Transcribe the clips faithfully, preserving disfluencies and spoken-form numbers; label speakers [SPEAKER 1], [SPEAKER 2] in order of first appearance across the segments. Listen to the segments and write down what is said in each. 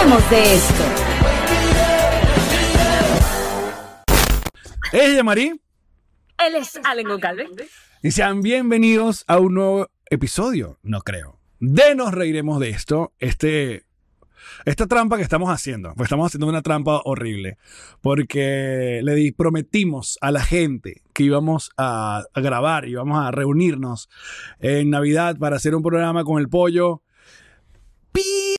[SPEAKER 1] reiremos de esto.
[SPEAKER 2] Ella, Marí.
[SPEAKER 3] Él es Allen Goncalves.
[SPEAKER 2] Y sean bienvenidos a un nuevo episodio, no creo, de Nos Reiremos de Esto. Este, esta trampa que estamos haciendo, pues estamos haciendo una trampa horrible, porque le di- prometimos a la gente que íbamos a, a grabar, íbamos a reunirnos en Navidad para hacer un programa con el pollo. ¡Pi!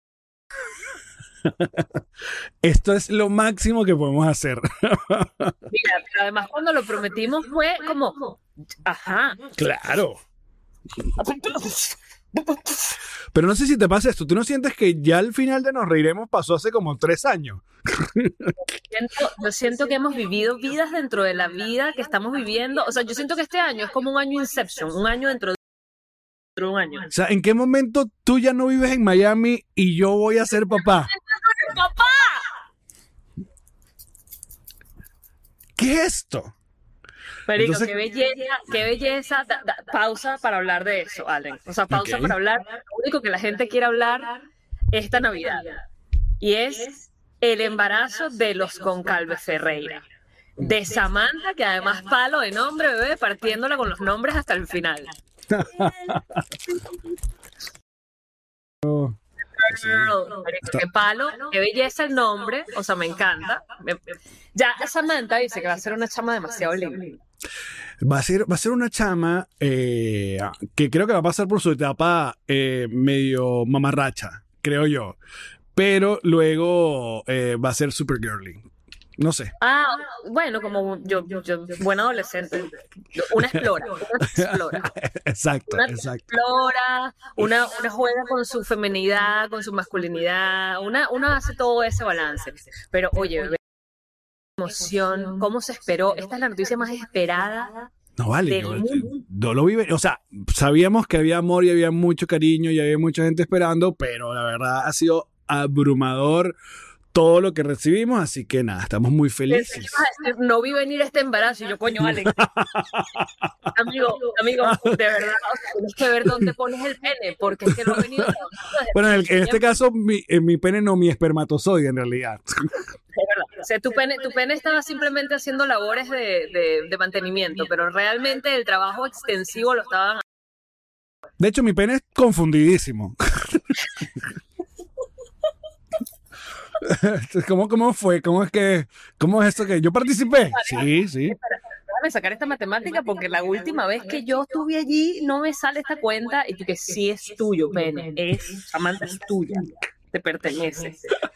[SPEAKER 2] Esto es lo máximo que podemos hacer.
[SPEAKER 3] Mira, pero además cuando lo prometimos fue como, ajá.
[SPEAKER 2] Claro. Pero no sé si te pasa esto. ¿Tú no sientes que ya al final de Nos Reiremos pasó hace como tres años?
[SPEAKER 3] Siento- yo siento que hemos vivido vidas dentro de la vida que estamos viviendo. O sea, yo siento que este año es como un año Inception, un año dentro de dentro de un año.
[SPEAKER 2] O sea, ¿en qué momento tú ya no vives en Miami y yo voy a ser papá?
[SPEAKER 3] ¡Papá!
[SPEAKER 2] ¿Qué es esto?
[SPEAKER 3] Marico,
[SPEAKER 2] Entonces-
[SPEAKER 3] qué belleza, qué belleza. Da- da- pausa para hablar de eso, Allen. O sea, pausa
[SPEAKER 2] Ok.
[SPEAKER 3] para hablar. Lo único que la gente quiere hablar esta Navidad. Y es el embarazo de los Goncalves Ferreira. De Samantha, que además palo de nombre, bebé, partiéndola con los nombres hasta el final. Girl, marico, qué palo, qué belleza el nombre, o sea, me encanta. Me- Ya Samantha dice que va a ser una chama demasiado linda.
[SPEAKER 2] Va a ser, va a ser una chama eh, que creo que va a pasar por su etapa eh, medio mamarracha, creo yo. Pero luego eh, va a ser super girly. No sé.
[SPEAKER 3] Ah, bueno, como yo, yo, yo buena adolescente, una explora, una explora,
[SPEAKER 2] Exacto,
[SPEAKER 3] una
[SPEAKER 2] exacto.
[SPEAKER 3] explora, una, una juega con su feminidad, con su masculinidad, una, una hace todo ese balance. Pero oye, bebé, emoción, cómo se esperó, esta es la noticia más esperada.
[SPEAKER 2] No vale,
[SPEAKER 3] Del
[SPEAKER 2] yo,
[SPEAKER 3] mundo.
[SPEAKER 2] no lo vive, o sea, sabíamos que había amor y había mucho cariño y había mucha gente esperando, pero la verdad ha sido abrumador todo lo que recibimos, así que nada, estamos muy
[SPEAKER 3] Pensé que
[SPEAKER 2] felices.
[SPEAKER 3] ibas a decir, no vi venir este embarazo y yo, coño, Alex. Amigo, amigo, de verdad, o sea, tienes que ver dónde pones el pene, porque es que no ha venido trabajando desde
[SPEAKER 2] Bueno, en, el- en este
[SPEAKER 3] septiembre.
[SPEAKER 2] caso, mi, en mi pene no, mi espermatozoide en realidad.
[SPEAKER 3] Es verdad. O sea, tu pene, tu pene estaba simplemente haciendo labores de, de, de mantenimiento, pero realmente el trabajo extensivo lo estaban.
[SPEAKER 2] De hecho, mi pene es confundidísimo. ¿Cómo, ¿Cómo fue? ¿Cómo es que, cómo es esto que yo participé? Sí, sí.
[SPEAKER 3] Déjame sacar esta matemática porque la última vez que yo estuve allí no me sale esta cuenta y tú que sí es tuyo, pene. Es, Samantha, es tuya. Te pertenece.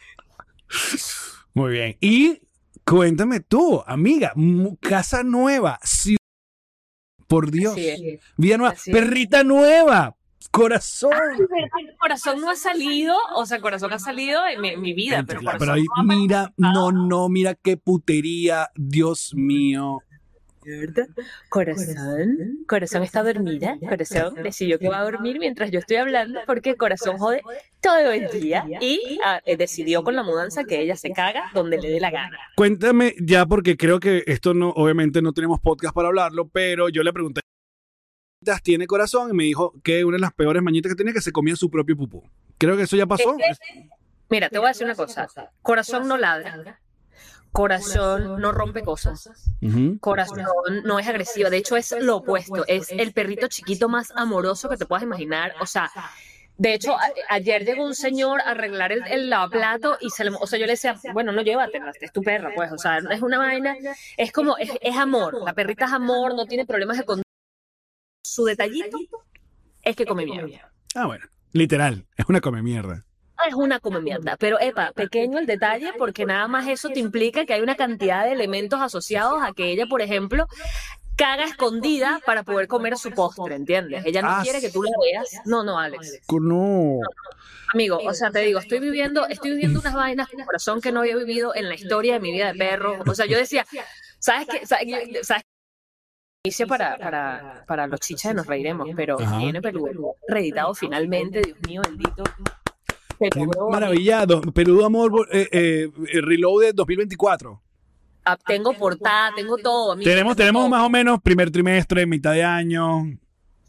[SPEAKER 2] Muy bien. Y cuéntame tú, amiga, mu- casa nueva, ciudad, por Dios,
[SPEAKER 3] Así es.
[SPEAKER 2] vida nueva,
[SPEAKER 3] Así es.
[SPEAKER 2] perrita nueva, corazón.
[SPEAKER 3] Corazón no ha salido, o sea, corazón ha salido en mi, en mi vida, pero
[SPEAKER 2] Pero,
[SPEAKER 3] corazón
[SPEAKER 2] ahí,
[SPEAKER 3] no ha
[SPEAKER 2] mira, no, no, mira qué putería, Dios mío.
[SPEAKER 3] ¿verdad? Corazón, corazón está dormida, corazón decidió que va a dormir mientras yo estoy hablando porque corazón jode todo el día y ah, eh, decidió con la mudanza que ella se caga donde le dé la gana.
[SPEAKER 2] Cuéntame ya, porque creo que esto no, obviamente no tenemos podcast para hablarlo, pero yo le pregunté, ¿tiene corazón? Y me dijo que una de las peores mañitas que tenía es que se comía su propio pupú. Creo que eso ya pasó.
[SPEAKER 3] Mira, te voy a decir una cosa, corazón no ladra, corazón no rompe cosas,
[SPEAKER 2] Ujú.
[SPEAKER 3] corazón no es agresiva, de hecho es lo opuesto, es el perrito chiquito más amoroso que te puedas imaginar, o sea, de hecho a- ayer llegó un señor a arreglar el, el lavaplato y se le, o sea, yo le decía, bueno, no llévatela, es tu perra, pues, o sea, es una vaina, es como, es, es amor, la perrita es amor, no tiene problemas de conducta, su detallito es que come mierda.
[SPEAKER 2] Ah, bueno, literal, es una come mierda.
[SPEAKER 3] Es una come mierda, pero epa, pequeño el detalle porque nada más eso te implica que hay una cantidad de elementos asociados a que ella, por ejemplo, caga escondida para poder comer su postre, ¿entiendes? Ella no
[SPEAKER 2] Ah,
[SPEAKER 3] quiere que tú la veas. No, no, Alex.
[SPEAKER 2] No.
[SPEAKER 3] Amigo, o sea, te digo, estoy viviendo, estoy viviendo unas vainas con corazón que no había vivido en la historia de mi vida de perro. O sea, yo decía, ¿sabes qué? ¿Sabes qué? ¿Sabes qué? Hice para, para, para los chichas de Nos Reiremos, pero
[SPEAKER 2] Ajá.
[SPEAKER 3] viene peludo, reeditado finalmente, Dios mío, bendito. Te
[SPEAKER 2] Qué
[SPEAKER 3] cobró,
[SPEAKER 2] maravillado. Peludo Amor eh, eh, Reloaded dos mil veinticuatro.
[SPEAKER 3] ah, tengo portada, tengo todo. Amigo,
[SPEAKER 2] Tenemos,
[SPEAKER 3] tengo
[SPEAKER 2] tenemos
[SPEAKER 3] todo.
[SPEAKER 2] más o menos primer trimestre, mitad de año.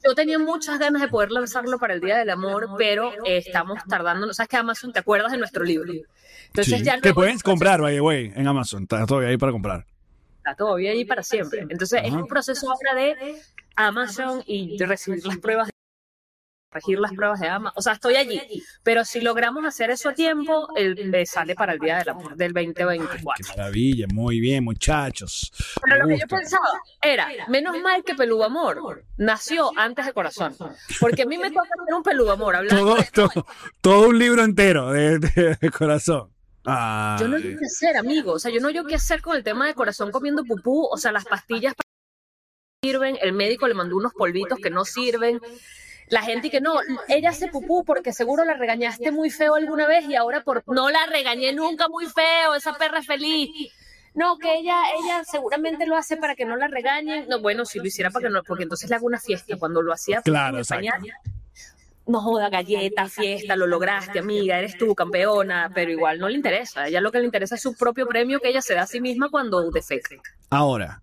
[SPEAKER 3] Yo tenía muchas ganas de poder lanzarlo para el Día del Amor, pero eh, estamos tardando. ¿Sabes que Amazon, te acuerdas de nuestro libro? Entonces
[SPEAKER 2] Sí.
[SPEAKER 3] ya
[SPEAKER 2] Que
[SPEAKER 3] luego-
[SPEAKER 2] pueden comprar, by the way, en Amazon. Está todavía ahí para comprar.
[SPEAKER 3] Está todavía ahí para siempre. Entonces es
[SPEAKER 2] Ajá.
[SPEAKER 3] un proceso ahora de Amazon y de recibir las pruebas, regir las pruebas de Amazon. O sea, estoy allí. Pero si logramos hacer eso a tiempo, el, eh, sale para el Día del Amor del veinte
[SPEAKER 2] Qué
[SPEAKER 3] veinticuatro.
[SPEAKER 2] maravilla, muy bien, muchachos.
[SPEAKER 3] Pero
[SPEAKER 2] Me
[SPEAKER 3] lo que yo
[SPEAKER 2] gusta.
[SPEAKER 3] pensaba era, menos mal que Peludo Amor nació antes de Corazón. Porque a mí me toca hacer un Peludo Amor hablando
[SPEAKER 2] Todo,
[SPEAKER 3] de...
[SPEAKER 2] todo, todo un libro entero de, de- de corazón. Ay.
[SPEAKER 3] Yo no sé qué hacer, amigo. O sea, yo no sé qué hacer con el tema de Corazón comiendo pupú. O sea, las pastillas sirven, el médico le mandó unos polvitos que no sirven. La gente que no, ella hace pupú porque seguro la regañaste muy feo alguna vez y ahora por no la regañé nunca muy feo, esa perra es feliz. No, que ella, ella seguramente lo hace para que no la regañen. No, bueno, si lo hiciera para que no, porque entonces le hago una fiesta. Cuando lo hacía
[SPEAKER 2] Claro,
[SPEAKER 3] en el
[SPEAKER 2] exacto.
[SPEAKER 3] pañal, no joda, galleta, fiesta, lo lograste, amiga, eres tú, campeona, pero igual no le interesa. A ella lo que le interesa es su propio premio que ella se da a sí misma cuando defeca.
[SPEAKER 2] Ahora,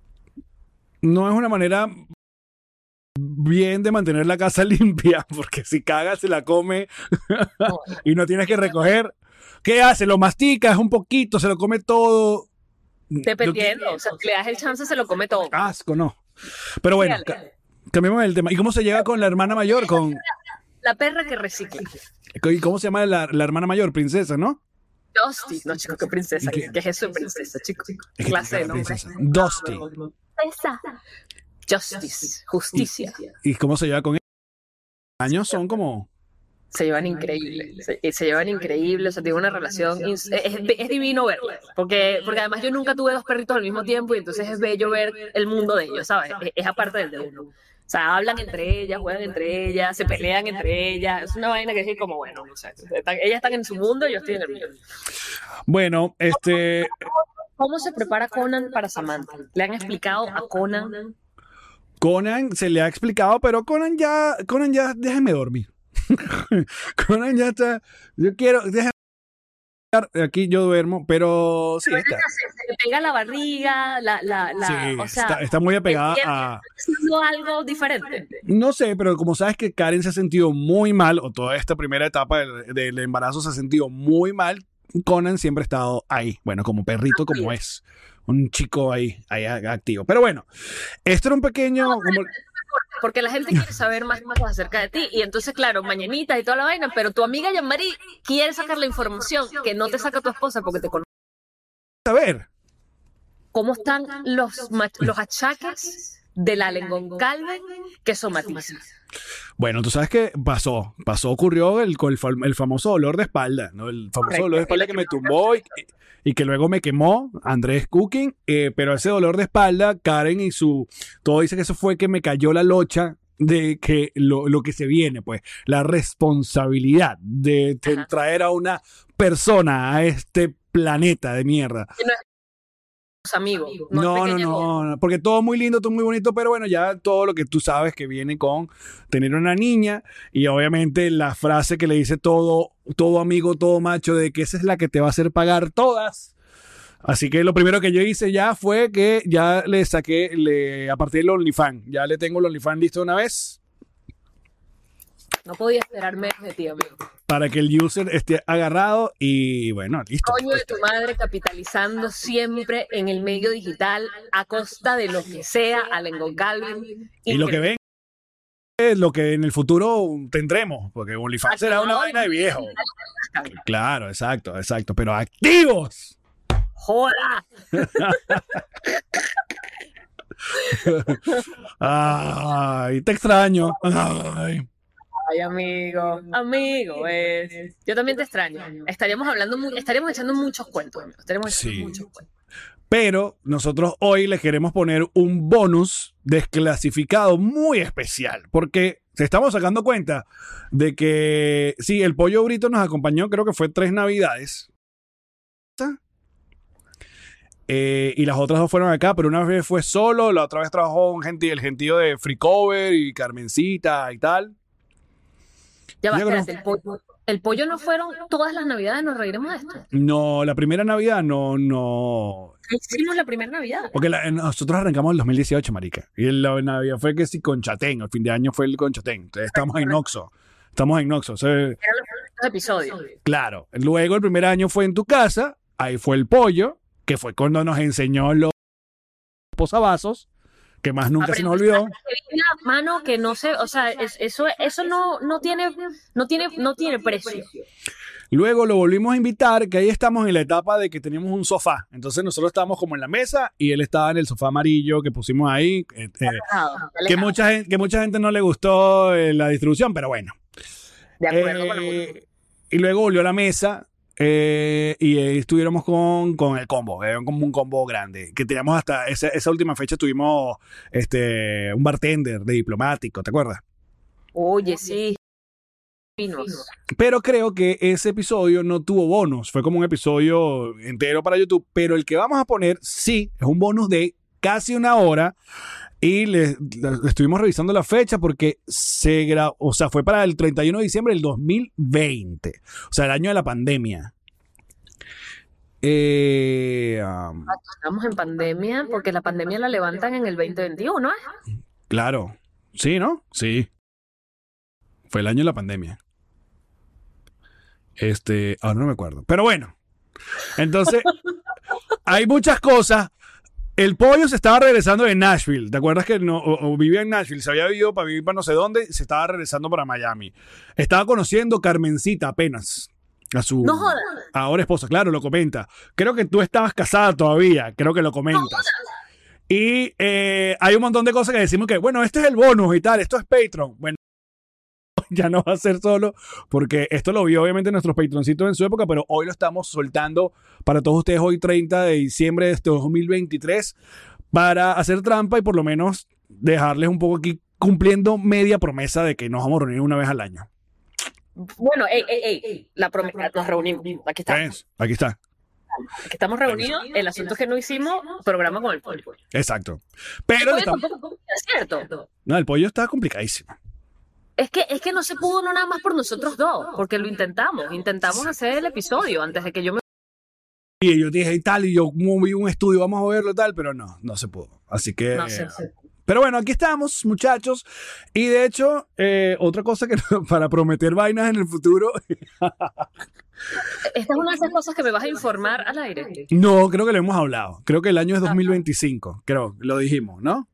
[SPEAKER 2] no es una manera bien de mantener la casa limpia, porque si caga se la come
[SPEAKER 3] No,
[SPEAKER 2] y no tienes que recoger. ¿Qué hace? Lo masticas un poquito, se lo come todo.
[SPEAKER 3] dependiendo, o sea, le das el chance, se lo come todo.
[SPEAKER 2] Asco, no. Pero bueno,
[SPEAKER 3] Fíjate.
[SPEAKER 2] ca- cambiemos el tema. ¿Y cómo se lleva con la hermana mayor? Con,
[SPEAKER 3] La perra que recicla.
[SPEAKER 2] ¿y cómo se llama la, la hermana mayor? Princesa, ¿no?
[SPEAKER 3] Justice. No, chico, qué princesa.
[SPEAKER 2] ¿Y qué?
[SPEAKER 3] ¿Qué es eso de princesa, chico?
[SPEAKER 2] Es que
[SPEAKER 3] Clase de
[SPEAKER 2] tiene
[SPEAKER 3] nombre.
[SPEAKER 2] princesa. Dusty.
[SPEAKER 3] Princesa. Justice. Justicia.
[SPEAKER 2] ¿Y cómo se lleva con ella? Años son como...
[SPEAKER 3] Se llevan increíble. Se, se llevan increíble. O sea, tienen una relación. ins- Es, es divino verla. Porque, porque además yo nunca tuve dos perritos al mismo tiempo y entonces es bello ver el mundo de ellos, ¿sabes? Es, es aparte del de uno. O sea, hablan entre ellas, juegan entre ellas, se pelean entre ellas. Es una vaina que es como, bueno, no sé. Están- ellas están en su mundo y yo estoy en el mío.
[SPEAKER 2] Bueno, este...
[SPEAKER 3] ¿Cómo se prepara Conan para Samantha? ¿Le han explicado a Conan?
[SPEAKER 2] Conan se le ha explicado, pero Conan ya... Conan ya... Déjeme dormir. Conan ya está... Yo quiero... Déjame... Aquí yo duermo, pero sí está.
[SPEAKER 3] Se le pega la barriga, la, la, la,
[SPEAKER 2] Sí,
[SPEAKER 3] o sea,
[SPEAKER 2] está, está muy apegada
[SPEAKER 3] entiende,
[SPEAKER 2] a...
[SPEAKER 3] haciendo algo diferente.
[SPEAKER 2] No sé, pero como sabes que Karen se ha sentido muy mal, o toda esta primera etapa del, del embarazo se ha sentido muy mal, Conan siempre ha estado ahí, bueno, como perrito como es, un chico ahí, ahí activo. Pero bueno, esto era un pequeño... como-
[SPEAKER 3] Porque la gente quiere saber más cosas acerca de ti. Y entonces, claro, mañanitas y toda la vaina, pero tu amiga Jean-Marie quiere sacar la información que no te saca tu esposa porque te conoce.
[SPEAKER 2] A ver,
[SPEAKER 3] ¿Cómo están los, mach- los achaques de la Lengon-Calven que somatiza?
[SPEAKER 2] bueno, tú sabes que pasó, pasó, ocurrió el, el, fam- el famoso dolor de espalda, ¿no? El famoso
[SPEAKER 3] Correcto.
[SPEAKER 2] dolor de espalda que me tumbó y, y que luego me quemó, Andrés Cooking, eh, pero ese dolor de espalda, Karen y su, todo dice que eso fue que me cayó la locha de que lo, lo que se viene, pues, la responsabilidad de, de
[SPEAKER 3] Ajá.
[SPEAKER 2] traer a una persona a este planeta de mierda.
[SPEAKER 3] Los amigos.
[SPEAKER 2] No, no,
[SPEAKER 3] pequeña cosa.
[SPEAKER 2] no, no, porque todo muy lindo, todo muy bonito, pero bueno, ya todo lo que tú sabes que viene con tener una niña y obviamente la frase que le dice todo, todo amigo, todo macho, de que esa es la que te va a hacer pagar todas. Así que lo primero que yo hice ya fue que ya le saqué, le aparté el OnlyFans, ya le tengo el OnlyFans listo de una vez
[SPEAKER 3] No podía esperar menos de ti, amigo.
[SPEAKER 2] para que el user esté agarrado y bueno, listo.
[SPEAKER 3] Coño de tu madre capitalizando siempre en el medio digital a costa de lo que sea a Lengon-Calven.
[SPEAKER 2] Y lo que ven es lo que en el futuro tendremos, porque OnlyFans será una vaina de viejo. Claro, exacto, exacto, pero activos.
[SPEAKER 3] ¡Joda!
[SPEAKER 2] Ay, te extraño. Ay.
[SPEAKER 3] Ay, amigo, amigo, es. Yo también te extraño. Estaríamos hablando, mu- estaríamos echando muchos cuentos, amigo. Estaríamos echando
[SPEAKER 2] Sí.
[SPEAKER 3] muchos cuentos.
[SPEAKER 2] Pero nosotros hoy les queremos poner un bonus desclasificado muy especial, porque se estamos sacando cuenta de que sí, el Pollo Brito nos acompañó, creo que fue tres navidades. Eh, y las otras dos fueron acá, pero una vez fue solo, la otra vez trabajó un gentío, el gentío de Free Cover y Carmencita y tal.
[SPEAKER 3] Ya va,
[SPEAKER 2] Yo creo-
[SPEAKER 3] espérate, el pollo, El pollo no fueron todas las navidades, nos reiremos de esto.
[SPEAKER 2] No, la primera Navidad no, no.
[SPEAKER 3] ¿Qué hicimos la primera Navidad?
[SPEAKER 2] Porque la- nosotros arrancamos en el dos mil dieciocho, marica. Y la Navidad fue que sí con Chatén. El fin de año fue el con Chatén. Entonces estamos en Oxo. Estamos en Oxo. O sea,
[SPEAKER 3] Eran los episodios.
[SPEAKER 2] claro. Luego el primer año fue en tu casa. Ahí fue el pollo, que fue cuando nos enseñó los posavasos, que más nunca se nos olvidó.
[SPEAKER 3] Mano, que no sé, o sea, es- eso, eso no, no tiene, no tiene, no tiene precio.
[SPEAKER 2] Luego lo volvimos a invitar, que ahí estamos en la etapa de que teníamos un sofá. Entonces nosotros estábamos como en la mesa y él estaba en el sofá amarillo que pusimos ahí. eh, eh, que, mucha gente, que mucha gente no le gustó eh, la distribución, pero bueno.
[SPEAKER 3] De acuerdo con la
[SPEAKER 2] Eh, y luego volvió a la mesa eh, y ahí estuviéramos con, con el combo, era como un combo grande, que teníamos hasta esa, esa última fecha tuvimos este, un bartender de diplomático, ¿te acuerdas?
[SPEAKER 3] Oye, sí. Finos.
[SPEAKER 2] Pero creo que ese episodio no tuvo bonus, fue como un episodio entero para YouTube, pero el que vamos a poner sí es un bonus de casi una hora. Y le, le estuvimos revisando la fecha porque se gra- o sea, fue para el treinta y uno de diciembre del dos mil veinte. O sea, el año de la pandemia. Eh, um,
[SPEAKER 3] Estamos en pandemia porque la pandemia la levantan en el veinte veintiuno, ¿eh?
[SPEAKER 2] claro. Sí, ¿no? Sí. Fue el año de la pandemia. Este, ahora no me acuerdo. Pero bueno. Entonces, hay muchas cosas. El pollo se estaba regresando de Nashville. ¿Te acuerdas que no, o, o vivía en Nashville? Se había ido para vivir para no sé dónde. Se estaba regresando para Miami. Estaba conociendo Carmencita apenas. A su
[SPEAKER 3] No jodas.
[SPEAKER 2] ahora esposa. Claro, lo comenta. Creo que tú estabas casada todavía. Creo que lo comentas. Y eh, hay un montón de cosas que decimos que, bueno, este es el bonus y tal. Esto es Patreon. Bueno, ya no va a ser solo, porque esto lo vio obviamente nuestros patroncitos en su época, pero hoy lo estamos soltando para todos ustedes hoy treinta de diciembre de este dos mil veintitrés para hacer trampa y por lo menos dejarles un poco aquí cumpliendo media promesa de que nos vamos a reunir una vez al año.
[SPEAKER 3] Bueno, ey, ey, ey, la promesa, nos reunimos. Aquí está.
[SPEAKER 2] ¿Ves? Aquí está.
[SPEAKER 3] Aquí estamos reunidos. El asunto es que no hicimos programa con el pollo.
[SPEAKER 2] Exacto.
[SPEAKER 3] El
[SPEAKER 2] Pero
[SPEAKER 3] pollo
[SPEAKER 2] estamos-
[SPEAKER 3] tampoco es cierto.
[SPEAKER 2] no, el pollo está complicadísimo.
[SPEAKER 3] Es que, es que no se pudo no nada más por nosotros dos, porque lo intentamos. Intentamos hacer el episodio antes de que yo me...
[SPEAKER 2] Y yo dije y tal, y yo moví un estudio, vamos a verlo y tal, pero no, no se pudo. Así que...
[SPEAKER 3] No sé.
[SPEAKER 2] Pero bueno, aquí estamos, muchachos. Y de hecho, eh, otra cosa que para prometer vainas en el futuro.
[SPEAKER 3] Esta es una de esas cosas que me vas a informar al aire.
[SPEAKER 2] No, creo que lo hemos hablado. Creo que el año es dos mil veinticinco. Creo, lo dijimos, ¿no?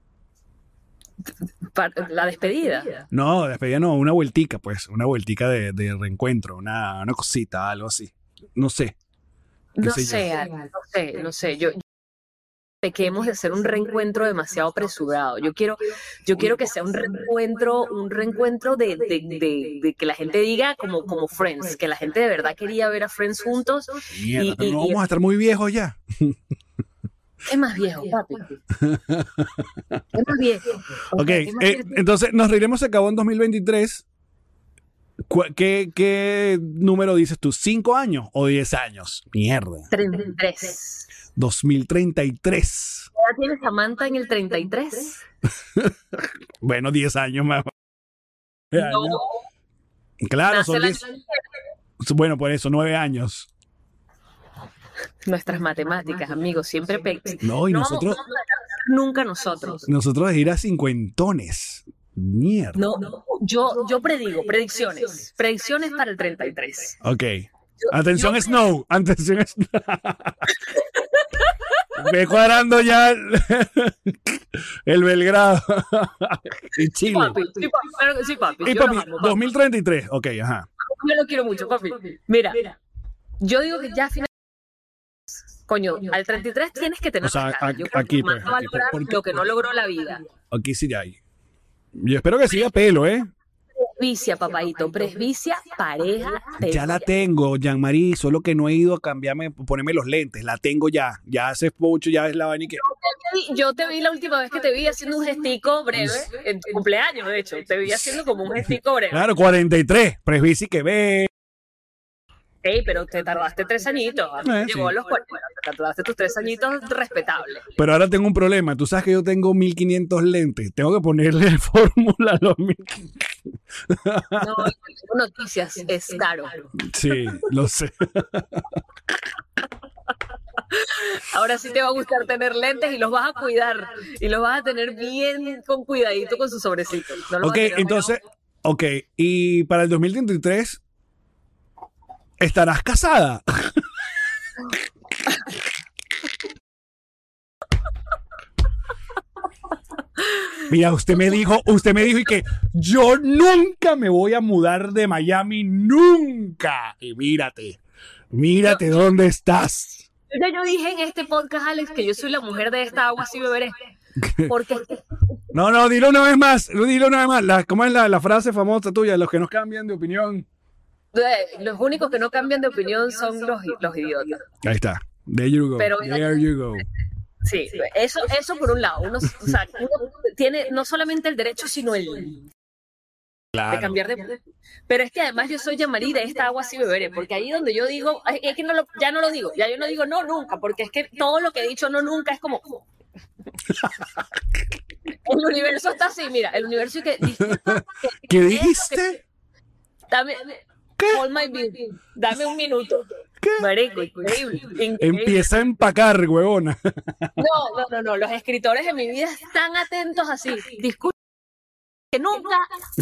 [SPEAKER 3] Para- La despedida.
[SPEAKER 2] No, despedida no, una vueltica, pues. Una vueltica de, de reencuentro, una, una cosita, algo así. No sé. ¿Qué
[SPEAKER 3] No
[SPEAKER 2] sé yo?
[SPEAKER 3] sé, Al, no sé, no sé. Yo, yo pequemos de hacer un reencuentro demasiado apresurado. Yo quiero, yo quiero que sea un reencuentro, un reencuentro de, de, de, de que la gente diga como, como Friends, que la gente de verdad quería ver a Friends juntos.
[SPEAKER 2] Mierda,
[SPEAKER 3] Y-
[SPEAKER 2] pero
[SPEAKER 3] y-
[SPEAKER 2] no
[SPEAKER 3] y-
[SPEAKER 2] vamos a estar muy viejos ya.
[SPEAKER 3] ¿Qué más viejo, papi? ¿Qué más viejo?
[SPEAKER 2] Ok,
[SPEAKER 3] ¿Qué más
[SPEAKER 2] eh,
[SPEAKER 3] viejo?
[SPEAKER 2] entonces nos reiremos, se acabó en dos mil veintitrés. Cu- ¿Qué, ¿Qué número dices tú? ¿Cinco años o diez años? Mierda.
[SPEAKER 3] treinta y tres.
[SPEAKER 2] dos mil treinta y tres.
[SPEAKER 3] ¿Ya tienes Samantha en el treinta y tres?
[SPEAKER 2] Bueno, diez años más.
[SPEAKER 3] No,
[SPEAKER 2] Claro,
[SPEAKER 3] nace
[SPEAKER 2] son
[SPEAKER 3] el año
[SPEAKER 2] diez. Bueno, por eso, nueve años.
[SPEAKER 3] Nuestras matemáticas, amigos, siempre pe-
[SPEAKER 2] No, y
[SPEAKER 3] no
[SPEAKER 2] nosotros,
[SPEAKER 3] vamos a ganar nunca nosotros.
[SPEAKER 2] nosotros de ir a cincuentones. Mierda.
[SPEAKER 3] No, yo, yo predigo, predicciones, predicciones para el treinta y tres.
[SPEAKER 2] Ok. Atención,
[SPEAKER 3] yo-
[SPEAKER 2] Snow. Atención, Snow. Ve cuadrando ya el, el Belgrado y Chile.
[SPEAKER 3] Papi, sí, papi, claro que sí, papi.
[SPEAKER 2] Y
[SPEAKER 3] Yo
[SPEAKER 2] papi,
[SPEAKER 3] los amo, papi.
[SPEAKER 2] dos mil treinta y tres. Ok, ajá.
[SPEAKER 3] Yo lo quiero mucho, papi. Mira, yo digo que ya final. Coño, al treinta y tres tienes que tener
[SPEAKER 2] O sea,
[SPEAKER 3] la cara.
[SPEAKER 2] aquí-
[SPEAKER 3] Yo creo
[SPEAKER 2] aquí,
[SPEAKER 3] que
[SPEAKER 2] pues,
[SPEAKER 3] más va a
[SPEAKER 2] aquí,
[SPEAKER 3] lograr
[SPEAKER 2] porque-
[SPEAKER 3] lo que no logró la vida.
[SPEAKER 2] Aquí sí hay. Yo espero que siga pelo, ¿eh?
[SPEAKER 3] Presbicia, papadito, presbicia, pareja.
[SPEAKER 2] Ya la
[SPEAKER 3] seria.
[SPEAKER 2] tengo, Jean-Marie, solo que no he ido a cambiarme, ponerme los lentes. La tengo ya. Ya hace mucho, ya es la vaina y que...
[SPEAKER 3] Yo te vi la última vez que te vi haciendo un gestico breve, en tu cumpleaños, de hecho. Te vi haciendo como un gestico breve.
[SPEAKER 2] Claro, cuarenta y tres. Presbici que ve.
[SPEAKER 3] Ey, pero te tardaste tres añitos. A mí me
[SPEAKER 2] Eh,
[SPEAKER 3] llegó a
[SPEAKER 2] sí.
[SPEAKER 3] los cuarenta. Te tardaste tus tres añitos respetables.
[SPEAKER 2] Pero ahora tengo un problema. Tú sabes que yo tengo mil quinientos lentes. Tengo que ponerle fórmula a los mil quinientos.
[SPEAKER 3] No, noticias es caro.
[SPEAKER 2] Sí, lo sé.
[SPEAKER 3] Ahora sí te va a gustar tener lentes y los vas a cuidar. Y los vas a tener bien con cuidadito con su sobrecito. No los
[SPEAKER 2] Ok,
[SPEAKER 3] vas a tener
[SPEAKER 2] entonces, ok, y para el dos mil veintitrés, ¿estarás casada? Mira, usted me dijo, usted me dijo y que yo nunca me voy a mudar de Miami, nunca. Y mírate, mírate dónde estás.
[SPEAKER 3] Ya yo dije en este podcast, Alex, que yo soy la mujer de esta agua, sí beberé. Porque
[SPEAKER 2] No, no, dilo una vez más, dilo una vez más. La, ¿cómo es la, la frase famosa tuya? Los que nos cambian de opinión.
[SPEAKER 3] eh, los únicos que no cambian de opinión son los, los idiotas.
[SPEAKER 2] Ahí está. There you go.
[SPEAKER 3] Pero-
[SPEAKER 2] There you go.
[SPEAKER 3] Sí, eso, eso por un lado. Uno, o sea, uno tiene no solamente el derecho, sino el de
[SPEAKER 2] Claro.
[SPEAKER 3] cambiar de... Pero es que además yo soy Yamari de esta agua sí beberé, porque ahí donde yo digo, ay, es que no lo, ya no lo digo, ya yo no digo no nunca, porque es que todo lo que he dicho no nunca es como... El universo está así, mira, el universo y que... disculpa, que-
[SPEAKER 2] ¿Qué
[SPEAKER 3] que-
[SPEAKER 2] dijiste?
[SPEAKER 3] Dame,
[SPEAKER 2] ¿Qué?
[SPEAKER 3] hold my beer, dame un minuto.
[SPEAKER 2] ¿Qué?
[SPEAKER 3] Marico, increíble, increíble.
[SPEAKER 2] Empieza a empacar, huevona.
[SPEAKER 3] No, no, no, no, los escritores de mi vida están atentos así. Disculpen que nunca...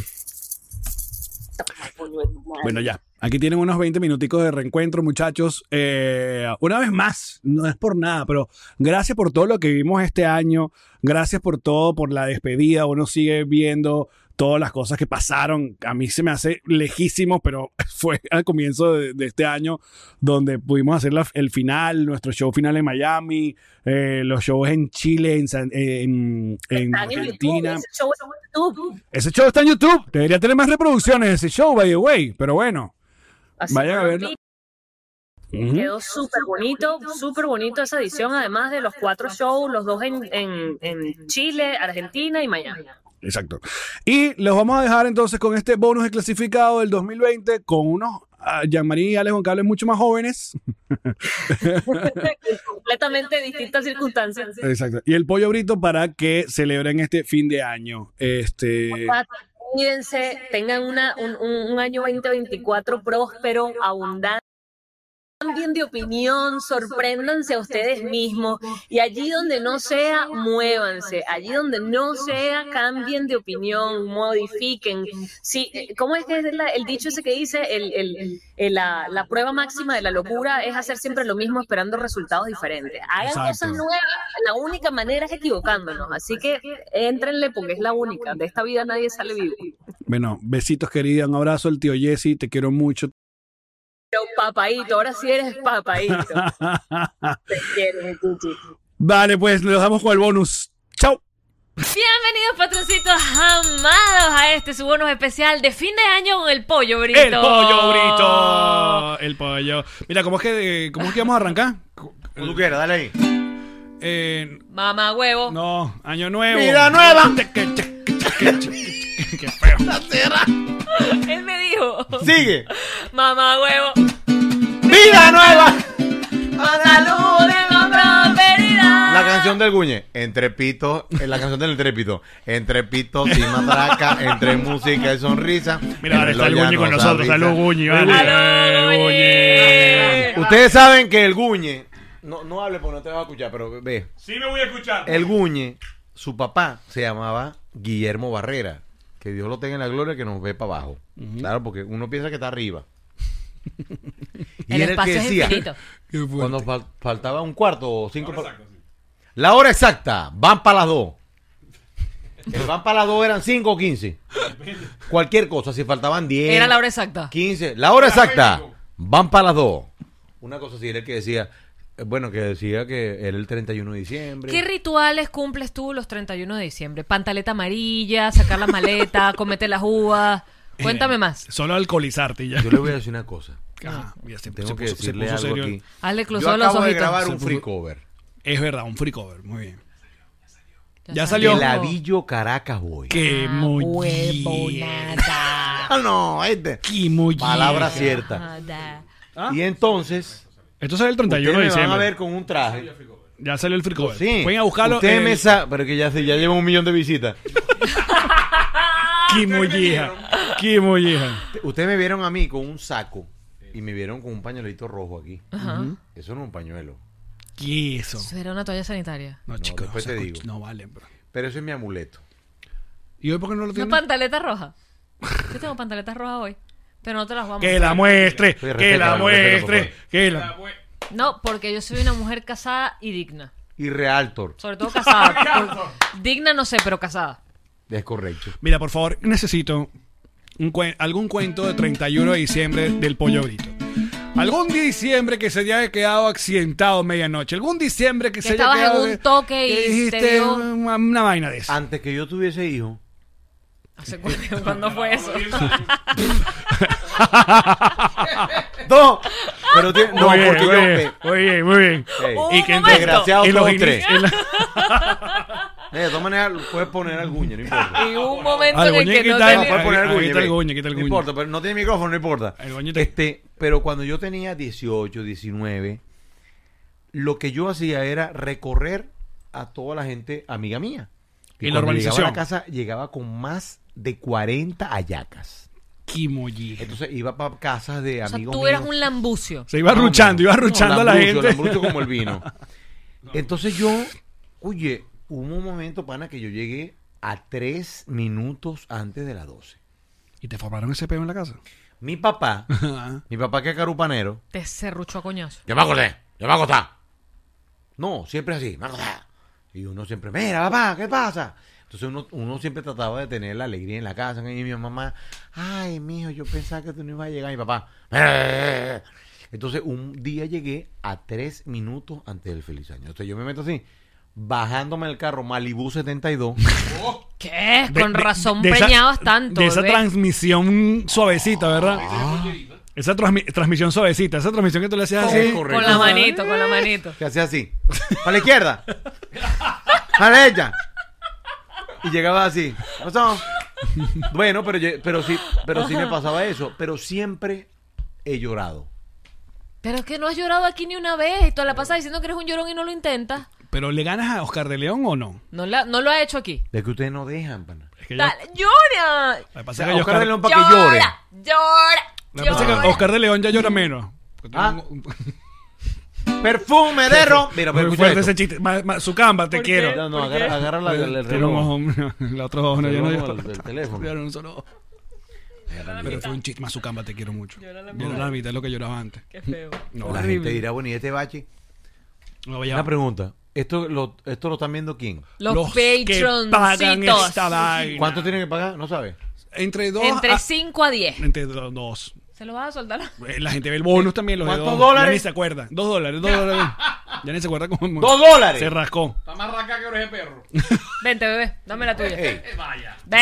[SPEAKER 2] Bueno, ya. Aquí tienen unos veinte minuticos de reencuentro, muchachos. Eh, una vez más, no es por nada, pero gracias por todo lo que vimos este año. Gracias por todo, por la despedida. Uno sigue viendo todas las cosas que pasaron. A mí se me hace lejísimo, pero fue al comienzo de, de este año donde pudimos hacer la- el final, nuestro show final en Miami, eh, los shows en Chile, en, San- en, en
[SPEAKER 3] Están en
[SPEAKER 2] Argentina.
[SPEAKER 3] YouTube, ese show está en YouTube.
[SPEAKER 2] Ese show está en YouTube. Debería tener más reproducciones ese show, by the way. Pero bueno.
[SPEAKER 3] Así
[SPEAKER 2] Vayan a
[SPEAKER 3] que,
[SPEAKER 2] verlo. Ujú.
[SPEAKER 3] Quedó súper bonito, súper bonito esa edición, además de los cuatro shows, los dos en, en, en Chile, Argentina y Miami.
[SPEAKER 2] Exacto. Y los vamos a dejar entonces con este bonus de clasificado del dos mil veinte con unos uh, Jean-Marie y Alex Goncalves mucho más jóvenes.
[SPEAKER 3] Completamente distintas circunstancias.
[SPEAKER 2] Exacto. Y el pollo brito para que celebren este fin de año. Este.
[SPEAKER 3] Cuídense, tengan una, un, un, un año veinte veinticuatro próspero, abundante. Cambien de opinión, sorpréndanse a ustedes mismos y allí donde no sea, muévanse, allí donde no sea, cambien de opinión, modifiquen. Sí, ¿cómo es que es la- el dicho ese que dice? El, el, el- la, la prueba máxima de la locura es hacer siempre lo mismo esperando resultados diferentes. Hagan
[SPEAKER 2] Exacto.
[SPEAKER 3] cosas nuevas, la única manera es equivocándonos, así que éntrenle porque es la única, de esta vida nadie sale vivo.
[SPEAKER 2] Bueno, besitos querida, un abrazo al tío Jesse, te quiero mucho.
[SPEAKER 3] Pero papaíto, ahora sí eres papaíto. Te quieres, Chichi.
[SPEAKER 2] Vale, pues nos damos con el bonus. Chao.
[SPEAKER 1] Bienvenidos, patroncitos amados, a este su bonus especial de fin de año con el pollo brito.
[SPEAKER 2] El pollo brito. El pollo. Mira, ¿cómo es que, cómo es que vamos a arrancar?
[SPEAKER 4] Como tú quieras, dale ahí.
[SPEAKER 2] Eh,
[SPEAKER 1] Mamá huevo.
[SPEAKER 2] no, año nuevo.
[SPEAKER 4] ¡Vida nueva!
[SPEAKER 2] Qué feo.
[SPEAKER 1] Él me dijo.
[SPEAKER 4] Sigue.
[SPEAKER 1] Mamá huevo.
[SPEAKER 4] ¡Vida nueva!
[SPEAKER 1] Con salud y con prosperidad.
[SPEAKER 4] La canción del Guñe. Entre pitos, eh, la canción del entrepito. Entre pitos y matraca, entre música y sonrisa.
[SPEAKER 2] Mira, ahora está el
[SPEAKER 4] reloj ya
[SPEAKER 2] Guñi con
[SPEAKER 4] nos
[SPEAKER 2] nosotros.
[SPEAKER 4] avisa.
[SPEAKER 2] Salud, Guñi, vale.
[SPEAKER 1] Salud,
[SPEAKER 2] El
[SPEAKER 1] Guñi.
[SPEAKER 2] Guñi.
[SPEAKER 4] Ustedes saben que el Guñe, no, no hable porque no te vas a escuchar, pero ve.
[SPEAKER 2] Sí me voy a escuchar.
[SPEAKER 4] El Guñe, su papá se llamaba Guillermo Barrera. Que Dios lo tenga en la gloria, que nos ve para abajo. Claro, porque uno piensa que está arriba. Y
[SPEAKER 1] El
[SPEAKER 4] era
[SPEAKER 1] espacio
[SPEAKER 4] que
[SPEAKER 1] es
[SPEAKER 4] decía,
[SPEAKER 1] infinito.
[SPEAKER 2] Qué fuerte.
[SPEAKER 4] cuando fal- faltaba un cuarto o cinco... pa- La hora exacta, van para las dos. El van para las dos eran cinco o quince. Cualquier cosa, si faltaban diez.
[SPEAKER 1] Era la hora exacta.
[SPEAKER 4] quince. La hora exacta, van para las dos. Una cosa así era el que decía, eh, bueno, que decía que era el treinta y uno de diciembre.
[SPEAKER 1] ¿Qué rituales cumples tú los treinta y uno de diciembre? Pantaleta amarilla, sacar la maleta, comete las uvas. Cuéntame más.
[SPEAKER 2] Solo alcoholizarte y ya.
[SPEAKER 4] Yo le voy a decir una cosa.
[SPEAKER 2] Ah, ya se-
[SPEAKER 4] Tengo
[SPEAKER 2] se
[SPEAKER 4] que
[SPEAKER 2] puso- se
[SPEAKER 4] decirle
[SPEAKER 2] puso
[SPEAKER 4] algo
[SPEAKER 2] serio.
[SPEAKER 4] aquí.
[SPEAKER 1] Hazle
[SPEAKER 4] Yo
[SPEAKER 1] cruzado los
[SPEAKER 4] acabo de
[SPEAKER 1] ojitos.
[SPEAKER 4] grabar
[SPEAKER 2] Se
[SPEAKER 4] un
[SPEAKER 2] puso-
[SPEAKER 4] free cover.
[SPEAKER 2] Es verdad, un free cover. Muy bien.
[SPEAKER 1] Ya
[SPEAKER 2] Ya
[SPEAKER 1] salió.
[SPEAKER 2] salió.
[SPEAKER 4] De Lavillo Caracas Boy.
[SPEAKER 2] Qué
[SPEAKER 1] Ah,
[SPEAKER 2] muy
[SPEAKER 1] huevonada.
[SPEAKER 4] Ah, no, este.
[SPEAKER 2] Qué muy
[SPEAKER 4] Palabra cierta.
[SPEAKER 1] Nada.
[SPEAKER 2] ¿Ah?
[SPEAKER 4] Y entonces,
[SPEAKER 2] Esto sale el treinta y
[SPEAKER 4] ustedes
[SPEAKER 2] uno de
[SPEAKER 4] me van a
[SPEAKER 2] diciembre.
[SPEAKER 4] ver con un traje.
[SPEAKER 2] Ya salió el free cover.
[SPEAKER 4] Sí.
[SPEAKER 2] Pueden a buscarlo.
[SPEAKER 4] Ustedes
[SPEAKER 2] en
[SPEAKER 4] me sa- pero que ya, se- ya llevan un millón de visitas.
[SPEAKER 2] Kimuyija. Qué molleja.
[SPEAKER 4] Ustedes me vieron a mí con un saco y me vieron con un pañuelito rojo aquí.
[SPEAKER 1] Ajá.
[SPEAKER 4] Eso no es un pañuelo.
[SPEAKER 2] ¿Qué eso?
[SPEAKER 1] Eso era una toalla sanitaria.
[SPEAKER 2] No,
[SPEAKER 4] No,
[SPEAKER 2] chicos,
[SPEAKER 4] después
[SPEAKER 2] no,
[SPEAKER 4] te
[SPEAKER 2] se
[SPEAKER 4] digo.
[SPEAKER 2] escucha- no vale, bro.
[SPEAKER 4] Pero eso es mi amuleto.
[SPEAKER 2] ¿Y hoy por qué no lo
[SPEAKER 1] Una
[SPEAKER 2] tienes?
[SPEAKER 1] pantaleta roja. Yo tengo pantaletas rojas hoy. Pero no te las voy a
[SPEAKER 2] Que
[SPEAKER 1] mostrar.
[SPEAKER 2] la muestre,
[SPEAKER 4] Sí,
[SPEAKER 2] que
[SPEAKER 4] respeta,
[SPEAKER 2] la
[SPEAKER 4] respeta, por
[SPEAKER 2] muestre,
[SPEAKER 4] favor.
[SPEAKER 2] que la...
[SPEAKER 1] No, porque yo soy una mujer casada y digna.
[SPEAKER 4] Y Realtor.
[SPEAKER 1] Sobre todo casada. Por- digna no sé, pero casada.
[SPEAKER 4] Es correcto.
[SPEAKER 2] Mira, por favor, necesito un cuen- algún cuento de treinta y uno de diciembre del Pollo Brito. Algún diciembre que se haya quedado accidentado medianoche. Algún diciembre que,
[SPEAKER 1] Que
[SPEAKER 2] se haya
[SPEAKER 1] estabas en
[SPEAKER 2] quedado...
[SPEAKER 1] un toque y
[SPEAKER 2] que
[SPEAKER 1] te
[SPEAKER 2] dijiste
[SPEAKER 1] dio-
[SPEAKER 2] una, una vaina de esa.
[SPEAKER 4] Antes que yo tuviese hijo,
[SPEAKER 1] ¿Hace cuándo, ¿cuándo fue eso?
[SPEAKER 4] no, pero tiene- no,
[SPEAKER 2] Muy bien,
[SPEAKER 4] porque
[SPEAKER 2] muy
[SPEAKER 4] yo
[SPEAKER 2] bien,
[SPEAKER 4] me-
[SPEAKER 2] muy bien, muy bien.
[SPEAKER 4] Ey,
[SPEAKER 1] Un
[SPEAKER 2] Y que
[SPEAKER 1] momento.
[SPEAKER 4] desgraciados
[SPEAKER 2] en los
[SPEAKER 4] todos
[SPEAKER 2] ini-
[SPEAKER 4] tres.
[SPEAKER 2] en la-
[SPEAKER 4] Eh, de todas maneras, puedes poner al guñe, no importa.
[SPEAKER 1] Y hubo un momento
[SPEAKER 2] Ah, el
[SPEAKER 1] en el
[SPEAKER 2] Goñi
[SPEAKER 1] que no
[SPEAKER 2] quita-
[SPEAKER 4] No,
[SPEAKER 1] tenía...
[SPEAKER 4] puedes poner al
[SPEAKER 2] Ahí
[SPEAKER 4] guñe.
[SPEAKER 2] está el
[SPEAKER 4] ve.
[SPEAKER 2] guñe, quita el
[SPEAKER 4] No
[SPEAKER 2] guñe.
[SPEAKER 4] importa, pero no tiene micrófono, no importa.
[SPEAKER 2] El Goñi te-
[SPEAKER 4] Este, pero cuando yo tenía dieciocho, diecinueve, lo que yo hacía era recorrer a toda la gente amiga mía. Y
[SPEAKER 2] En la
[SPEAKER 4] cuando llegaba a la
[SPEAKER 2] urbanización.
[SPEAKER 4] casa, llegaba con más de cuarenta hallacas.
[SPEAKER 2] Kimoji.
[SPEAKER 4] Entonces iba para casas de
[SPEAKER 1] O sea,
[SPEAKER 4] amigos
[SPEAKER 1] tú eras
[SPEAKER 4] míos.
[SPEAKER 1] un lambucio.
[SPEAKER 2] Se iba ruchando, iba ruchando a la
[SPEAKER 4] lambucio,
[SPEAKER 2] gente.
[SPEAKER 4] lambucio como el vino. Entonces yo, oye, hubo un momento, pana, que yo llegué a tres minutos antes de las doce.
[SPEAKER 2] ¿Y te formaron ese peo en la casa?
[SPEAKER 4] Mi papá, mi papá que es carupanero,
[SPEAKER 1] Te serruchó a coñazo.
[SPEAKER 4] yo me acosté, yo me acosté. No, siempre así, me acosté. Y uno siempre, mira, papá, ¿qué pasa? Entonces uno, uno siempre trataba de tener la alegría en la casa. Y mi mamá, ay, mijo, yo pensaba que tú no ibas a llegar. Mi papá, "Eh". Entonces un día llegué a tres minutos antes del feliz año. Entonces yo me meto así, bajándome el carro Malibu setenta y dos.
[SPEAKER 1] ¿Qué?
[SPEAKER 2] De-
[SPEAKER 1] Con
[SPEAKER 2] de-
[SPEAKER 1] razón
[SPEAKER 2] de esa-
[SPEAKER 1] preñabas tanto.
[SPEAKER 2] De esa
[SPEAKER 1] bebé.
[SPEAKER 2] transmisión suavecita, ¿verdad? Esa transmi- transmisión suavecita, esa transmisión que tú le hacías
[SPEAKER 1] Con,
[SPEAKER 2] así.
[SPEAKER 4] correcto.
[SPEAKER 1] con la manito, con la manito.
[SPEAKER 4] Que hacía así, para la izquierda, a la derecha. Y llegaba así. ¿Qué pasó? Bueno, pero, lle- pero sí, pero sí me pasaba eso. Pero siempre he llorado.
[SPEAKER 1] Pero es que no has llorado aquí ni una vez. Y tú la pasas diciendo que eres un llorón y no lo intentas.
[SPEAKER 2] ¿Pero le ganas a Oscar de León o no?
[SPEAKER 1] No, la- no lo ha hecho aquí.
[SPEAKER 4] De que ustedes no dejan, pana.
[SPEAKER 2] Es que yo-
[SPEAKER 1] Dale, llora.
[SPEAKER 2] lo que
[SPEAKER 4] O
[SPEAKER 2] pasa
[SPEAKER 4] sea,
[SPEAKER 2] es que
[SPEAKER 4] Oscar
[SPEAKER 2] Oscar,
[SPEAKER 4] de León para que llore.
[SPEAKER 1] Llora, llora.
[SPEAKER 2] lo que pasa es que
[SPEAKER 1] llora.
[SPEAKER 2] Oscar de León ya llora menos. Porque
[SPEAKER 4] Ah.
[SPEAKER 2] tengo un-
[SPEAKER 4] Perfume de ron. Mira, pero
[SPEAKER 2] Muy
[SPEAKER 4] escucha
[SPEAKER 2] fuerte
[SPEAKER 4] esto.
[SPEAKER 2] ese chiste. Ma- ma- Zucamba, te
[SPEAKER 1] ¿Por
[SPEAKER 2] quiero.
[SPEAKER 1] qué?
[SPEAKER 4] No, no,
[SPEAKER 1] ¿Por qué?
[SPEAKER 4] agarra, agarra la, el, el
[SPEAKER 2] Tiene un
[SPEAKER 4] reloj.
[SPEAKER 2] ojo, el otro ojo, no,
[SPEAKER 4] El
[SPEAKER 2] yo no
[SPEAKER 4] reloj
[SPEAKER 2] yo-
[SPEAKER 4] del teléfono.
[SPEAKER 2] Llora un solo ojo. Pero fue un chiste. Más Zucamba, te quiero mucho.
[SPEAKER 1] Llora la
[SPEAKER 2] Llora
[SPEAKER 1] mitad.
[SPEAKER 2] la mitad de lo que lloraba antes.
[SPEAKER 1] Qué feo.
[SPEAKER 2] No,
[SPEAKER 4] La
[SPEAKER 2] horrible.
[SPEAKER 4] gente dirá, bueno, ¿y este bache?
[SPEAKER 2] No, ya.
[SPEAKER 4] Una pregunta. ¿Esto lo, ¿Esto lo están viendo quién?
[SPEAKER 1] Los,
[SPEAKER 2] que pagan
[SPEAKER 1] patroncitos.
[SPEAKER 2] esta vaina.
[SPEAKER 4] ¿Cuánto tienen que pagar? No sabes.
[SPEAKER 2] Entre dos.
[SPEAKER 1] Entre
[SPEAKER 2] a-
[SPEAKER 1] cinco a diez.
[SPEAKER 2] entre do- dos.
[SPEAKER 1] ¿Se lo vas a soltar?
[SPEAKER 2] Eh, La gente ve el bonus también. Los de
[SPEAKER 4] ¿Cuántos
[SPEAKER 2] dos.
[SPEAKER 4] dólares?
[SPEAKER 2] Ya ni se acuerda. Dos dólares, dos dólares. Ya ni se acuerda cómo.
[SPEAKER 4] ¡Dos dólares!
[SPEAKER 2] Se rascó.
[SPEAKER 5] Está más raca que oreja de perro.
[SPEAKER 1] Vente, bebé. Dame la tuya.
[SPEAKER 4] Ey,
[SPEAKER 5] Vaya.
[SPEAKER 1] Ve.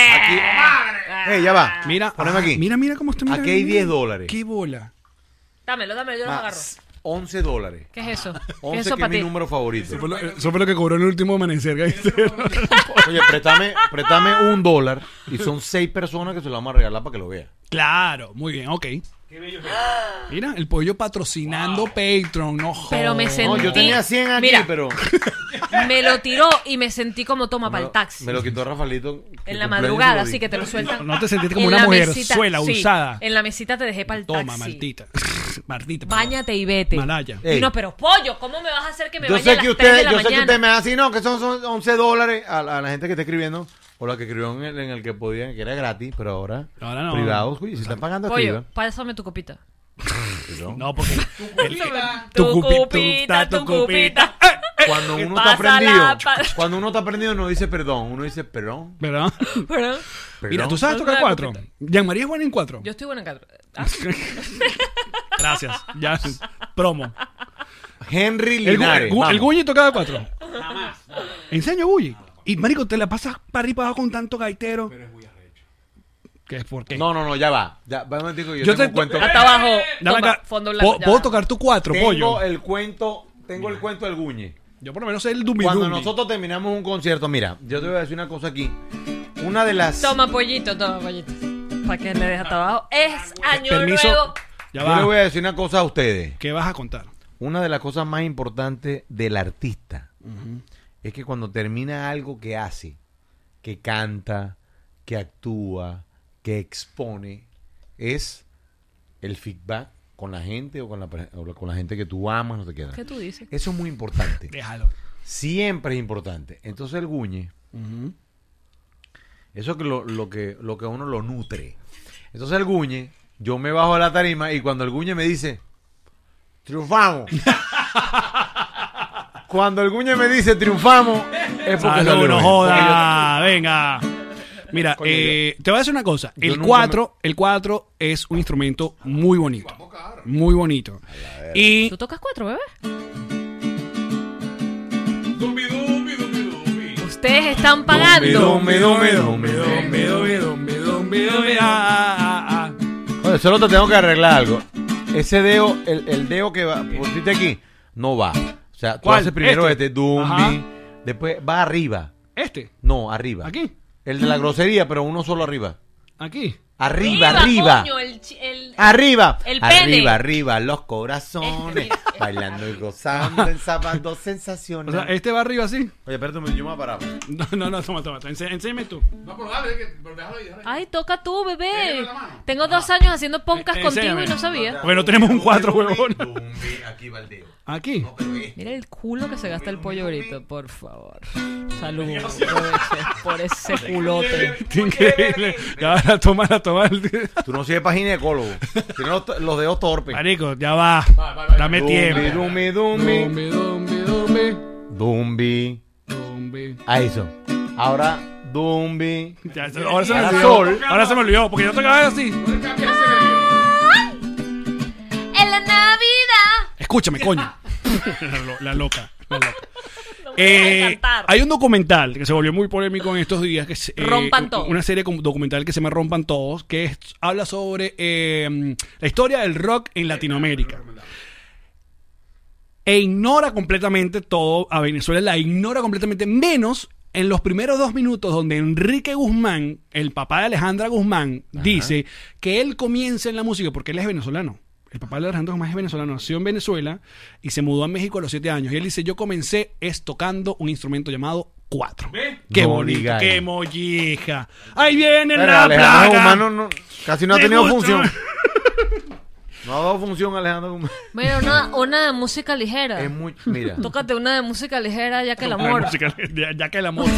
[SPEAKER 4] ey, ya va.
[SPEAKER 2] Mira,
[SPEAKER 4] Poneme
[SPEAKER 2] ah,
[SPEAKER 4] aquí.
[SPEAKER 2] Mira, mira cómo está. mira,
[SPEAKER 4] Aquí hay
[SPEAKER 2] mira.
[SPEAKER 4] diez dólares.
[SPEAKER 2] Qué bola.
[SPEAKER 1] Dámelo, dámelo, yo los agarro.
[SPEAKER 4] Más once dólares.
[SPEAKER 1] ¿Qué es eso? ¿Qué es
[SPEAKER 4] once
[SPEAKER 1] eso
[SPEAKER 4] que es
[SPEAKER 1] para
[SPEAKER 4] mi
[SPEAKER 1] ti?
[SPEAKER 4] número favorito.
[SPEAKER 2] Eso fue, lo, eso fue lo que cobró en el último amanecer. ¿viste?
[SPEAKER 4] Oye, préstame, préstame un dólar y son seis personas que se lo vamos a regalar para que lo vea.
[SPEAKER 2] Claro, muy bien, ok.
[SPEAKER 5] Qué bello.
[SPEAKER 2] Mira, el pollo patrocinando Patreon, no jodas.
[SPEAKER 1] Pero me sentí...
[SPEAKER 4] No, yo tenía cien aquí,
[SPEAKER 1] Mira,
[SPEAKER 4] pero
[SPEAKER 1] me lo tiró y me sentí como toma
[SPEAKER 4] me
[SPEAKER 1] para
[SPEAKER 4] lo,
[SPEAKER 1] el taxi.
[SPEAKER 4] me lo quitó Rafaelito. que
[SPEAKER 1] En la
[SPEAKER 4] cumpleaños
[SPEAKER 1] madrugada,
[SPEAKER 4] se lo
[SPEAKER 1] así
[SPEAKER 4] di.
[SPEAKER 1] que te lo sueltan.
[SPEAKER 2] No te sentiste como
[SPEAKER 1] En
[SPEAKER 2] una
[SPEAKER 1] la
[SPEAKER 2] mujer
[SPEAKER 1] mesita,
[SPEAKER 2] suela,
[SPEAKER 1] sí,
[SPEAKER 2] usada.
[SPEAKER 1] En la mesita te dejé para el taxi.
[SPEAKER 2] Toma, Martita. Martita. por favor.
[SPEAKER 1] Báñate y vete.
[SPEAKER 2] Malaya.
[SPEAKER 4] Ey.
[SPEAKER 1] Y no, pero pollo, ¿cómo me vas a hacer que me
[SPEAKER 4] Yo
[SPEAKER 1] bañe
[SPEAKER 4] sé
[SPEAKER 1] a las
[SPEAKER 4] que
[SPEAKER 1] tres de
[SPEAKER 4] usted,
[SPEAKER 1] la
[SPEAKER 4] yo sé que
[SPEAKER 1] mañana?
[SPEAKER 4] usted me hace, no, que son, son once dólares a, la- a la gente que está escribiendo, o la que escribió en el, en el que podían, que era gratis, pero ahora,
[SPEAKER 2] Ahora no.
[SPEAKER 4] privados, uy, si están pagando
[SPEAKER 1] Pollo,
[SPEAKER 4] aquí,
[SPEAKER 1] pásame tu copita.
[SPEAKER 4] ¿no?
[SPEAKER 2] No, porque.
[SPEAKER 1] Tu
[SPEAKER 2] Tu cupi-
[SPEAKER 1] cupita,
[SPEAKER 2] tu
[SPEAKER 1] tu
[SPEAKER 2] cupita.
[SPEAKER 1] cupita.
[SPEAKER 4] Cuando uno está
[SPEAKER 1] Pásala,
[SPEAKER 4] prendido,
[SPEAKER 1] pa-
[SPEAKER 4] cuando uno está prendido no dice perdón, uno dice perdón.
[SPEAKER 2] ¿Verdad?
[SPEAKER 1] Pero
[SPEAKER 2] Mira, tú sabes tocar
[SPEAKER 1] Una
[SPEAKER 2] cuatro.
[SPEAKER 1] copita.
[SPEAKER 2] Jean-Marie es buena en cuatro.
[SPEAKER 1] yo estoy buena en cuatro. Ah,
[SPEAKER 2] Gracias. Ya. Promo.
[SPEAKER 4] Henry
[SPEAKER 2] El, gu-
[SPEAKER 4] Linares.
[SPEAKER 2] el, gu-
[SPEAKER 4] vamos.
[SPEAKER 2] el Guñi tocaba cuatro. Enseño Guñi. Y marico, te la pasas para arriba y para abajo con tanto gaitero. Pero es muy arrecho. ¿Qué es por qué?
[SPEAKER 4] No, no, no, ya va. Ya, va un momentico, yo,
[SPEAKER 2] Yo
[SPEAKER 4] tengo
[SPEAKER 2] te-
[SPEAKER 4] un cuento.
[SPEAKER 1] hasta abajo.
[SPEAKER 2] Dame
[SPEAKER 1] Toma,
[SPEAKER 2] acá.
[SPEAKER 1] fondo blanco.
[SPEAKER 2] ¿Puedo,
[SPEAKER 1] ya
[SPEAKER 2] puedo
[SPEAKER 1] va.
[SPEAKER 2] tocar tu cuatro,
[SPEAKER 4] Tengo
[SPEAKER 2] pollo?
[SPEAKER 4] el cuento, tengo el cuento del Guñe.
[SPEAKER 2] Yo por lo menos sé el Dumi
[SPEAKER 4] Cuando
[SPEAKER 2] Dumi.
[SPEAKER 4] nosotros terminamos un concierto, mira, yo te voy a decir una cosa aquí. Una de las
[SPEAKER 1] Toma pollito, toma pollito. Para que le dejes hasta abajo. Es año
[SPEAKER 2] Permiso.
[SPEAKER 1] nuevo.
[SPEAKER 2] Ya
[SPEAKER 4] Yo le voy
[SPEAKER 2] va.
[SPEAKER 4] a decir una cosa a ustedes.
[SPEAKER 2] ¿Qué vas a contar?
[SPEAKER 4] Una de las cosas más importantes del artista es que cuando termina algo que hace, que canta, que actúa, que expone es el feedback con la gente o con la, o con la gente que tú amas, no te queda.
[SPEAKER 1] ¿Qué tú dices?
[SPEAKER 4] Eso es muy importante.
[SPEAKER 2] Déjalo.
[SPEAKER 4] Siempre es importante. Entonces el guñe,
[SPEAKER 2] Uh-huh.
[SPEAKER 4] eso es que lo, lo que lo que a uno lo nutre. Entonces el guñe, yo me bajo a la tarima y cuando el guñe me dice, triunfamos. Cuando el guñe me dice triunfamos, es porque
[SPEAKER 2] Salud,
[SPEAKER 4] salió
[SPEAKER 2] no
[SPEAKER 4] bien.
[SPEAKER 2] joda, venga. Mira,
[SPEAKER 4] Coño,
[SPEAKER 2] eh, te voy a decir una cosa.
[SPEAKER 4] yo
[SPEAKER 2] El
[SPEAKER 4] nunca
[SPEAKER 2] cuatro, el cuatro es un instrumento muy bonito. Muy bonito. Y
[SPEAKER 1] ¿Tú tocas cuatro, bebé? Ustedes están pagando.
[SPEAKER 4] Dumbi, dumbi, dumbi, dumbi,
[SPEAKER 2] Dombe, dombe, dombe, dombe, dombe, ah, ah, ah.
[SPEAKER 4] Oye, solo te tengo que arreglar algo. Ese dedo, el, el dedo que va, pusiste aquí, no va. O sea, tú
[SPEAKER 2] ¿Cuál?
[SPEAKER 4] haces primero
[SPEAKER 2] Este.
[SPEAKER 4] este, dumbi,
[SPEAKER 2] Ajá.
[SPEAKER 4] después va arriba.
[SPEAKER 2] Este,
[SPEAKER 4] No, arriba.
[SPEAKER 2] aquí,
[SPEAKER 4] El de la grosería, pero uno solo arriba.
[SPEAKER 2] aquí.
[SPEAKER 4] Arriba, arriba.
[SPEAKER 1] Coño, el, chi- el-
[SPEAKER 4] Arriba.
[SPEAKER 1] El pene.
[SPEAKER 4] Arriba, arriba, los corazones.
[SPEAKER 1] Este, este.
[SPEAKER 4] Bailando y gozando en sábado sensaciones.
[SPEAKER 2] O sea, este va arriba así.
[SPEAKER 4] Oye, espérate un momento, yo me voy a parar.
[SPEAKER 2] No, no, no, toma, toma. Ense- enséñame tú.
[SPEAKER 5] No, pero dale, que, pero déjalo ahí, déjalo ahí.
[SPEAKER 1] Ay, toca tú, bebé.
[SPEAKER 5] Déjame la mano.
[SPEAKER 1] Tengo dos años haciendo podcast
[SPEAKER 2] Eh,
[SPEAKER 1] contigo
[SPEAKER 2] enséñame.
[SPEAKER 1] y no sabía.
[SPEAKER 2] Porque no tenemos un cuatro, huevón.
[SPEAKER 4] Dumbi, aquí va el dedo.
[SPEAKER 2] Aquí.
[SPEAKER 4] No, pero este.
[SPEAKER 1] Mira el culo que se gasta el pollo grito, por favor. Salud por ese, por ese culote.
[SPEAKER 2] Increíble. Ya va, toma, la toma.
[SPEAKER 4] Tú no sirves para ginecólogo. Tienes los, los dedos torpes.
[SPEAKER 2] Marico, ya va.
[SPEAKER 5] Va, va, va.
[SPEAKER 2] Dame
[SPEAKER 4] Dumbi,
[SPEAKER 2] tiempo.
[SPEAKER 4] dumbi, dumbi.
[SPEAKER 2] Dombe, dombe, dombe.
[SPEAKER 4] Dumbi.
[SPEAKER 2] Dombe.
[SPEAKER 4] A eso. Ahora, dumbi.
[SPEAKER 2] Ya, se- ahora se me
[SPEAKER 4] Era
[SPEAKER 2] olvidó.
[SPEAKER 4] sol.
[SPEAKER 2] Ahora se me olvidó, porque yo tocaba así.
[SPEAKER 5] No le cambies ese dedo.
[SPEAKER 1] En la Navidad.
[SPEAKER 2] Escúchame, coño. la, lo- la loca. La loca.
[SPEAKER 1] No me dejes
[SPEAKER 2] Eh,
[SPEAKER 1] cantar.
[SPEAKER 2] hay un documental que se volvió muy polémico en estos días, que es, eh,
[SPEAKER 1] Rompan Todos.
[SPEAKER 2] una serie com- documental que se llama Rompan Todos, que es- habla sobre eh, la historia del rock en Latinoamérica. E ignora completamente todo a Venezuela, la ignora completamente, menos en los primeros dos minutos donde Enrique Guzmán, el papá de Alejandra Guzmán, dice que él comienza en la música porque él es venezolano. El papá de Alejandra Guzmán es venezolano, nació en Venezuela y se mudó a México a los siete años. Y él dice, yo comencé es tocando un instrumento llamado cuatro. Qué
[SPEAKER 4] No
[SPEAKER 2] bonito,
[SPEAKER 4] diga
[SPEAKER 2] qué
[SPEAKER 4] eso.
[SPEAKER 2] molleja. Ahí viene
[SPEAKER 4] Pero
[SPEAKER 2] la
[SPEAKER 4] Alejandro
[SPEAKER 2] plaga.
[SPEAKER 4] Guzmán no, no- casi no ha
[SPEAKER 2] Me
[SPEAKER 4] tenido
[SPEAKER 2] gusta.
[SPEAKER 4] función. No ha dado función Alejandro Guzmán.
[SPEAKER 1] Mira, una, una de música ligera.
[SPEAKER 4] Es muy... Mira.
[SPEAKER 1] Tócate una de música ligera, ya que el
[SPEAKER 2] Ay,
[SPEAKER 1] amor.
[SPEAKER 2] música, ya, ya que el amor.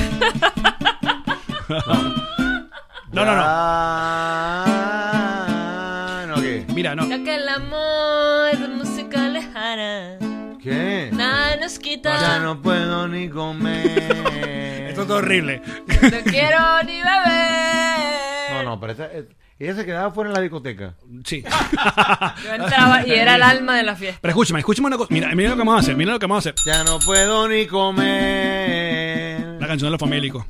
[SPEAKER 2] No, no, no.
[SPEAKER 4] Ah, no, ¿qué?
[SPEAKER 2] Mira, no.
[SPEAKER 1] Ya que el amor es de música lejana.
[SPEAKER 4] ¿Qué?
[SPEAKER 1] Nada nos quita.
[SPEAKER 4] Ya no puedo ni comer.
[SPEAKER 2] Esto es horrible.
[SPEAKER 1] No quiero ni beber.
[SPEAKER 4] No, no, pero esa, eh, ella se quedaba fuera en la discoteca.
[SPEAKER 2] Sí.
[SPEAKER 1] Yo entraba y era el alma de la fiesta.
[SPEAKER 2] Pero escúchame, escúchame una cosa. Mira, mira lo que vamos a hacer. Mira lo que vamos a hacer.
[SPEAKER 4] Ya no puedo ni comer.
[SPEAKER 2] La canción de los famélicos.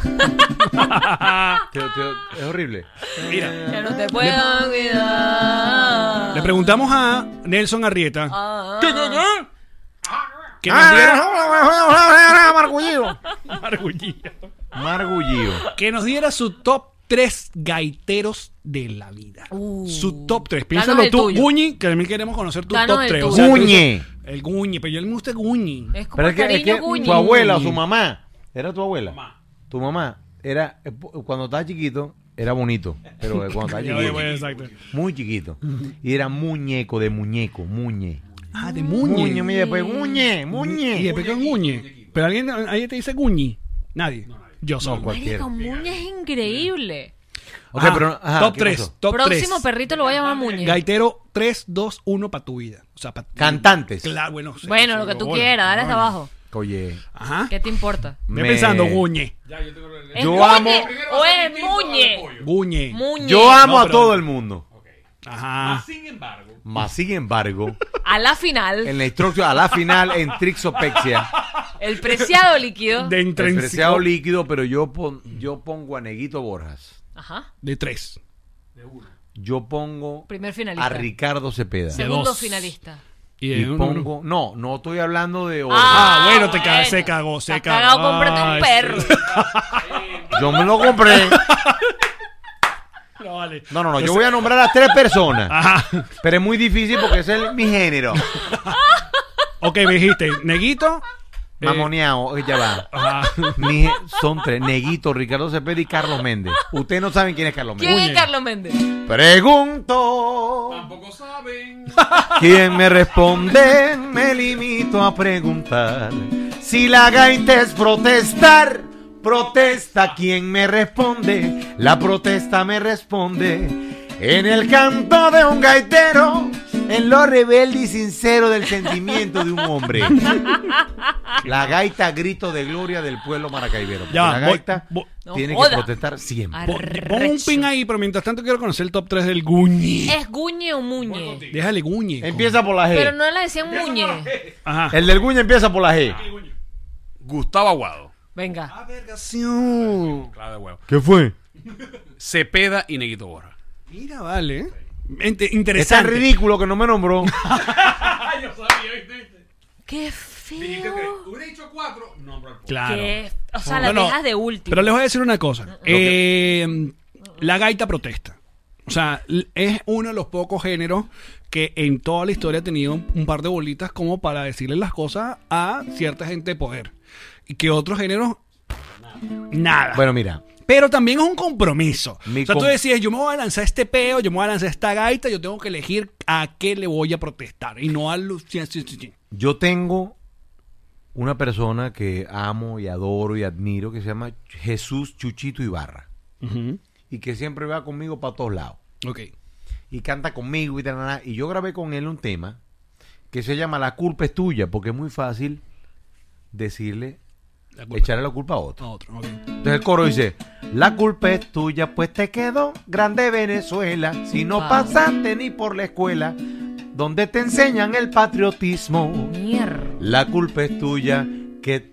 [SPEAKER 4] Tío, tío, es horrible.
[SPEAKER 2] Mira.
[SPEAKER 1] Ya no te puedo olvidar.
[SPEAKER 2] Le preguntamos a Nelson Arrieta
[SPEAKER 1] Ah,
[SPEAKER 2] que nos
[SPEAKER 4] Ah,
[SPEAKER 2] diera
[SPEAKER 4] Margullío.
[SPEAKER 2] Margullía.
[SPEAKER 4] Margullío.
[SPEAKER 2] Que nos diera su top tres gaiteros de la vida.
[SPEAKER 1] Uh.
[SPEAKER 2] Su top tres.
[SPEAKER 1] Danos
[SPEAKER 2] Piénsalo
[SPEAKER 1] el
[SPEAKER 2] tú,
[SPEAKER 1] tuyo.
[SPEAKER 2] Guñi, que también queremos conocer tu
[SPEAKER 1] Danos
[SPEAKER 2] top
[SPEAKER 1] el
[SPEAKER 2] tres.
[SPEAKER 1] tuyo.
[SPEAKER 4] Guñe.
[SPEAKER 2] El Guñi, pero yo le gusta Guñi.
[SPEAKER 1] Es como
[SPEAKER 4] Pero es
[SPEAKER 1] el
[SPEAKER 4] que, es
[SPEAKER 1] cariño
[SPEAKER 4] que
[SPEAKER 1] Guñi.
[SPEAKER 4] tu abuela o su mamá, ¿era tu abuela? Tu mamá era, eh, cuando estaba chiquito, era bonito, pero cuando estaba
[SPEAKER 2] Ya,
[SPEAKER 4] chiquito,
[SPEAKER 2] bueno, exacto.
[SPEAKER 4] muy chiquito, y era muñeco de muñeco, muñe.
[SPEAKER 2] Ah, de
[SPEAKER 4] Muñe,
[SPEAKER 2] Muñe.
[SPEAKER 4] me después, muñe,
[SPEAKER 2] Y
[SPEAKER 4] muñe.
[SPEAKER 2] después con Guñi. Pero alguien ahí te dice Guñi. Nadie. Yo soy.
[SPEAKER 4] cualquiera.
[SPEAKER 1] Marico, Muñe es increíble.
[SPEAKER 4] Ok,
[SPEAKER 2] Ah,
[SPEAKER 4] pero, ajá,
[SPEAKER 2] top
[SPEAKER 4] ¿qué
[SPEAKER 2] tres.
[SPEAKER 4] pasó?
[SPEAKER 2] Top
[SPEAKER 1] Próximo
[SPEAKER 2] tres.
[SPEAKER 1] perrito lo voy a llamar Muñe.
[SPEAKER 2] Gaitero tres, dos, uno para tu vida. O sea, pa-
[SPEAKER 4] Cantantes.
[SPEAKER 2] Claro, bueno. sí,
[SPEAKER 1] Bueno,
[SPEAKER 2] sí,
[SPEAKER 1] lo que tú
[SPEAKER 2] bueno,
[SPEAKER 1] quieras, dale hasta
[SPEAKER 2] bueno.
[SPEAKER 1] abajo.
[SPEAKER 4] Oye,
[SPEAKER 2] Ajá.
[SPEAKER 1] ¿Qué te importa?
[SPEAKER 2] Ve
[SPEAKER 4] me-
[SPEAKER 2] pensando, Guñe.
[SPEAKER 1] ¿Es
[SPEAKER 4] Yo
[SPEAKER 1] Muñe
[SPEAKER 4] amo-
[SPEAKER 1] o es Muñe?
[SPEAKER 2] Guñe.
[SPEAKER 1] Muñe.
[SPEAKER 4] Yo amo
[SPEAKER 2] No,
[SPEAKER 4] a
[SPEAKER 2] pero-
[SPEAKER 4] todo el mundo,
[SPEAKER 2] Ajá.
[SPEAKER 5] Sin embargo,
[SPEAKER 4] mas sin embargo,
[SPEAKER 1] A la final,
[SPEAKER 4] en la instrucción, a la final, en Trixopexia,
[SPEAKER 1] el preciado líquido.
[SPEAKER 2] De
[SPEAKER 4] el
[SPEAKER 2] intrínseco.
[SPEAKER 4] preciado líquido, pero yo, pon- yo pongo a Neguito Borjas.
[SPEAKER 1] Ajá.
[SPEAKER 2] De tres.
[SPEAKER 4] Yo pongo
[SPEAKER 1] Primer finalista.
[SPEAKER 4] a Ricardo Cepeda.
[SPEAKER 1] Segundo
[SPEAKER 2] dos.
[SPEAKER 1] finalista.
[SPEAKER 2] Y,
[SPEAKER 4] Y
[SPEAKER 2] de uno,
[SPEAKER 4] pongo, no, no estoy hablando de oro.
[SPEAKER 2] Ah, bueno, te
[SPEAKER 1] bueno.
[SPEAKER 2] ca- se cagó, se
[SPEAKER 1] Está
[SPEAKER 2] cagó.
[SPEAKER 1] cagado, cómprate un
[SPEAKER 2] Ay,
[SPEAKER 1] perro.
[SPEAKER 4] Yo me lo compré.
[SPEAKER 2] No, vale.
[SPEAKER 4] No, no, no, yo voy a nombrar a tres personas.
[SPEAKER 2] Ajá.
[SPEAKER 4] Pero es muy difícil porque ese es mi género.
[SPEAKER 2] Ok, me dijiste, Neguito, Eh,
[SPEAKER 4] Mamoneado, ya va.
[SPEAKER 2] Ajá.
[SPEAKER 4] Mi- son tres, Neguito, Ricardo Cepeda y Carlos Méndez. Ustedes no saben quién es Carlos
[SPEAKER 1] ¿Quién
[SPEAKER 4] Méndez.
[SPEAKER 1] es Carlos Méndez?
[SPEAKER 4] Pregunto.
[SPEAKER 5] Tampoco saben.
[SPEAKER 4] ¿Quién me responde? Me limito a preguntar. Si la gaita es protestar, protesta. ¿Quién me responde? La protesta me responde. En el canto de un gaitero, en lo rebelde y sincero del sentimiento de un hombre. La gaita, grito de gloria del pueblo maracaibero.
[SPEAKER 2] Ya,
[SPEAKER 4] la
[SPEAKER 2] voy-
[SPEAKER 4] gaita
[SPEAKER 2] voy-
[SPEAKER 1] No
[SPEAKER 4] tiene
[SPEAKER 1] joda.
[SPEAKER 4] que protestar siempre.
[SPEAKER 1] Ar-
[SPEAKER 2] Pon, pon un
[SPEAKER 1] Arrecho.
[SPEAKER 2] pin ahí, pero mientras tanto quiero conocer el top tres del Guñi.
[SPEAKER 1] ¿Es Guñe o Muñe?
[SPEAKER 2] Déjale Guñi.
[SPEAKER 4] Empieza por la G.
[SPEAKER 1] Pero no le decían Muñe.
[SPEAKER 2] Ajá.
[SPEAKER 4] El del Guña empieza por la G.
[SPEAKER 5] Gustavo Aguado.
[SPEAKER 1] Venga.
[SPEAKER 2] Vergación.
[SPEAKER 5] Claro de huevo.
[SPEAKER 4] ¿Qué fue?
[SPEAKER 5] Cepeda y Neguito Borja.
[SPEAKER 2] Mira, vale. Ente-
[SPEAKER 4] Es tan
[SPEAKER 2] interesante.
[SPEAKER 4] ridículo que no me nombró.
[SPEAKER 5] Ay, yo sabía, ¿viste?
[SPEAKER 1] Qué
[SPEAKER 5] Dijiste tres.
[SPEAKER 1] feo.
[SPEAKER 5] Hubiera dicho cuatro. No, bro.
[SPEAKER 2] Claro.
[SPEAKER 1] Qué- O sea, la
[SPEAKER 2] Bueno,
[SPEAKER 1] dejas de último.
[SPEAKER 2] Pero les voy a decir una cosa. Eh, la gaita protesta. O sea, l- es uno de los pocos géneros que en toda la historia ha tenido un par de bolitas como para decirle las cosas a cierta gente de poder. Y que otros géneros, nada.
[SPEAKER 4] Bueno, mira.
[SPEAKER 2] Pero también es un compromiso.
[SPEAKER 4] Mi
[SPEAKER 2] o sea, tú
[SPEAKER 4] com-
[SPEAKER 2] decías, yo me voy a lanzar este peo, yo me voy a lanzar esta gaita, yo tengo que elegir a qué le voy a protestar. Y no a los... sí, sí, sí, sí.
[SPEAKER 4] Yo tengo una persona que amo y adoro y admiro que se llama Jesús Chuchito Ibarra.
[SPEAKER 2] Ujú.
[SPEAKER 4] Y que siempre va conmigo para todos lados.
[SPEAKER 2] Ok.
[SPEAKER 4] Y canta conmigo y tal. Y yo grabé con él un tema que se llama La culpa es tuya, porque es muy fácil decirle,
[SPEAKER 2] La culpa.
[SPEAKER 4] echarle la culpa a otro.
[SPEAKER 2] A otro, ok.
[SPEAKER 4] Entonces el coro dice, la culpa es tuya, pues te quedó grande Venezuela, si no
[SPEAKER 1] Wow.
[SPEAKER 4] pasaste ni por la escuela, donde te enseñan el patriotismo.
[SPEAKER 1] Mierda.
[SPEAKER 4] La culpa es tuya, que...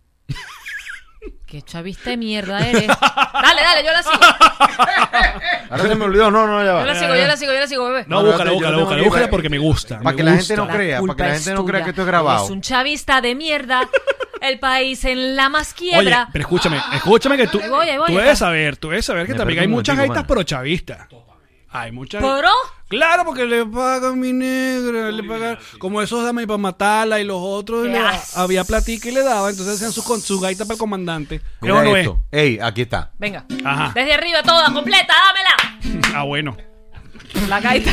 [SPEAKER 1] Qué chavista de mierda eres. Dale, dale, yo la sigo.
[SPEAKER 4] Ahora se me olvidó, no, no, ya
[SPEAKER 1] Yo
[SPEAKER 4] va.
[SPEAKER 1] la sigo, yo la sigo, yo la sigo, bebé.
[SPEAKER 2] No,
[SPEAKER 4] No,
[SPEAKER 2] búscala,
[SPEAKER 4] yo
[SPEAKER 2] búscala,
[SPEAKER 4] tengo
[SPEAKER 2] búscala,
[SPEAKER 4] que-
[SPEAKER 2] búscala porque me gusta.
[SPEAKER 4] Para
[SPEAKER 2] me
[SPEAKER 4] que la
[SPEAKER 2] gusta.
[SPEAKER 4] gente no crea, para que la
[SPEAKER 1] culpa
[SPEAKER 4] gente
[SPEAKER 1] es
[SPEAKER 4] no crea
[SPEAKER 1] tuya.
[SPEAKER 4] que esto es grabado.
[SPEAKER 1] Es un chavista de mierda. El país en la más
[SPEAKER 2] Oye,
[SPEAKER 1] quiebra.
[SPEAKER 2] pero escúchame, escúchame que tú,
[SPEAKER 1] Ahí voy, ahí voy,
[SPEAKER 2] tú
[SPEAKER 1] acá.
[SPEAKER 2] debes saber, tú debes saber que
[SPEAKER 4] Me
[SPEAKER 2] también
[SPEAKER 4] perdí
[SPEAKER 2] hay
[SPEAKER 4] un
[SPEAKER 2] muchas
[SPEAKER 4] momentico,
[SPEAKER 2] gaitas
[SPEAKER 4] mano.
[SPEAKER 2] prochavistas. Hay muchas.
[SPEAKER 1] ¿Poro?
[SPEAKER 2] Claro, porque le pagan mi negra, le pagan como esos dame para matarla y los otros
[SPEAKER 1] Qué
[SPEAKER 2] le-
[SPEAKER 1] asco.
[SPEAKER 2] había platica y le daba, entonces hacían su, con- su gaita para el comandante.
[SPEAKER 4] Mira
[SPEAKER 2] No, no
[SPEAKER 4] esto. Ey, aquí está.
[SPEAKER 1] Venga.
[SPEAKER 2] es. Ajá.
[SPEAKER 1] Desde arriba toda, completa, dámela.
[SPEAKER 2] Ah, bueno.
[SPEAKER 1] La gaita.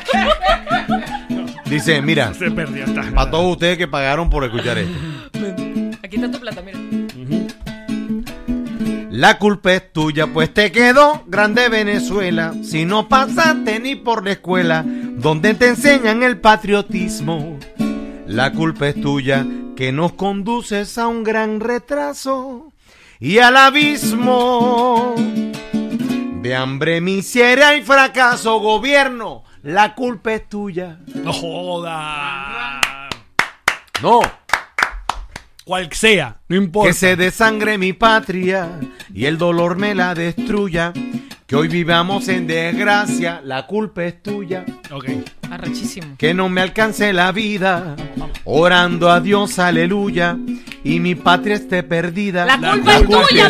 [SPEAKER 4] Dice, mira,
[SPEAKER 2] Se perdió esta.
[SPEAKER 4] para todos ustedes que pagaron por escuchar esto.
[SPEAKER 1] Aquí está tu plata, mira.
[SPEAKER 4] La culpa es tuya, pues te quedó grande Venezuela, si no pasaste ni por la escuela, donde te enseñan el patriotismo. La culpa es tuya, que nos conduces a un gran retraso y al abismo de hambre, miseria y fracaso. Gobierno, la culpa es tuya.
[SPEAKER 2] No joda.
[SPEAKER 4] No,
[SPEAKER 2] Cual sea, no importa.
[SPEAKER 4] que se desangre mi patria y el dolor me la destruya, que hoy vivamos en desgracia, la culpa es tuya.
[SPEAKER 2] Ok.
[SPEAKER 1] Arrechísimo.
[SPEAKER 4] Que no me alcance la vida, orando a Dios, aleluya, y mi patria esté perdida.
[SPEAKER 1] La culpa es tuya,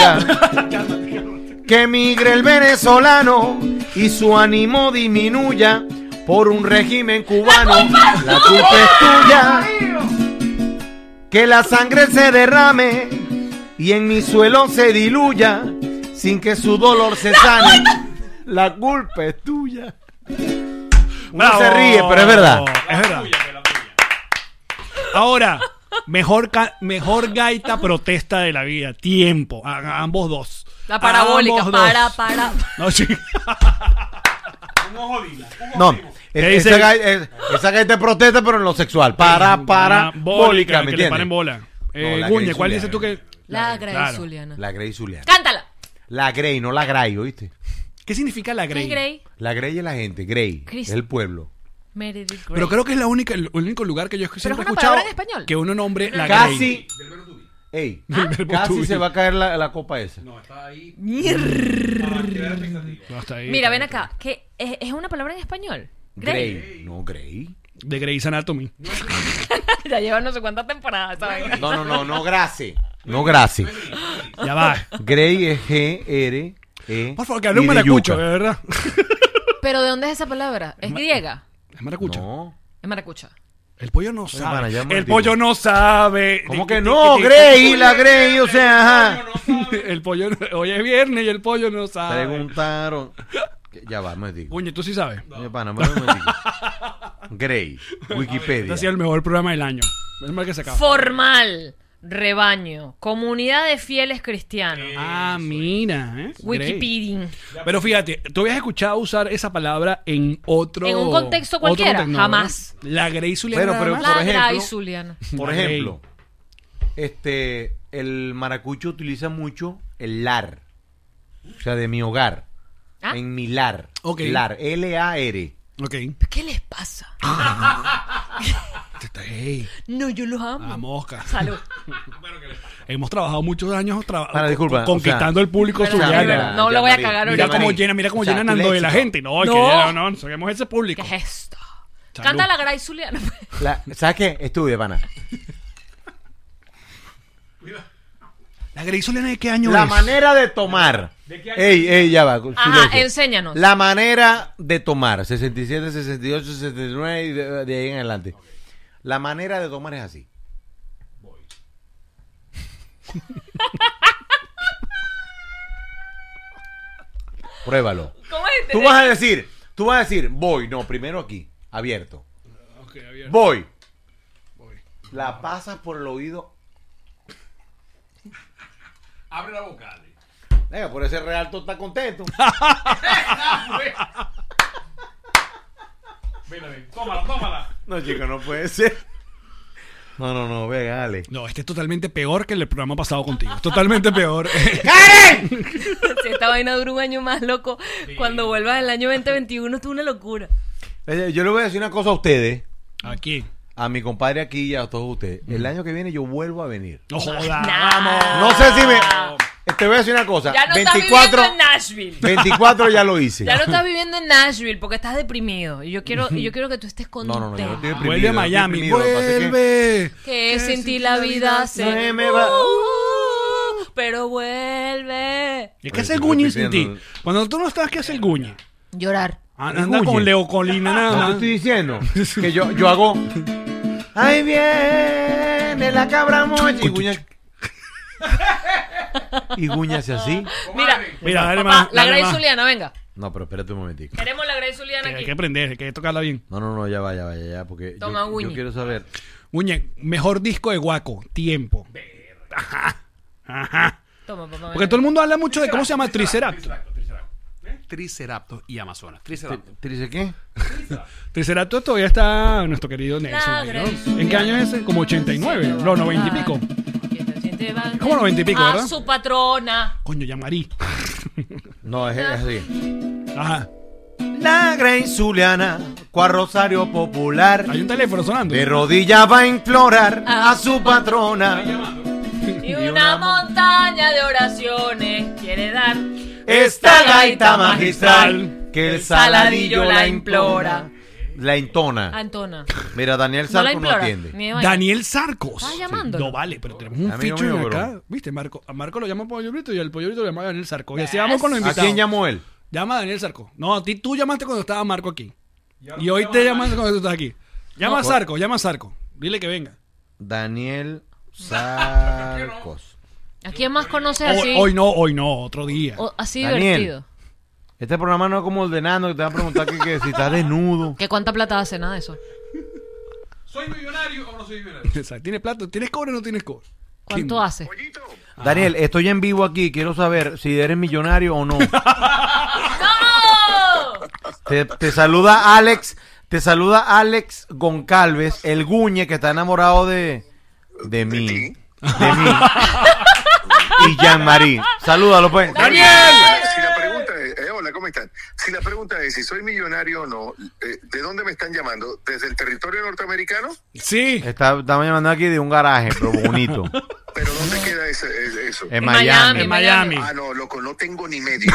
[SPEAKER 1] mamá.
[SPEAKER 4] Que migre el venezolano y su ánimo disminuya por un régimen cubano. La culpa es tuya. Que la sangre se derrame y en mi suelo se diluya sin que su dolor se sane. La culpa es tuya. Uno
[SPEAKER 2] Bravo.
[SPEAKER 4] se ríe, pero es verdad.
[SPEAKER 2] Es verdad. Ahora, mejor, ca- mejor gaita protesta de la vida. Tiempo. A, a ambos dos.
[SPEAKER 1] La parabólica,
[SPEAKER 2] Ambos dos.
[SPEAKER 1] para, para.
[SPEAKER 2] No, sí.
[SPEAKER 4] No,
[SPEAKER 2] ¿Qué
[SPEAKER 4] es-
[SPEAKER 2] dice?
[SPEAKER 4] esa, gaita, es- esa gaita protesta, pero en lo sexual. Para, para, bólica, ¿me
[SPEAKER 2] que le paren
[SPEAKER 4] entiendes?
[SPEAKER 2] bola. Eh,
[SPEAKER 4] la
[SPEAKER 2] Guñe,
[SPEAKER 4] Grey
[SPEAKER 2] ¿cuál
[SPEAKER 4] Zuliana.
[SPEAKER 2] dices tú que...?
[SPEAKER 1] La Grey
[SPEAKER 2] Claro.
[SPEAKER 1] Zuliana.
[SPEAKER 4] La Grey Zuliana.
[SPEAKER 1] Cántala.
[SPEAKER 4] La Grey, no la Grey, ¿oíste?
[SPEAKER 2] ¿Qué significa la
[SPEAKER 1] ¿Qué
[SPEAKER 2] Grey?
[SPEAKER 1] es Grey?
[SPEAKER 4] La Grey es la gente, Grey
[SPEAKER 1] Chris-
[SPEAKER 4] es el pueblo.
[SPEAKER 1] Meredith Grey.
[SPEAKER 2] Pero creo que es la única, el único lugar que yo siempre he
[SPEAKER 1] una
[SPEAKER 2] escuchado
[SPEAKER 1] palabra en español.
[SPEAKER 2] que uno nombre la Grey.
[SPEAKER 4] Casi, ey,
[SPEAKER 2] Del verbo
[SPEAKER 4] casi
[SPEAKER 2] to be.
[SPEAKER 4] se va a caer la, la copa esa.
[SPEAKER 5] No, está ahí.
[SPEAKER 2] No, hasta ahí.
[SPEAKER 1] Mira, ven acá. ¿Qué, es, ¿Es una palabra en español? Grey.
[SPEAKER 4] Grey, no Grey.
[SPEAKER 2] De Grey's Anatomy.
[SPEAKER 1] Ya lleva no sé cuántas temporadas, ¿sabes?
[SPEAKER 4] No, no, no, no Grace. No Grace.
[SPEAKER 2] Ya va.
[SPEAKER 4] Grey es G R E.
[SPEAKER 2] Por favor, que hable un
[SPEAKER 4] y de
[SPEAKER 2] maracucho,
[SPEAKER 4] yuca.
[SPEAKER 2] de verdad.
[SPEAKER 1] Pero ¿de dónde es esa palabra? ¿Es griega?
[SPEAKER 2] Es maracucho.
[SPEAKER 4] No.
[SPEAKER 1] Es maracucha.
[SPEAKER 2] El pollo no
[SPEAKER 4] Oye,
[SPEAKER 2] sabe.
[SPEAKER 4] pana, ya me
[SPEAKER 2] el
[SPEAKER 4] digo.
[SPEAKER 2] pollo no sabe.
[SPEAKER 4] ¿Cómo que no? Grey, la Grey, o sea, ajá.
[SPEAKER 2] El pollo, hoy es viernes y el pollo no sabe.
[SPEAKER 4] Preguntaron. Ya va, me digo.
[SPEAKER 2] Coño, tú sí sabes.
[SPEAKER 4] Oye, pana, me digo. Grey, Wikipedia.
[SPEAKER 2] Este ha sido el mejor programa del año. Es mal que se acaba.
[SPEAKER 1] Formal. Rebaño. Comunidad de fieles cristianos.
[SPEAKER 2] Ah, mira, ¿eh?
[SPEAKER 1] Wikipedia.
[SPEAKER 2] Great. Pero fíjate, ¿tú habías escuchado usar esa palabra en otro...
[SPEAKER 1] ¿En un contexto
[SPEAKER 2] otro
[SPEAKER 1] cualquiera?
[SPEAKER 2] contexto? No,
[SPEAKER 1] Jamás.
[SPEAKER 2] ¿verdad? La Grey Zuliana
[SPEAKER 4] Pero-
[SPEAKER 2] nada
[SPEAKER 4] pero-
[SPEAKER 2] más.
[SPEAKER 1] La
[SPEAKER 4] Por ejemplo-
[SPEAKER 1] Gray Zuliana.
[SPEAKER 4] Por
[SPEAKER 2] La
[SPEAKER 4] ejemplo, este, el maracucho utiliza mucho el lar. O sea, de mi hogar.
[SPEAKER 1] ¿Ah?
[SPEAKER 4] En mi lar.
[SPEAKER 2] Ok.
[SPEAKER 4] Lar. L A R.
[SPEAKER 2] Ok.
[SPEAKER 1] ¿Qué les pasa?
[SPEAKER 2] Hey,
[SPEAKER 1] No, yo los amo.
[SPEAKER 2] la mosca.
[SPEAKER 1] Salud.
[SPEAKER 2] Hemos trabajado muchos años traba-
[SPEAKER 4] Para, disculpa,
[SPEAKER 2] con- conquistando
[SPEAKER 4] o sea,
[SPEAKER 2] el público
[SPEAKER 1] Verdad,
[SPEAKER 2] zuliano.
[SPEAKER 1] verdad. No lo voy a
[SPEAKER 4] María,
[SPEAKER 1] cagar
[SPEAKER 2] Mira
[SPEAKER 1] ahorita.
[SPEAKER 2] cómo
[SPEAKER 4] María.
[SPEAKER 2] llena, mira cómo
[SPEAKER 4] O sea,
[SPEAKER 2] llenan
[SPEAKER 4] tu
[SPEAKER 2] Nando de la
[SPEAKER 4] léxico.
[SPEAKER 2] gente. No, es
[SPEAKER 1] No.
[SPEAKER 2] que ya no, somos ese público.
[SPEAKER 1] ¿Qué es esto?
[SPEAKER 2] Salud.
[SPEAKER 1] Canta la Gray Zuliana.
[SPEAKER 4] La- ¿Sabes qué? Estudia, pana.
[SPEAKER 2] ¿La Grey Zuliana de qué año
[SPEAKER 4] La
[SPEAKER 2] es?
[SPEAKER 4] manera de tomar. Ey, ey, ya va.
[SPEAKER 1] Ajá,
[SPEAKER 4] silencio.
[SPEAKER 1] enséñanos.
[SPEAKER 4] La manera de tomar. sesenta y siete, sesenta y ocho, sesenta y nueve y de, de ahí en adelante. La manera de tomar es así. Pruébalo.
[SPEAKER 1] ¿Cómo es?
[SPEAKER 4] Tú vas a decir, tú vas a decir, voy. No, primero aquí, abierto.
[SPEAKER 2] Ok, abierto.
[SPEAKER 4] Voy. La pasas por el oído.
[SPEAKER 5] Abre la boca, Ale.
[SPEAKER 4] Venga, por ese real tú estás contento.
[SPEAKER 5] Ven, ven. Tómala, tómala.
[SPEAKER 4] No, chico, no puede ser. No, no, no, venga, dale.
[SPEAKER 2] No, este es totalmente peor que el programa pasado contigo. Es totalmente peor.
[SPEAKER 1] Si esta vaina dura un año más, loco. Cuando vuelvas el año veinte veintiuno, es una locura.
[SPEAKER 4] Eh, Yo le voy a decir una cosa a ustedes,
[SPEAKER 2] Aquí.
[SPEAKER 4] a mi compadre aquí y a todos ustedes. El año que viene yo vuelvo a venir.
[SPEAKER 2] No joda,
[SPEAKER 1] Nah.
[SPEAKER 2] vamos.
[SPEAKER 4] No sé si me... Te voy a decir una cosa.
[SPEAKER 1] Ya no
[SPEAKER 4] veinticuatro,
[SPEAKER 1] estás viviendo en Nashville.
[SPEAKER 4] veinticuatro ya lo hice.
[SPEAKER 1] Ya no estás viviendo en Nashville porque estás deprimido. Y yo quiero, y yo quiero que tú estés
[SPEAKER 4] No,
[SPEAKER 1] contento.
[SPEAKER 4] no, no, yo no estoy deprimido.
[SPEAKER 2] Vuelve a
[SPEAKER 4] no estoy
[SPEAKER 2] Miami.
[SPEAKER 4] deprimido, lo que pasa es que-
[SPEAKER 2] Vuelve.
[SPEAKER 1] Que sin ti la vida se
[SPEAKER 4] se me va.
[SPEAKER 1] Uh, pero vuelve.
[SPEAKER 2] ¿Y qué
[SPEAKER 4] Oye,
[SPEAKER 2] hace el
[SPEAKER 4] estoy
[SPEAKER 2] Guñi sin ti?
[SPEAKER 4] diciendo-
[SPEAKER 2] Cuando tú no estás, ¿qué hace el Guñi?
[SPEAKER 1] Llorar.
[SPEAKER 2] Anda
[SPEAKER 4] El Guñi.
[SPEAKER 2] con Leo Colina nada
[SPEAKER 4] No te
[SPEAKER 2] más.
[SPEAKER 4] estoy diciendo que yo, yo hago. Ahí viene la cabra mocha. Y Guña. Y Guña hace así.
[SPEAKER 1] Mira,
[SPEAKER 2] Mira, dale
[SPEAKER 1] papá,
[SPEAKER 2] más.
[SPEAKER 1] la
[SPEAKER 2] dale
[SPEAKER 1] Grey
[SPEAKER 2] más.
[SPEAKER 1] Zuliana, venga.
[SPEAKER 4] No, pero espérate un momentico.
[SPEAKER 1] Queremos la Grey Zuliana
[SPEAKER 2] Hay
[SPEAKER 1] aquí.
[SPEAKER 2] que aprender, hay que tocarla bien.
[SPEAKER 4] No, no, no, ya va, ya va, ya, ya, porque
[SPEAKER 1] Toma,
[SPEAKER 4] yo, yo
[SPEAKER 1] Guñi.
[SPEAKER 4] quiero saber.
[SPEAKER 2] Guñe, mejor disco de Guaco, Tiempo. Ajá. Ajá.
[SPEAKER 1] Toma, papá.
[SPEAKER 2] Porque todo el mundo habla mucho de cómo se llama Triceratops.
[SPEAKER 5] Triceratops, Triceratops. ¿Eh? Triceratops y Amazonas. Triceratops.
[SPEAKER 4] ¿Te dice qué?
[SPEAKER 2] Triceratops todavía está nuestro querido Nelson.
[SPEAKER 1] La
[SPEAKER 2] ¿no?
[SPEAKER 1] Grey
[SPEAKER 2] ¿En
[SPEAKER 1] Zuliana.
[SPEAKER 2] qué año es ese? Como ochenta y nueve. No, noventa y pico. Como noventa y pico,
[SPEAKER 1] A
[SPEAKER 2] ¿verdad?
[SPEAKER 1] su patrona.
[SPEAKER 2] Coño, ya Marí.
[SPEAKER 4] No, es, es así.
[SPEAKER 2] Ajá.
[SPEAKER 4] La Grey Zuliana, cual Rosario Popular,
[SPEAKER 2] Hay un teléfono sonando.
[SPEAKER 4] de rodillas va a implorar a su patrona.
[SPEAKER 1] Y una montaña de oraciones quiere dar.
[SPEAKER 4] Esta gaita magistral que el
[SPEAKER 1] Saladillo
[SPEAKER 4] saladillo
[SPEAKER 1] la
[SPEAKER 4] la implora. La intona.
[SPEAKER 1] Antona.
[SPEAKER 4] Mira, Daniel
[SPEAKER 1] No la
[SPEAKER 4] Sarco no
[SPEAKER 1] implora.
[SPEAKER 4] atiende.
[SPEAKER 1] Ni de vaina.
[SPEAKER 2] Daniel Sarcos.
[SPEAKER 1] ¿Estás llamando?
[SPEAKER 2] No vale, pero tenemos un
[SPEAKER 4] Amigo
[SPEAKER 2] feature
[SPEAKER 4] mío,
[SPEAKER 2] acá.
[SPEAKER 4] bro.
[SPEAKER 2] ¿Viste? Marco, a Marco lo llama Pollo Brito y al Pollo Brito lo llama Daniel Sarcos. Y así vamos con los
[SPEAKER 4] ¿A
[SPEAKER 2] invitados.
[SPEAKER 4] quién llamó él?
[SPEAKER 2] Llama a Daniel Sarcos. No, a ti tú llamaste cuando estaba Marco aquí. Y hoy te llamaste cuando tú estás aquí. Llama a Sarco, llama a Sarco. Dile que venga.
[SPEAKER 4] Daniel Sarcos.
[SPEAKER 1] ¿A quién más conoces
[SPEAKER 2] Hoy,
[SPEAKER 1] así?
[SPEAKER 2] hoy no, hoy no, otro día.
[SPEAKER 1] O- así
[SPEAKER 4] Daniel.
[SPEAKER 1] divertido.
[SPEAKER 4] Este programa no es como el de Nando que te va a preguntar que, que si estás desnudo.
[SPEAKER 1] ¿Qué cuánta plata hace? Nada de eso.
[SPEAKER 5] ¿Soy millonario o no soy millonario?
[SPEAKER 2] O sea, ¿tienes plato? ¿Tienes cobre o no tienes cobre?
[SPEAKER 1] ¿Cuánto
[SPEAKER 2] ¿Quién?
[SPEAKER 1] hace?
[SPEAKER 4] Daniel, estoy en vivo aquí. Quiero saber si eres millonario o no.
[SPEAKER 1] ¡No!
[SPEAKER 4] Te, te saluda Alex. Te saluda Alex Goncalves, el Guñe que está enamorado de. De mí. De mí. Y Jean-Marie. Salúdalo, pues.
[SPEAKER 1] ¡Daniel!
[SPEAKER 6] Si la pregunta es, eh, hola, ¿cómo están? Si la pregunta es si soy millonario o no, eh, ¿de dónde me están llamando? ¿Desde el territorio norteamericano?
[SPEAKER 2] Sí.
[SPEAKER 4] Está, estamos llamando aquí de un garaje, pero bonito.
[SPEAKER 6] ¿Pero dónde queda ese, ese- eso?
[SPEAKER 4] En
[SPEAKER 1] Miami,
[SPEAKER 4] Miami.
[SPEAKER 2] En Miami.
[SPEAKER 6] Ah, no, loco, no tengo ni medio.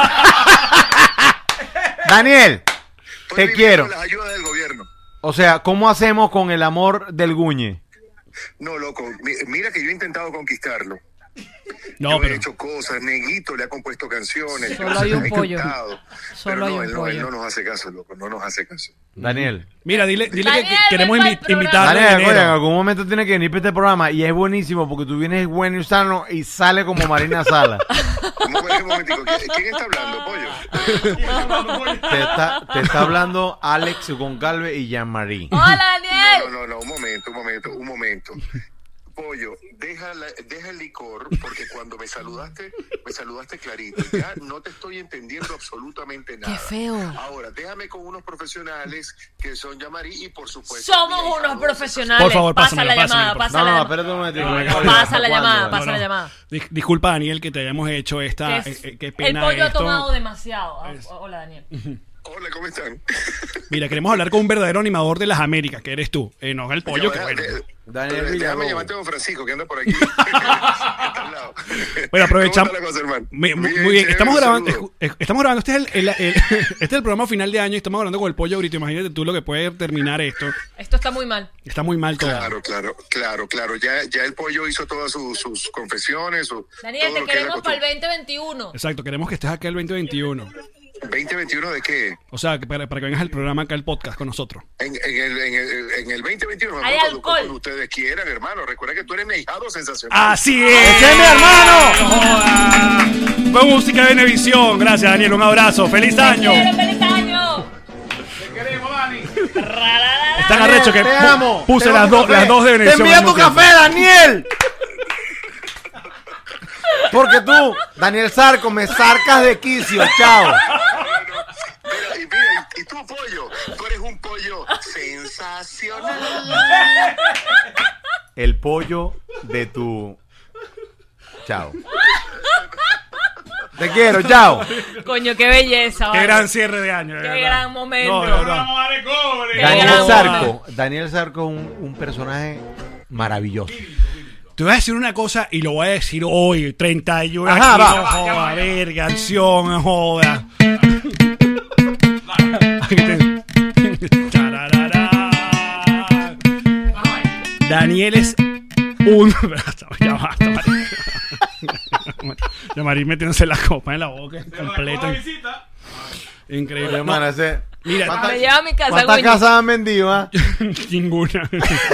[SPEAKER 4] Daniel,
[SPEAKER 6] Estoy
[SPEAKER 4] te
[SPEAKER 6] viviendo
[SPEAKER 4] quiero.
[SPEAKER 6] las ayudas del gobierno.
[SPEAKER 4] O sea, ¿cómo hacemos con el amor del Guñe?
[SPEAKER 6] No, loco, mi- mira que yo he intentado conquistarlo.
[SPEAKER 2] No,
[SPEAKER 6] Yo
[SPEAKER 2] pero-
[SPEAKER 6] he hecho cosas, Neguito le ha compuesto canciones.
[SPEAKER 1] Solo hay un
[SPEAKER 6] he
[SPEAKER 1] pollo.
[SPEAKER 6] cantado,
[SPEAKER 1] Solo
[SPEAKER 6] pero
[SPEAKER 1] hay
[SPEAKER 6] no,
[SPEAKER 1] un
[SPEAKER 6] él no,
[SPEAKER 1] pollo.
[SPEAKER 6] él no nos hace caso, loco, no nos hace caso.
[SPEAKER 4] Daniel.
[SPEAKER 2] Mira, dile, dile que-
[SPEAKER 1] Daniel,
[SPEAKER 2] que queremos
[SPEAKER 1] ven
[SPEAKER 2] invi-
[SPEAKER 1] pa'l programa.
[SPEAKER 2] invitarlo en
[SPEAKER 4] Daniel, oye, en
[SPEAKER 2] enero.
[SPEAKER 4] algún momento tiene que venir para este programa y es buenísimo porque tú vienes bueno y sano y sale como Marina Sala.
[SPEAKER 6] Un momento, un momentico, ¿quién, quién está hablando, pollo?
[SPEAKER 4] Te está, te está hablando Alex Goncalves y Jean-Marie.
[SPEAKER 1] ¡Hola,
[SPEAKER 6] No,
[SPEAKER 1] Daniel!
[SPEAKER 6] no, no, un momento, un momento, un momento. Pollo, deja, la- deja el licor, porque cuando me saludaste, me saludaste clarito. Ya no te estoy entendiendo absolutamente nada.
[SPEAKER 1] ¡Qué feo!
[SPEAKER 6] Ahora, déjame con unos profesionales que son Yamari y por supuesto...
[SPEAKER 1] Somos
[SPEAKER 6] mi
[SPEAKER 1] unos
[SPEAKER 6] ahijado.
[SPEAKER 1] profesionales.
[SPEAKER 2] Por favor,
[SPEAKER 1] pasa
[SPEAKER 2] pásamelo,
[SPEAKER 1] la
[SPEAKER 2] pásamelo,
[SPEAKER 1] llamada,
[SPEAKER 2] por
[SPEAKER 1] pasa
[SPEAKER 4] No,
[SPEAKER 1] la
[SPEAKER 4] no,
[SPEAKER 1] llamada.
[SPEAKER 4] espérate un momentico.
[SPEAKER 2] No,
[SPEAKER 4] me
[SPEAKER 2] no,
[SPEAKER 4] acabo de-
[SPEAKER 1] Pasa la
[SPEAKER 4] ¿Cuándo?
[SPEAKER 1] llamada,
[SPEAKER 2] No,
[SPEAKER 1] pasa
[SPEAKER 2] no.
[SPEAKER 1] la llamada.
[SPEAKER 2] Dis- disculpa, Daniel, que te hayamos hecho esta.
[SPEAKER 1] Que es-
[SPEAKER 2] eh, eh, qué
[SPEAKER 1] el
[SPEAKER 2] pena
[SPEAKER 1] pollo ha
[SPEAKER 2] esto.
[SPEAKER 1] tomado demasiado. Ah, hola, Daniel.
[SPEAKER 6] Hola, ¿cómo están?
[SPEAKER 2] Mira, queremos hablar con un verdadero animador de las Américas, que eres tú. Eh, no el pollo,
[SPEAKER 6] Yo,
[SPEAKER 2] que
[SPEAKER 6] deja-
[SPEAKER 2] bueno.
[SPEAKER 6] de-
[SPEAKER 4] Daniel
[SPEAKER 6] déjame
[SPEAKER 4] Villalobos.
[SPEAKER 6] llamarte a don Francisco, que anda por aquí. Está al lado.
[SPEAKER 2] Bueno, aprovechamos.
[SPEAKER 6] ¿Cómo está la cosa, hermano?
[SPEAKER 2] Muy, muy-
[SPEAKER 6] Bien,
[SPEAKER 2] muy bien,
[SPEAKER 6] chévere,
[SPEAKER 2] estamos
[SPEAKER 6] un
[SPEAKER 2] grabando,
[SPEAKER 6] saludo.
[SPEAKER 2] escu- estamos grabando, este es el, el- el- este es el programa final de año y estamos hablando con el pollo ahorita. Imagínate tú lo que puede terminar esto.
[SPEAKER 1] Esto está muy mal.
[SPEAKER 2] Está muy mal todo.
[SPEAKER 6] Claro, claro, claro, claro. Ya, ya el pollo hizo todas sus, sus confesiones. Su,
[SPEAKER 1] Daniel,
[SPEAKER 6] todo
[SPEAKER 1] te
[SPEAKER 6] lo que es la
[SPEAKER 1] queremos para el
[SPEAKER 6] costumbre.
[SPEAKER 1] veinte veintiuno.
[SPEAKER 2] Exacto, queremos que estés acá el veinte veintiuno.
[SPEAKER 6] ¿veinte veintiuno de qué?
[SPEAKER 2] O sea, que para, para que vengas al programa acá, el podcast con nosotros.
[SPEAKER 6] En, en el, en, el, en el veinte veintiuno.
[SPEAKER 1] Hay
[SPEAKER 6] cuando,
[SPEAKER 1] alcohol.
[SPEAKER 6] cuando ustedes quieran, hermano. Recuerda que tú eres mi ahijado sensacional.
[SPEAKER 2] ¡Así es!
[SPEAKER 4] ¡Ese es mi hermano!
[SPEAKER 2] ¡Joda! Fue música de Venevisión. Gracias, Daniel. Un abrazo. ¡Feliz año!
[SPEAKER 1] ¡Quiero feliz año!
[SPEAKER 2] Están arrecho que
[SPEAKER 4] Te
[SPEAKER 2] pu-
[SPEAKER 4] amo.
[SPEAKER 2] puse
[SPEAKER 4] Tengo
[SPEAKER 2] las,
[SPEAKER 4] tu
[SPEAKER 2] dos
[SPEAKER 4] café.
[SPEAKER 2] las dos de
[SPEAKER 4] Te
[SPEAKER 2] Venevisión.
[SPEAKER 4] envía
[SPEAKER 2] al
[SPEAKER 4] tu
[SPEAKER 2] mismo tiempo.
[SPEAKER 4] café, Daniel. Porque tú, Daniel Sarco, me sarcas de quicio. Chao.
[SPEAKER 6] Mira, y mira, y, y tú, pollo, tú eres un pollo sensacional.
[SPEAKER 4] El pollo de tu... Chao. Te quiero, chao.
[SPEAKER 1] Coño, qué belleza.
[SPEAKER 2] Qué
[SPEAKER 1] vale.
[SPEAKER 2] gran cierre de año. de
[SPEAKER 1] Qué
[SPEAKER 2] verdad.
[SPEAKER 1] gran momento.
[SPEAKER 2] No, de verdad.
[SPEAKER 1] Qué
[SPEAKER 4] Daniel
[SPEAKER 1] gran
[SPEAKER 4] Sarco. Daniel Sarco es un, un personaje maravilloso.
[SPEAKER 2] Te voy a decir una cosa y lo voy a decir hoy, treinta y uno.
[SPEAKER 4] Ajá,
[SPEAKER 2] aquí,
[SPEAKER 4] va.
[SPEAKER 2] no joda, verga, acción, no joda. Aquí te- Chararara. Daniel es un... Ya basta, Marí. Ya Marí metiéndose la copa en la boca completa. Increíble.
[SPEAKER 4] Oye, man, ese-
[SPEAKER 2] Mira,
[SPEAKER 4] ¿cuántas-
[SPEAKER 1] Me lleva a mi casa,
[SPEAKER 4] ¿Cuántas
[SPEAKER 1] Winnie.
[SPEAKER 4] casas han vendido? ah?
[SPEAKER 2] ninguna.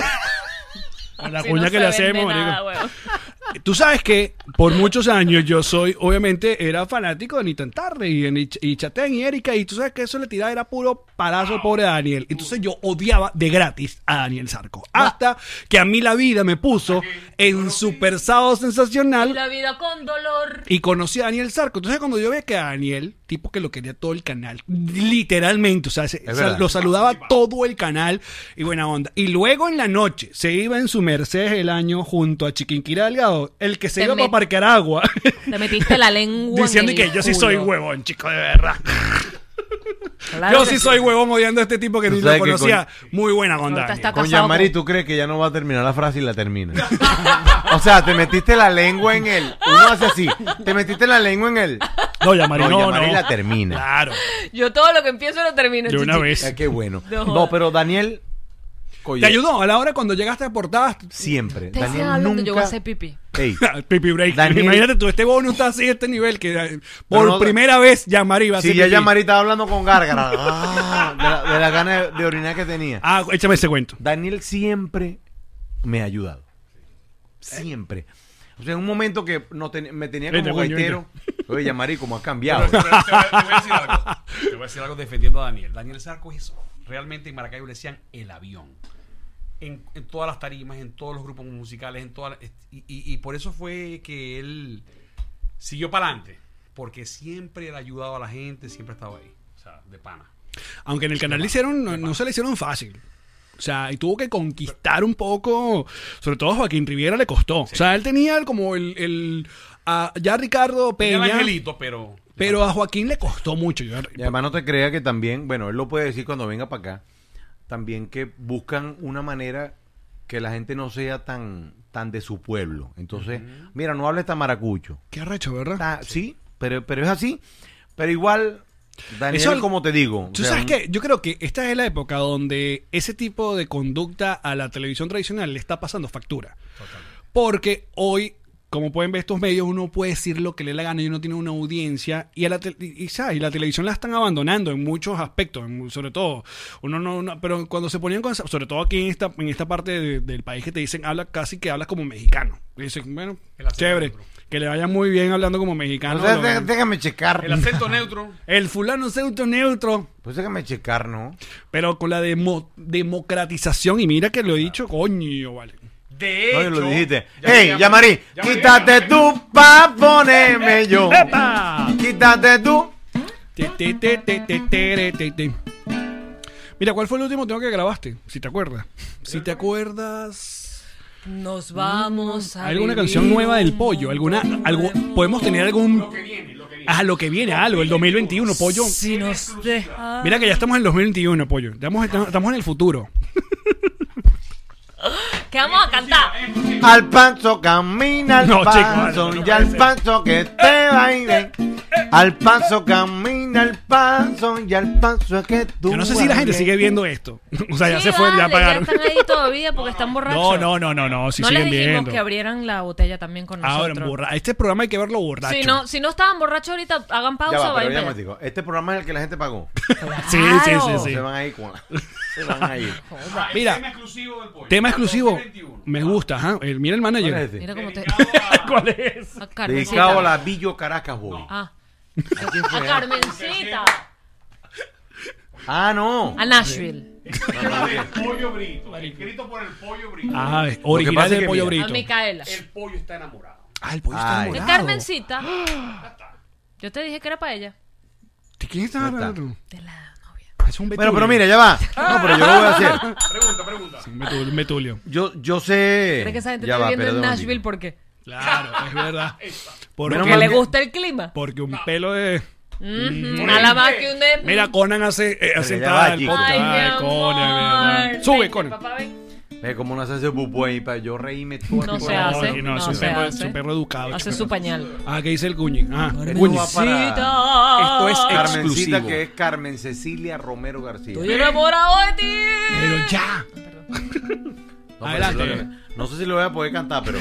[SPEAKER 2] A la
[SPEAKER 1] Si
[SPEAKER 2] cuña
[SPEAKER 1] no
[SPEAKER 2] que
[SPEAKER 1] se
[SPEAKER 2] le
[SPEAKER 1] vende
[SPEAKER 2] hacemos,
[SPEAKER 1] nada,
[SPEAKER 2] marico.
[SPEAKER 1] huevón.
[SPEAKER 2] Tú sabes que por muchos años yo soy, obviamente, era fanático de Nitantarre y, y, y Chatén y Erika, y tú sabes que eso le tiraba era puro palazo al pobre Daniel. Entonces yo odiaba de gratis a Daniel Sarco. Hasta que a mí la vida me puso en Super Sábado Sensacional
[SPEAKER 1] La vida con dolor.
[SPEAKER 2] y conocí a Daniel Sarco. Entonces cuando yo veía que a Daniel, tipo que lo quería todo el canal, literalmente, o sea, se-
[SPEAKER 4] Es
[SPEAKER 2] sal-
[SPEAKER 4] verdad.
[SPEAKER 2] lo saludaba todo el canal y buena onda. Y luego en la noche se iba en su Mercedes el año junto a Chiquinquira Delgado, el que se
[SPEAKER 1] Te
[SPEAKER 2] iba
[SPEAKER 1] met-
[SPEAKER 2] para parquear agua,
[SPEAKER 1] Te metiste la lengua
[SPEAKER 2] diciendo
[SPEAKER 1] en
[SPEAKER 2] que
[SPEAKER 1] el
[SPEAKER 2] yo sí
[SPEAKER 1] culo.
[SPEAKER 2] soy huevón, chico, de verdad.
[SPEAKER 1] Claro
[SPEAKER 2] yo
[SPEAKER 1] que
[SPEAKER 2] sí soy huevón odiando a este tipo que
[SPEAKER 4] Tú
[SPEAKER 2] ni lo
[SPEAKER 4] sabes que
[SPEAKER 2] conocía. Muy buena con
[SPEAKER 1] Ahorita
[SPEAKER 2] Daniel.
[SPEAKER 1] está
[SPEAKER 4] Con
[SPEAKER 1] casado
[SPEAKER 4] Jean-Marie,
[SPEAKER 1] con-
[SPEAKER 4] ¿tú crees que ya no va a terminar la frase y la termina? O sea, te metiste la lengua en él. Uno hace así. Te metiste la lengua en él.
[SPEAKER 2] No, Yamari,
[SPEAKER 4] No,
[SPEAKER 2] no,
[SPEAKER 4] Yamari
[SPEAKER 2] no.
[SPEAKER 4] la termina.
[SPEAKER 2] Claro,
[SPEAKER 1] Yo todo lo que empiezo lo termino.
[SPEAKER 2] de una
[SPEAKER 1] chichi.
[SPEAKER 2] vez.
[SPEAKER 4] Ah, qué bueno.
[SPEAKER 1] No
[SPEAKER 4] No,
[SPEAKER 1] jodas.
[SPEAKER 4] pero Daniel... Oye,
[SPEAKER 2] Te ayudó a la hora cuando llegaste a portadas.
[SPEAKER 4] siempre.
[SPEAKER 1] Ustedes
[SPEAKER 4] Daniel
[SPEAKER 1] están hablando,
[SPEAKER 4] nunca...
[SPEAKER 1] yo voy a hacer pipí.
[SPEAKER 4] Ey,
[SPEAKER 2] Pipi break.
[SPEAKER 4] Daniel-
[SPEAKER 2] Imagínate tú, este bono está así a este nivel que eh, por
[SPEAKER 4] No, no,
[SPEAKER 2] primera vez Yamari va a
[SPEAKER 4] si
[SPEAKER 2] hacer
[SPEAKER 4] ya
[SPEAKER 2] pipí.
[SPEAKER 4] Jean-Marie estaba hablando con gárgara. Ah, de, la, de la gana de, de orinar que tenía.
[SPEAKER 2] Ah, échame ese cuento.
[SPEAKER 4] Daniel siempre me ha ayudado. Siempre. O sea, en un momento que no ten- me tenía
[SPEAKER 2] Vete,
[SPEAKER 4] como
[SPEAKER 2] coño,
[SPEAKER 4] gaitero. Oye, Jean-Marie, ¿cómo has cambiado?
[SPEAKER 5] Te, voy a- te voy a- te voy a decir algo. Te voy a decir algo defendiendo a Daniel. Daniel Sarco es realmente en Maracaibo le decían el avión. En, en todas las tarimas, en todos los grupos musicales, en todas las- y, y- y por eso fue que él siguió para adelante. Porque siempre él ha ayudado a la gente, siempre ha estado ahí. O sea, de pana.
[SPEAKER 2] Aunque en el canal le hicieron, no, no se le hicieron fácil. O sea, y tuvo que conquistar un poco, sobre todo a Joaquín Riviera le costó. O sea, él tenía como el, el a, ya Ricardo
[SPEAKER 5] Tenía el
[SPEAKER 2] Peña,
[SPEAKER 5] angelito, pero...
[SPEAKER 2] pero a Joaquín le costó mucho. Yo-
[SPEAKER 4] Y además no te creas que también, bueno, él lo puede decir cuando venga para acá, también que buscan una manera que la gente no sea tan, tan de su pueblo. Entonces, mira, no hables tan maracucho.
[SPEAKER 2] Qué arrecho, ¿verdad?
[SPEAKER 4] Está- sí, pero, pero es así. Pero igual, Daniel,
[SPEAKER 2] Eso-
[SPEAKER 4] como te digo.
[SPEAKER 2] ¿Tú
[SPEAKER 4] o sea,
[SPEAKER 2] sabes qué? Yo creo que esta es la época donde ese tipo de conducta a la televisión tradicional le está pasando factura. Porque hoy como pueden ver estos medios, uno puede decir lo que le dé la gana y uno tiene una audiencia y, a la, te- y, y, ¿sabes? Y la televisión la están abandonando en muchos aspectos, en- sobre todo. Uno no, no- pero cuando se ponían con esa- sobre todo aquí en esta, en esta parte de- del país que te dicen, habla casi que hablas como mexicano. Y dicen, bueno,
[SPEAKER 5] El acento
[SPEAKER 2] chévere,
[SPEAKER 5] neutro.
[SPEAKER 2] que le vaya muy bien hablando como mexicano.
[SPEAKER 4] O sea,
[SPEAKER 2] Lo-
[SPEAKER 4] dé- déjame checar.
[SPEAKER 5] El acento neutro.
[SPEAKER 2] el fulano pseudo neutro.
[SPEAKER 4] Pues déjame checar, ¿no?
[SPEAKER 2] Pero con la demo- democratización, y mira que lo he dicho, coño, vale.
[SPEAKER 5] De
[SPEAKER 4] No,
[SPEAKER 5] hecho.
[SPEAKER 4] lo dijiste.
[SPEAKER 5] Ya-
[SPEAKER 4] ¡Ey,
[SPEAKER 5] ya-
[SPEAKER 4] Yamari!
[SPEAKER 5] ya-
[SPEAKER 4] ¡Quítate tú pa' ponerme yo!
[SPEAKER 2] ¡Epa!
[SPEAKER 4] ¡Quítate tú!
[SPEAKER 2] Te, te, te, te, te, te, te, te. Mira, ¿cuál fue el último tema que grabaste? Si te acuerdas. Si te acuerdas.
[SPEAKER 1] Nos vamos a
[SPEAKER 2] ¿Hay alguna
[SPEAKER 1] vivir
[SPEAKER 2] canción nueva del
[SPEAKER 1] un
[SPEAKER 2] pollo? ¿Alguna,
[SPEAKER 1] mundo
[SPEAKER 2] algo,
[SPEAKER 1] de
[SPEAKER 2] podemos tener algún.
[SPEAKER 5] Lo que viene, lo que viene.
[SPEAKER 2] Ah, lo que viene, algo, el dos mil veintiuno, pollo.
[SPEAKER 1] Si nos deja...
[SPEAKER 2] Mira que ya estamos en el dos mil veintiuno, pollo. Estamos, estamos en el futuro.
[SPEAKER 1] ¿Qué vamos a cantar?
[SPEAKER 4] Al paso camina al
[SPEAKER 2] No, chico,
[SPEAKER 4] paso
[SPEAKER 2] no, no
[SPEAKER 4] y
[SPEAKER 2] puede
[SPEAKER 4] al
[SPEAKER 2] ser.
[SPEAKER 4] paso que te baile. Al paso camina al paso y al paso que tú
[SPEAKER 2] Yo no sé si la gente
[SPEAKER 4] bailes.
[SPEAKER 2] sigue viendo esto. O sea, ya
[SPEAKER 1] Sí,
[SPEAKER 2] se fue, ya
[SPEAKER 1] vale,
[SPEAKER 2] apagaron.
[SPEAKER 1] Ya están ahí todavía porque están borrachos.
[SPEAKER 2] No, no, no, no, no. Si
[SPEAKER 1] no les
[SPEAKER 2] siguen
[SPEAKER 1] dijimos
[SPEAKER 2] viendo.
[SPEAKER 1] que abrieran la botella también con
[SPEAKER 2] Ahora,
[SPEAKER 1] nosotros.
[SPEAKER 2] borra- este programa hay que verlo borracho.
[SPEAKER 1] Si no, si no estaban borrachos ahorita, hagan pausa.
[SPEAKER 4] Ya va, pero
[SPEAKER 1] vayan
[SPEAKER 4] ya
[SPEAKER 1] para
[SPEAKER 4] me digo, este programa es el que la gente pagó.
[SPEAKER 1] allá.
[SPEAKER 2] Sí, sí, sí, sí.
[SPEAKER 4] Se van a ir con se van a ir.
[SPEAKER 5] Ah, el
[SPEAKER 2] Mira,
[SPEAKER 5] tema exclusivo del pollo.
[SPEAKER 2] Tema exclusivo.
[SPEAKER 5] dos mil veintiuno.
[SPEAKER 2] Me gusta, ajá. El- Mira el
[SPEAKER 4] ¿Cuál es
[SPEAKER 2] manager.
[SPEAKER 4] este?
[SPEAKER 1] Mira cómo te...
[SPEAKER 5] Dedicado a-
[SPEAKER 2] ¿Cuál es?
[SPEAKER 1] A Carmencita.
[SPEAKER 4] Dedicado a la Billo Caracas Boy.
[SPEAKER 1] Ah. A Carmencita.
[SPEAKER 4] Ah, no.
[SPEAKER 1] A Nashville.
[SPEAKER 5] del pollo brito. Escrito por el pollo brito.
[SPEAKER 2] Ah,
[SPEAKER 4] pasa
[SPEAKER 2] original
[SPEAKER 4] es
[SPEAKER 2] del
[SPEAKER 4] que
[SPEAKER 2] pollo
[SPEAKER 4] mira,
[SPEAKER 1] A
[SPEAKER 2] brito.
[SPEAKER 1] Micaela.
[SPEAKER 5] El pollo está enamorado.
[SPEAKER 2] Ah, el pollo está
[SPEAKER 4] Ay.
[SPEAKER 1] De
[SPEAKER 2] enamorado.
[SPEAKER 1] Carmencita. Yo te dije que era para ella.
[SPEAKER 2] ¿De quién estás
[SPEAKER 4] Ya está.
[SPEAKER 2] hablando?
[SPEAKER 1] De la novia.
[SPEAKER 2] Es un
[SPEAKER 4] Bueno,
[SPEAKER 2] Betulio.
[SPEAKER 4] pero mira, ya va. No, pero yo lo voy a hacer.
[SPEAKER 5] Pregunta, pregunta.
[SPEAKER 2] Un Betulio, un Betulio.
[SPEAKER 4] Yo, yo sé.
[SPEAKER 1] ¿Crees que esa gente
[SPEAKER 4] Ya
[SPEAKER 1] está
[SPEAKER 4] va,
[SPEAKER 1] viviendo en
[SPEAKER 4] perdón,
[SPEAKER 1] Nashville
[SPEAKER 4] digo.
[SPEAKER 1] por qué?
[SPEAKER 2] Claro, es verdad. Porque,
[SPEAKER 4] Menos
[SPEAKER 1] ¿Que
[SPEAKER 4] mal
[SPEAKER 1] le
[SPEAKER 4] que-
[SPEAKER 1] gusta el clima?
[SPEAKER 2] porque un pelo de...
[SPEAKER 1] Ujú, Nada más que un de...
[SPEAKER 2] Mira, Conan hace, eh, hace
[SPEAKER 4] ya va,
[SPEAKER 2] entrada al
[SPEAKER 4] chico.
[SPEAKER 2] podcast.
[SPEAKER 1] Ay, mi
[SPEAKER 2] Ay,
[SPEAKER 1] amor.
[SPEAKER 2] Conan, verdad. Sube,
[SPEAKER 1] Ven,
[SPEAKER 2] Conan.
[SPEAKER 1] papá, ven.
[SPEAKER 4] Ve cómo no se hace pupú ahí para yo reírme todo.
[SPEAKER 1] No
[SPEAKER 4] el
[SPEAKER 1] se
[SPEAKER 4] programa.
[SPEAKER 1] hace.
[SPEAKER 2] No, no,
[SPEAKER 1] no
[SPEAKER 2] es un
[SPEAKER 1] se
[SPEAKER 2] perro,
[SPEAKER 1] hace.
[SPEAKER 2] es un perro educado.
[SPEAKER 1] Hace
[SPEAKER 2] chico.
[SPEAKER 1] su pañal.
[SPEAKER 2] Ah, ¿qué dice el Guñi? Ah, el
[SPEAKER 4] Esto
[SPEAKER 2] Guñi.
[SPEAKER 4] va para
[SPEAKER 2] Esto es
[SPEAKER 4] Carmencita,
[SPEAKER 2] exclusivo.
[SPEAKER 4] que es Carmen Cecilia Romero García.
[SPEAKER 1] Estoy enamorado de ti.
[SPEAKER 2] Pero ya.
[SPEAKER 4] No, pero
[SPEAKER 2] Adelante.
[SPEAKER 4] sí lo- No sé si lo voy a poder cantar, pero.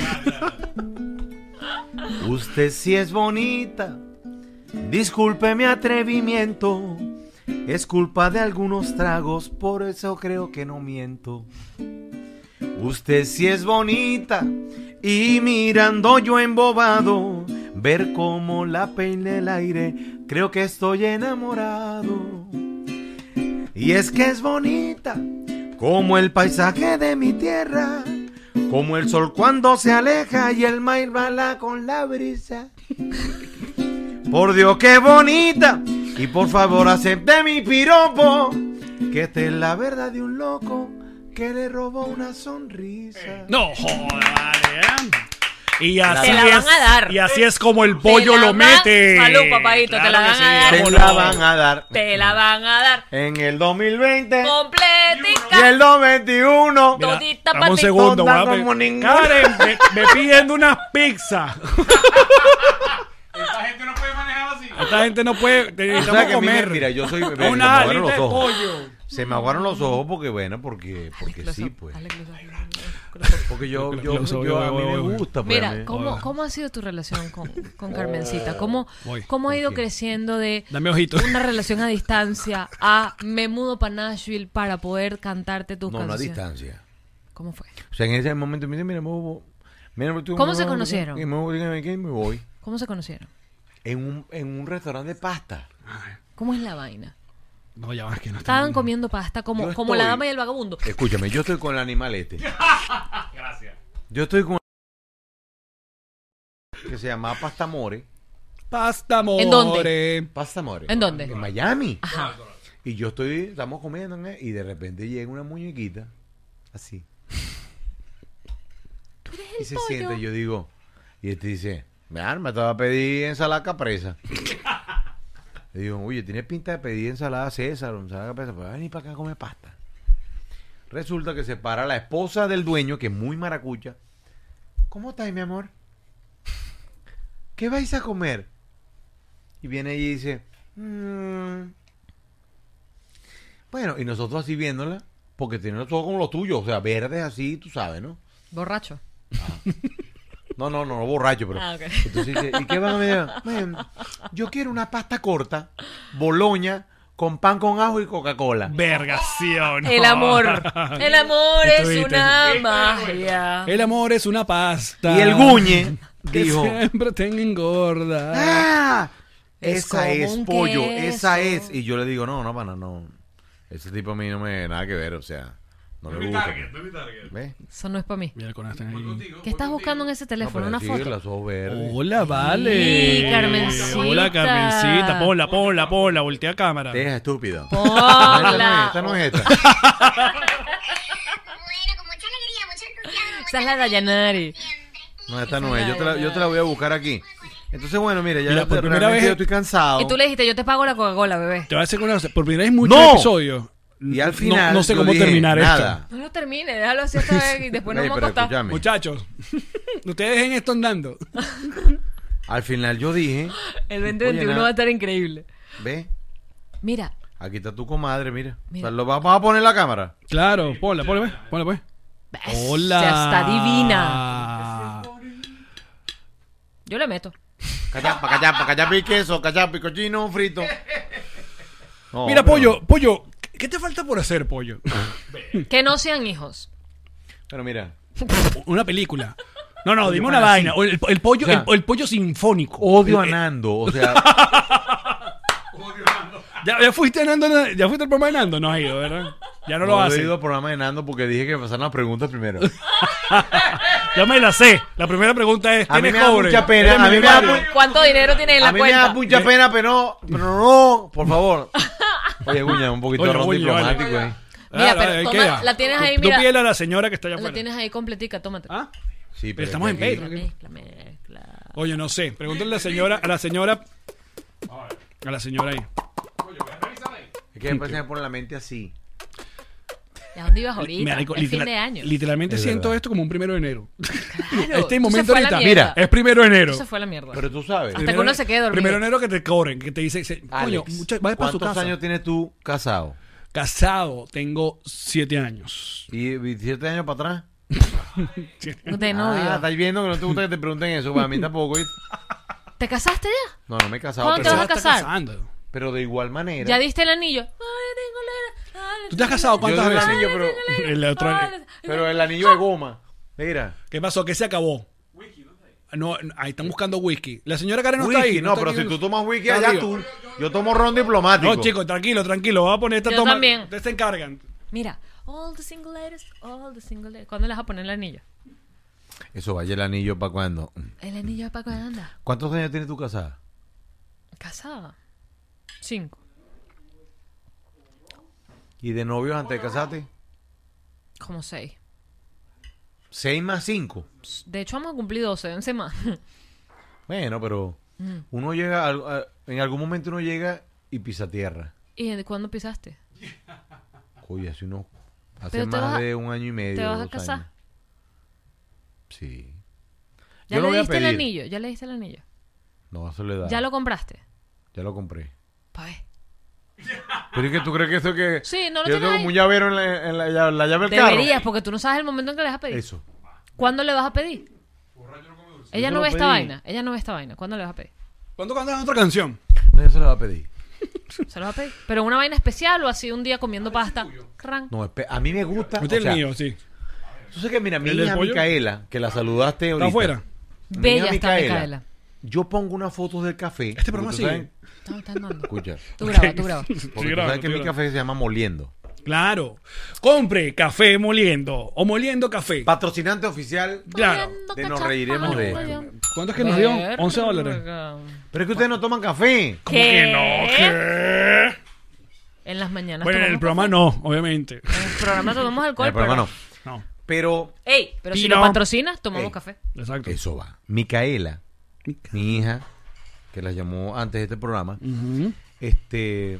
[SPEAKER 4] Usted sí es bonita. Disculpe mi atrevimiento. Es culpa de algunos tragos, por eso creo que no miento. Usted sí es bonita. Y mirando yo embobado, ver cómo la peina el aire, creo que estoy enamorado. Y es que es bonita, como el paisaje de mi tierra, como el sol cuando se aleja y el mar bala con la brisa. Por Dios, qué bonita, y por favor acepte mi piropo, que esta es la verdad de un loco que le robó una sonrisa.
[SPEAKER 2] No, joder, vale, ¿eh? Y así
[SPEAKER 1] Te la van
[SPEAKER 2] es,
[SPEAKER 1] a dar.
[SPEAKER 2] Y así es como el pollo
[SPEAKER 1] Te la
[SPEAKER 2] lo
[SPEAKER 1] van-
[SPEAKER 2] mete.
[SPEAKER 1] Salud, papadito, te la
[SPEAKER 2] que
[SPEAKER 1] van a dar.
[SPEAKER 4] Te
[SPEAKER 2] cómo
[SPEAKER 4] la
[SPEAKER 2] no.
[SPEAKER 4] van a dar
[SPEAKER 1] Te la van a dar
[SPEAKER 4] en el dos mil veinte y
[SPEAKER 1] completica.
[SPEAKER 4] el dos mil veintiuno.
[SPEAKER 2] Mira,
[SPEAKER 1] Todita
[SPEAKER 2] dame un
[SPEAKER 1] pa' ti.
[SPEAKER 2] segundo,
[SPEAKER 4] Tonta
[SPEAKER 2] guape.
[SPEAKER 4] como ninguna.
[SPEAKER 2] Karen, me, me pidiendo unas pizzas.
[SPEAKER 5] Esta gente no puede manejar así.
[SPEAKER 2] Esta gente no puede.
[SPEAKER 4] O
[SPEAKER 2] Necesitamos
[SPEAKER 4] sea que a mí me-
[SPEAKER 2] comer.
[SPEAKER 4] mira, yo soy bebé, se me
[SPEAKER 2] una
[SPEAKER 4] aguaron
[SPEAKER 2] alita de
[SPEAKER 4] los ojos.
[SPEAKER 2] pollo.
[SPEAKER 4] Se me aguaron los ojos porque, bueno, porque, porque
[SPEAKER 1] Close
[SPEAKER 4] sí,
[SPEAKER 1] up,
[SPEAKER 4] pues.
[SPEAKER 1] dale close up, close up.
[SPEAKER 4] Porque yo,
[SPEAKER 2] Close
[SPEAKER 4] yo,
[SPEAKER 2] up,
[SPEAKER 4] yo,
[SPEAKER 2] voy,
[SPEAKER 4] a mí
[SPEAKER 2] voy,
[SPEAKER 4] me
[SPEAKER 2] voy.
[SPEAKER 4] gusta, pues. a
[SPEAKER 1] Mira,
[SPEAKER 4] mí-
[SPEAKER 1] ¿cómo, ¿cómo ha sido tu relación con, con Carmencita? ¿Cómo,
[SPEAKER 2] Voy.
[SPEAKER 1] ¿Cómo ha ido
[SPEAKER 4] ¿Por qué?
[SPEAKER 1] creciendo de
[SPEAKER 2] Dame ojito.
[SPEAKER 1] una relación a distancia a me mudo para Nashville para poder cantarte tus
[SPEAKER 4] No, no a
[SPEAKER 1] canciones?
[SPEAKER 4] distancia.
[SPEAKER 1] ¿Cómo fue?
[SPEAKER 4] O sea, en ese momento me dice, mira, me voy. Mira, tú-
[SPEAKER 1] ¿Cómo
[SPEAKER 4] me
[SPEAKER 1] se
[SPEAKER 4] voy,
[SPEAKER 1] conocieron?
[SPEAKER 4] y me voy, dígame qué, y me voy.
[SPEAKER 1] ¿Cómo se conocieron?
[SPEAKER 4] En un, en un restaurante de pasta.
[SPEAKER 1] ¿Cómo es la vaina?
[SPEAKER 2] No, ya vas que no está.
[SPEAKER 1] Estaban comiendo pasta como,
[SPEAKER 4] Yo
[SPEAKER 1] como la
[SPEAKER 4] estoy-
[SPEAKER 1] dama y el vagabundo.
[SPEAKER 4] Escúchame, yo estoy con el animal este.
[SPEAKER 5] Gracias.
[SPEAKER 4] Yo estoy con que se llama Pastamore.
[SPEAKER 2] Pasta more.
[SPEAKER 1] ¿En dónde?
[SPEAKER 4] Pastamore.
[SPEAKER 1] ¿En dónde?
[SPEAKER 4] En Miami.
[SPEAKER 1] Ajá.
[SPEAKER 4] Y yo estoy, estamos comiendo, ¿no? Y de repente llega una muñequita, así. Y se
[SPEAKER 1] pollo?
[SPEAKER 4] sienta y yo digo, y este dice, vean, me te va a pedir ensalada capresa. Le digo, oye, tiene pinta de pedir ensalada César o ensalada capresa, pues venir para acá a comer pasta. Resulta que se para la esposa del dueño, que es muy maracucha. ¿Cómo estás, mi amor? ¿Qué vais a comer? Y viene ella y dice, "Mm". Bueno, y nosotros así viéndola, porque tiene los ojos como los tuyos, o sea, verdes así, tú sabes, ¿no?
[SPEAKER 1] Borracho.
[SPEAKER 4] No, no, no, no borracho, pero.
[SPEAKER 1] Ah, ok.
[SPEAKER 4] Entonces dice, ¿y qué van a ver? "Ven, yo quiero una pasta corta, boloña, con pan con ajo y Coca-Cola.
[SPEAKER 2] Vergación.
[SPEAKER 1] El amor. El amor
[SPEAKER 2] Esto,
[SPEAKER 1] es
[SPEAKER 2] esto,
[SPEAKER 1] una
[SPEAKER 5] esto.
[SPEAKER 1] magia.
[SPEAKER 2] El amor es una pasta.
[SPEAKER 4] Y el Guñe
[SPEAKER 2] que
[SPEAKER 4] dijo,
[SPEAKER 2] siempre te engorda.
[SPEAKER 4] ¡ah!
[SPEAKER 1] Es
[SPEAKER 4] Esa
[SPEAKER 1] como
[SPEAKER 4] es
[SPEAKER 1] un
[SPEAKER 4] pollo,
[SPEAKER 1] queso.
[SPEAKER 4] esa es. Y yo le digo, no, no, pana, no. Ese tipo a mí no me nada que ver, o sea, no
[SPEAKER 5] No
[SPEAKER 4] le
[SPEAKER 5] es mi
[SPEAKER 4] gusta.
[SPEAKER 5] target, no es mi target.
[SPEAKER 4] ¿Ves?
[SPEAKER 1] Eso no es para mí.
[SPEAKER 2] Mira, con esta
[SPEAKER 5] Voy
[SPEAKER 2] ahí.
[SPEAKER 5] contigo,
[SPEAKER 1] ¿Qué
[SPEAKER 5] voy
[SPEAKER 1] estás
[SPEAKER 5] contigo.
[SPEAKER 1] buscando en ese teléfono?
[SPEAKER 4] No,
[SPEAKER 1] ¿Una
[SPEAKER 4] pero sí,
[SPEAKER 1] foto?
[SPEAKER 4] los ojos verdes.
[SPEAKER 2] Hola, vale.
[SPEAKER 1] Sí, Carmencita.
[SPEAKER 2] Hola, Carmencita. Ponla, ponla, ponla. Voltea a cámara.
[SPEAKER 4] Deja, estúpido.
[SPEAKER 1] Ponla.
[SPEAKER 4] Esta no es esta.
[SPEAKER 7] Bueno, con mucha alegría, mucho entusiasmo.
[SPEAKER 1] Esa es la Dayanari.
[SPEAKER 4] No, esta no es. Yo te la, yo te la voy a buscar aquí. Entonces, bueno, mira, ya
[SPEAKER 2] Mira, por primera
[SPEAKER 4] realmente
[SPEAKER 2] vez-
[SPEAKER 4] yo estoy cansado.
[SPEAKER 1] Y tú le dijiste, yo te pago la Coca-Cola, bebé.
[SPEAKER 2] Te voy a decir una cosa. Por primera vez en muchos
[SPEAKER 4] ¡No!
[SPEAKER 2] episodios.
[SPEAKER 4] Y al
[SPEAKER 2] no-
[SPEAKER 4] final
[SPEAKER 2] No, sé
[SPEAKER 4] yo
[SPEAKER 2] cómo
[SPEAKER 4] dije,
[SPEAKER 2] terminar
[SPEAKER 4] nada.
[SPEAKER 2] esto.
[SPEAKER 1] No lo termine, déjalo así esta vez y después nos
[SPEAKER 4] Ey,
[SPEAKER 1] vamos a
[SPEAKER 4] pero
[SPEAKER 1] acostar.
[SPEAKER 4] escúchame.
[SPEAKER 2] Muchachos, ustedes dejen esto andando.
[SPEAKER 4] Al final yo dije,
[SPEAKER 1] El veinte
[SPEAKER 4] Oye,
[SPEAKER 1] veintiuno
[SPEAKER 4] nada.
[SPEAKER 1] va a estar increíble.
[SPEAKER 4] ve,
[SPEAKER 1] Mira,
[SPEAKER 4] aquí está tu comadre, mira.
[SPEAKER 1] Mira.
[SPEAKER 4] O sea, ¿lo vamos a poner en la cámara?
[SPEAKER 2] Claro, ponla, ponla, pues. Ponla, pues.
[SPEAKER 1] ves,
[SPEAKER 2] Hola.
[SPEAKER 1] ya está divina. Yo le meto.
[SPEAKER 4] Cachapa, cachapa, cachapi, queso, cachapi, cochino, frito. No,
[SPEAKER 2] Mira,
[SPEAKER 4] pero-
[SPEAKER 2] pollo, pollo. ¿Qué te falta por hacer, pollo?
[SPEAKER 1] Que no sean hijos.
[SPEAKER 4] Pero mira,
[SPEAKER 2] Una película. No, no, dime una
[SPEAKER 4] pana,
[SPEAKER 2] vaina.
[SPEAKER 4] sí.
[SPEAKER 2] O El, el pollo,
[SPEAKER 4] O sea,
[SPEAKER 2] el, el pollo sinfónico.
[SPEAKER 4] odio a
[SPEAKER 2] Eh, eh,
[SPEAKER 4] Nando, o sea,
[SPEAKER 2] ¿Ya, ya fuiste a Nando, ya fuiste al programa de Nando, no has ido, ¿verdad? Ya no, lo
[SPEAKER 4] he
[SPEAKER 2] haces.
[SPEAKER 4] ido al programa de Nando porque dije que me pasaran las preguntas primero.
[SPEAKER 2] Ya me la sé. La primera pregunta es,
[SPEAKER 4] A mí
[SPEAKER 2] ¿tienes
[SPEAKER 4] me da
[SPEAKER 2] cobre?
[SPEAKER 4] mucha pena,
[SPEAKER 2] ¿Eres
[SPEAKER 4] a mí me da
[SPEAKER 2] millonario?
[SPEAKER 4] mu-
[SPEAKER 1] ¿Cuánto dinero tienes en la
[SPEAKER 4] A mí me da
[SPEAKER 1] cuenta?
[SPEAKER 4] mucha pena, pero no, pero no, por favor. Oye, Guña, un poquito
[SPEAKER 2] Oye,
[SPEAKER 4] de ron
[SPEAKER 2] oye,
[SPEAKER 4] diplomático,
[SPEAKER 2] vale.
[SPEAKER 4] eh.
[SPEAKER 1] Mira,
[SPEAKER 2] Ah,
[SPEAKER 1] pero
[SPEAKER 2] ahí
[SPEAKER 1] toma,
[SPEAKER 2] queda.
[SPEAKER 1] la tienes ahí,
[SPEAKER 2] Tú-
[SPEAKER 1] mira.
[SPEAKER 2] Tú pídele a la señora que está allá
[SPEAKER 1] La
[SPEAKER 2] afuera.
[SPEAKER 1] tienes ahí completica, tómate.
[SPEAKER 2] ¿Ah?
[SPEAKER 4] Sí,
[SPEAKER 2] Pero estamos en
[SPEAKER 4] aquí-
[SPEAKER 2] Patreon.
[SPEAKER 1] Mezcla, mezcla.
[SPEAKER 2] Oye, no sé. Pregúntale a la señora, a la señora. A la señora ahí.
[SPEAKER 4] Es que después se me pone la mente así.
[SPEAKER 1] ¿Y a dónde ibas ahorita?
[SPEAKER 2] Mira,
[SPEAKER 1] es
[SPEAKER 2] literal-
[SPEAKER 1] fin de año.
[SPEAKER 2] Literalmente
[SPEAKER 4] Es
[SPEAKER 2] siento
[SPEAKER 4] verdad.
[SPEAKER 2] esto como un primero de enero.
[SPEAKER 1] Claro,
[SPEAKER 2] Este
[SPEAKER 1] eso
[SPEAKER 2] momento
[SPEAKER 1] fue a la
[SPEAKER 2] ahorita.
[SPEAKER 1] mierda.
[SPEAKER 2] Mira, es primero de enero.
[SPEAKER 1] Eso se fue a la mierda.
[SPEAKER 4] Pero tú sabes.
[SPEAKER 1] Hasta que uno se quede dormido.
[SPEAKER 2] Primero de enero que te cobren, que te dice, se- coño,
[SPEAKER 4] Alex,
[SPEAKER 2] mucha- vaya para su
[SPEAKER 4] ¿cuántos
[SPEAKER 2] casa.
[SPEAKER 4] años tienes tú casado?
[SPEAKER 2] Casado, tengo siete años.
[SPEAKER 4] ¿Y diecisiete años para atrás?
[SPEAKER 1] De novio.
[SPEAKER 4] Ah, estás viendo que no te gusta que te pregunten eso. Pues a mí tampoco. ¿viste?
[SPEAKER 1] ¿Te casaste ya?
[SPEAKER 4] No, no me he casado.
[SPEAKER 1] ¿Cuándo te
[SPEAKER 4] Pero,
[SPEAKER 1] vas a
[SPEAKER 2] Se está
[SPEAKER 1] casar?
[SPEAKER 2] casando.
[SPEAKER 4] pero de igual manera.
[SPEAKER 1] ¿Ya diste el anillo? Ay, tengo la- ay,
[SPEAKER 2] ¿Tú te has casado
[SPEAKER 4] Yo
[SPEAKER 2] cuántas
[SPEAKER 4] doy el
[SPEAKER 2] veces?
[SPEAKER 4] anillo, pero,
[SPEAKER 2] El otro-
[SPEAKER 1] ay,
[SPEAKER 4] pero el anillo de goma. Mira.
[SPEAKER 2] ¿Qué pasó? ¿Qué se acabó? No, ahí están buscando whisky. La señora Karen no está
[SPEAKER 4] Whisky,
[SPEAKER 2] ahí.
[SPEAKER 4] no,
[SPEAKER 2] está
[SPEAKER 4] pero
[SPEAKER 2] aquí.
[SPEAKER 4] si tú tomas whisky
[SPEAKER 2] Está
[SPEAKER 4] allá
[SPEAKER 2] arriba.
[SPEAKER 4] tú. Yo tomo ron diplomático.
[SPEAKER 2] No, chicos, tranquilo, tranquilo. Vamos a poner esta
[SPEAKER 1] Yo
[SPEAKER 2] toma.
[SPEAKER 1] también.
[SPEAKER 2] Ustedes se encargan.
[SPEAKER 1] Mira, all the single ladies, all the single ladies. ¿Cuándo le vas a poner el anillo?
[SPEAKER 4] Eso vaya el anillo para cuando.
[SPEAKER 1] El anillo para cuándo anda.
[SPEAKER 4] ¿Cuántos años tienes tú casada?
[SPEAKER 1] Casada. Cinco.
[SPEAKER 4] ¿Y de novios antes de casarte?
[SPEAKER 1] Como seis.
[SPEAKER 4] Seis más cinco.
[SPEAKER 1] De hecho, vamos a cumplir doce, once más.
[SPEAKER 4] Bueno, pero
[SPEAKER 1] Mm.
[SPEAKER 4] uno llega, al- a- en algún momento uno llega y pisa tierra.
[SPEAKER 1] ¿Y de cuándo pisaste?
[SPEAKER 4] Oye, hace uno, hace
[SPEAKER 1] Pero te
[SPEAKER 4] más
[SPEAKER 1] vas a-
[SPEAKER 4] de un año y medio.
[SPEAKER 1] ¿Te vas a
[SPEAKER 4] dos
[SPEAKER 1] casar?
[SPEAKER 4] años. Sí.
[SPEAKER 1] ¿Ya
[SPEAKER 4] Yo lo
[SPEAKER 1] le
[SPEAKER 4] voy a
[SPEAKER 1] diste el
[SPEAKER 4] pedir.
[SPEAKER 1] anillo? ¿Ya le diste el anillo?
[SPEAKER 4] No, Soledad.
[SPEAKER 1] ¿Ya lo compraste?
[SPEAKER 4] Ya lo compré.
[SPEAKER 1] Pa' ver.
[SPEAKER 4] Pero es que tú crees que eso es que.
[SPEAKER 1] Sí, no lo
[SPEAKER 4] yo
[SPEAKER 1] tienes
[SPEAKER 4] tengo
[SPEAKER 1] ahí.
[SPEAKER 4] como un llavero en la, en la, llave- la llave del carro.
[SPEAKER 1] Deberías, porque tú no sabes el momento en que le vas a pedir.
[SPEAKER 4] Eso.
[SPEAKER 1] ¿Cuándo le vas a pedir? Ella
[SPEAKER 4] Yo
[SPEAKER 1] no
[SPEAKER 4] lo
[SPEAKER 1] ve esta
[SPEAKER 4] pedí.
[SPEAKER 1] vaina. Ella no ve esta vaina. ¿Cuándo le vas a pedir?
[SPEAKER 2] ¿Cuándo cantas otra canción?
[SPEAKER 4] No, yo se lo va a pedir.
[SPEAKER 1] Se lo vas a pedir. ¿Pero una vaina especial o así un día comiendo pasta? Cran.
[SPEAKER 4] No, espe- a mí me gusta.
[SPEAKER 2] Este
[SPEAKER 4] o
[SPEAKER 2] es
[SPEAKER 4] sea,
[SPEAKER 2] el mío, sí.
[SPEAKER 4] Tú sabes que, mira, mi
[SPEAKER 2] ¿El del
[SPEAKER 4] hija
[SPEAKER 2] pollo?
[SPEAKER 4] Micaela, que la saludaste ahorita.
[SPEAKER 2] ¿Está afuera?
[SPEAKER 4] Mi
[SPEAKER 1] Bella
[SPEAKER 4] hija
[SPEAKER 1] está
[SPEAKER 4] Micaela.
[SPEAKER 1] Micaela.
[SPEAKER 4] Yo pongo unas fotos del café.
[SPEAKER 2] Este programa
[SPEAKER 4] porque tú
[SPEAKER 2] sigue.
[SPEAKER 4] sabes-
[SPEAKER 1] No, está andando.
[SPEAKER 4] Escucha.
[SPEAKER 1] Tú grabas, tú grabas.
[SPEAKER 4] Porque
[SPEAKER 2] Sí,
[SPEAKER 4] tú
[SPEAKER 2] grabo,
[SPEAKER 4] sabes que
[SPEAKER 2] sí,
[SPEAKER 4] mi
[SPEAKER 2] grabo.
[SPEAKER 4] café se llama Moliendo.
[SPEAKER 2] Claro. Compre café moliendo o moliendo café.
[SPEAKER 4] Patrocinante oficial.
[SPEAKER 2] Claro.
[SPEAKER 4] De nos reiremos de esto.
[SPEAKER 2] ¿Cuánto es que nos dio?
[SPEAKER 1] Verga.
[SPEAKER 2] once dólares.
[SPEAKER 4] Pero es que ustedes no toman café.
[SPEAKER 2] ¿Cómo que no? ¿Qué?
[SPEAKER 1] En las mañanas.
[SPEAKER 2] Bueno, en el
[SPEAKER 1] tomamos
[SPEAKER 2] programa
[SPEAKER 1] café.
[SPEAKER 2] no, obviamente.
[SPEAKER 1] En el programa tomamos alcohol.
[SPEAKER 4] Eh, pero, hermano,
[SPEAKER 2] No.
[SPEAKER 4] pero
[SPEAKER 1] Ey, pero si
[SPEAKER 2] Pino.
[SPEAKER 1] lo patrocinas, tomamos
[SPEAKER 4] Ey.
[SPEAKER 1] café.
[SPEAKER 2] Exacto.
[SPEAKER 4] eso va. Micaela, mi hija, que la llamó antes de este programa,
[SPEAKER 2] Ujú.
[SPEAKER 4] este...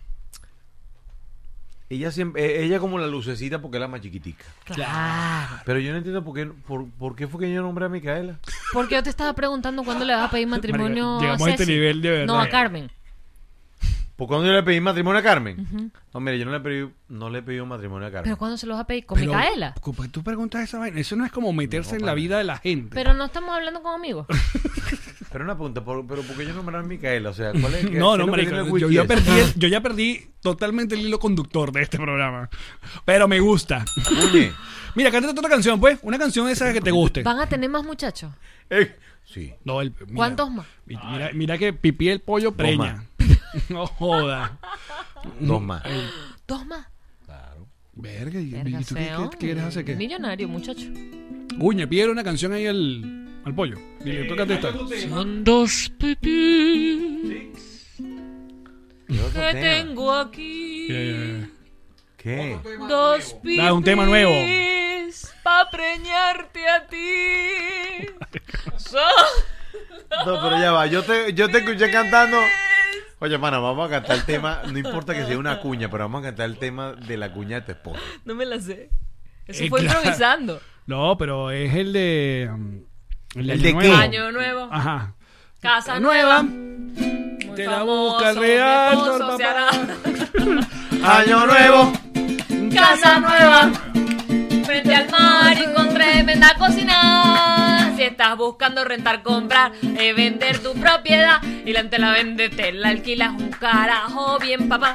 [SPEAKER 4] Ella siempre, eh, ella como la lucecita porque es la más chiquitica.
[SPEAKER 1] Claro.
[SPEAKER 4] Pero yo no entiendo por qué, por, por qué fue que yo nombré a Micaela.
[SPEAKER 1] Porque yo te estaba preguntando cuándo le vas a pedir matrimonio
[SPEAKER 2] Marica, llegamos
[SPEAKER 1] a
[SPEAKER 2] a este
[SPEAKER 1] Ceci.
[SPEAKER 2] nivel de verdad.
[SPEAKER 1] No, a Carmen.
[SPEAKER 4] ¿Por cuándo yo le pedí matrimonio a Carmen? Uh-huh. No, mire, yo no le pedí, no le pedí matrimonio a Carmen.
[SPEAKER 1] ¿Pero cuándo se los va a pedir? ¿Con
[SPEAKER 2] Pero,
[SPEAKER 1] Micaela?
[SPEAKER 2] ¿por qué tú preguntas esa vaina? Eso no es como meterse
[SPEAKER 4] No,
[SPEAKER 2] en la
[SPEAKER 4] para.
[SPEAKER 2] vida de la gente.
[SPEAKER 1] Pero no estamos hablando con amigos.
[SPEAKER 4] Pero una pregunta, ¿por, pero ¿por qué yo nombré a Micaela? O sea, ¿cuál es?
[SPEAKER 2] No,
[SPEAKER 4] qué
[SPEAKER 2] no,
[SPEAKER 4] es lo que
[SPEAKER 2] marico,
[SPEAKER 4] tiene el
[SPEAKER 2] yo,
[SPEAKER 4] wiki
[SPEAKER 2] yo
[SPEAKER 4] ese?
[SPEAKER 2] perdí, el- yo ya perdí totalmente el hilo conductor de este programa. Pero me gusta.
[SPEAKER 4] Oye,
[SPEAKER 2] Mira, cántate otra canción, pues. Una canción esa que te guste.
[SPEAKER 1] ¿Van a tener más muchachos?
[SPEAKER 4] eh, sí.
[SPEAKER 2] No, el- mira,
[SPEAKER 1] ¿Cuántos más?
[SPEAKER 2] Mira, mira que pipí el pollo preña. No joda.
[SPEAKER 4] Dos más.
[SPEAKER 1] ¿Dos más?
[SPEAKER 4] Claro.
[SPEAKER 2] Verga, ¿y
[SPEAKER 1] Verga,
[SPEAKER 2] y tú qué,
[SPEAKER 1] feo.
[SPEAKER 2] qué- qué quieres hacer? ¿Qué?
[SPEAKER 1] Millonario, muchacho.
[SPEAKER 2] Uña, pide una canción ahí al, al pollo. Dile, tócate esta.
[SPEAKER 1] Son dos pipis
[SPEAKER 4] ¿Qué otro
[SPEAKER 1] que
[SPEAKER 4] tema?
[SPEAKER 1] tengo aquí.
[SPEAKER 2] Eh,
[SPEAKER 4] ¿Qué?
[SPEAKER 1] Dos pipis.
[SPEAKER 2] Da, un tema nuevo.
[SPEAKER 1] Pa' preñarte a ti. Son
[SPEAKER 4] No, pero ya va. Yo te, yo te escuché cantando. Oye, mana, vamos a cantar el tema. No importa que sea una cuña, pero vamos a cantar el tema de la cuña de tu esposa.
[SPEAKER 1] No me la sé. Eso
[SPEAKER 2] Eh,
[SPEAKER 1] fue
[SPEAKER 2] claro.
[SPEAKER 1] improvisando.
[SPEAKER 2] No, pero es el de. um,
[SPEAKER 4] ¿El
[SPEAKER 2] Año
[SPEAKER 4] de
[SPEAKER 2] Nuevo.
[SPEAKER 4] qué?
[SPEAKER 1] Año nuevo.
[SPEAKER 2] Ajá.
[SPEAKER 1] Casa
[SPEAKER 2] Nueva.
[SPEAKER 1] nueva.
[SPEAKER 2] Te la busca el real, don papá.
[SPEAKER 4] Año nuevo.
[SPEAKER 1] Casa nueva. Frente al mar y con tremenda cocina. Si estás buscando rentar, comprar, eh, vender tu propiedad y la te la vende, te la alquilas un carajo bien, papá.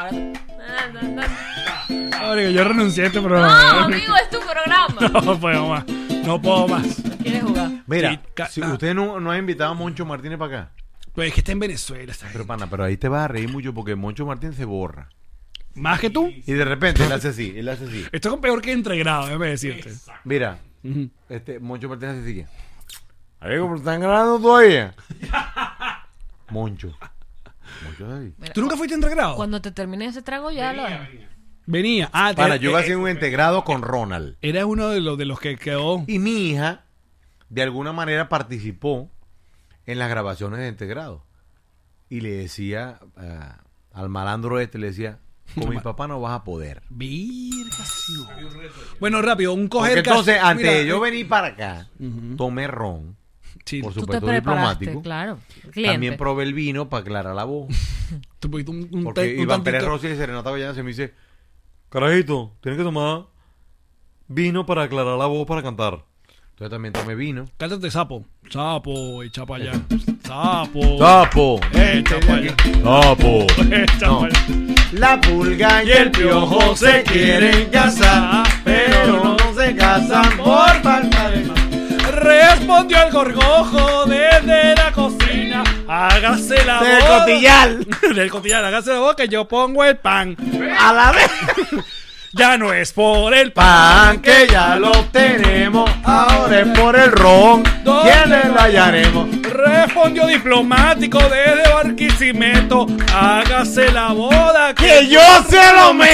[SPEAKER 2] Marico, yo renuncié a este
[SPEAKER 1] No,
[SPEAKER 2] programa.
[SPEAKER 1] amigo, es tu programa.
[SPEAKER 2] No puedo más. No puedo más.
[SPEAKER 1] ¿Quieres jugar?
[SPEAKER 4] Mira,
[SPEAKER 2] Sí, ca-
[SPEAKER 4] si
[SPEAKER 2] ah.
[SPEAKER 4] usted no, no ha invitado a Moncho Martínez para acá.
[SPEAKER 2] Pues es que está en Venezuela. Está
[SPEAKER 4] Pero, pana, pero ahí te vas a reír mucho porque Moncho Martínez se borra.
[SPEAKER 2] Más que tú.
[SPEAKER 4] Y de repente él hace así, él hace así.
[SPEAKER 2] Esto es peor que entregrado, déjame decirte.
[SPEAKER 4] Mira,
[SPEAKER 2] Ujú.
[SPEAKER 4] este Moncho Martínez hace así. Amigo, pero están grabando todavía. Moncho. Moncho es así.
[SPEAKER 2] ¿Tú nunca fuiste entregrado?
[SPEAKER 1] Cuando te termine ese trago ya lo dejas.
[SPEAKER 2] Venía. Ah,
[SPEAKER 4] Para,
[SPEAKER 2] te-
[SPEAKER 4] yo iba a
[SPEAKER 2] eh,
[SPEAKER 4] hacer un integrado con Ronald.
[SPEAKER 2] Era uno de los, de los que quedó.
[SPEAKER 4] Y mi hija, de alguna manera, participó en las grabaciones de integrado. Y le decía ah, al malandro este, le decía, con mi papá no vas a poder.
[SPEAKER 2] Virga, sí, no. Bueno, rápido, un
[SPEAKER 4] Porque
[SPEAKER 2] coger.
[SPEAKER 4] entonces,
[SPEAKER 2] cas-
[SPEAKER 4] antes de
[SPEAKER 2] Mira,
[SPEAKER 4] yo
[SPEAKER 2] eh,
[SPEAKER 4] venir para acá,
[SPEAKER 2] Ujú.
[SPEAKER 4] tomé ron,
[SPEAKER 2] Sí,
[SPEAKER 4] por
[SPEAKER 1] Tú te
[SPEAKER 4] supuesto
[SPEAKER 1] preparaste,
[SPEAKER 4] diplomático.
[SPEAKER 1] claro. Cliente.
[SPEAKER 4] También probé el vino para aclarar la voz.
[SPEAKER 2] tú pusiste un, un
[SPEAKER 4] Porque
[SPEAKER 2] te- un
[SPEAKER 4] Iván Pérez
[SPEAKER 2] tantito-
[SPEAKER 4] Rossi y Serenata Avellana se me dice, carajito, tienes que tomar vino para aclarar la voz para cantar. Entonces también tomé vino.
[SPEAKER 2] Cántate sapo. Sapo, echa para allá. Sapo.
[SPEAKER 4] ¡Sapo!
[SPEAKER 2] Echa para allá.
[SPEAKER 4] ¡Sapo!
[SPEAKER 2] Echa
[SPEAKER 4] No.
[SPEAKER 2] pa' allá.
[SPEAKER 4] La pulga y el piojo se quieren casar, pero no se casan por falta de más.
[SPEAKER 2] Respondió el gorgojo desde la cocina. Hágase la
[SPEAKER 4] Del
[SPEAKER 2] boca.
[SPEAKER 4] cotillal.
[SPEAKER 2] Del cotillal, hágase la boca, yo pongo el pan.
[SPEAKER 4] A la vez.
[SPEAKER 2] Ya no es por el pan.
[SPEAKER 4] Pan que ya lo tenemos, ahora es por el ron. ¿Quiénes lo hallaremos?
[SPEAKER 2] Respondió diplomático desde Barquisimeto. Hágase la boda
[SPEAKER 4] ¡Que yo se lo me...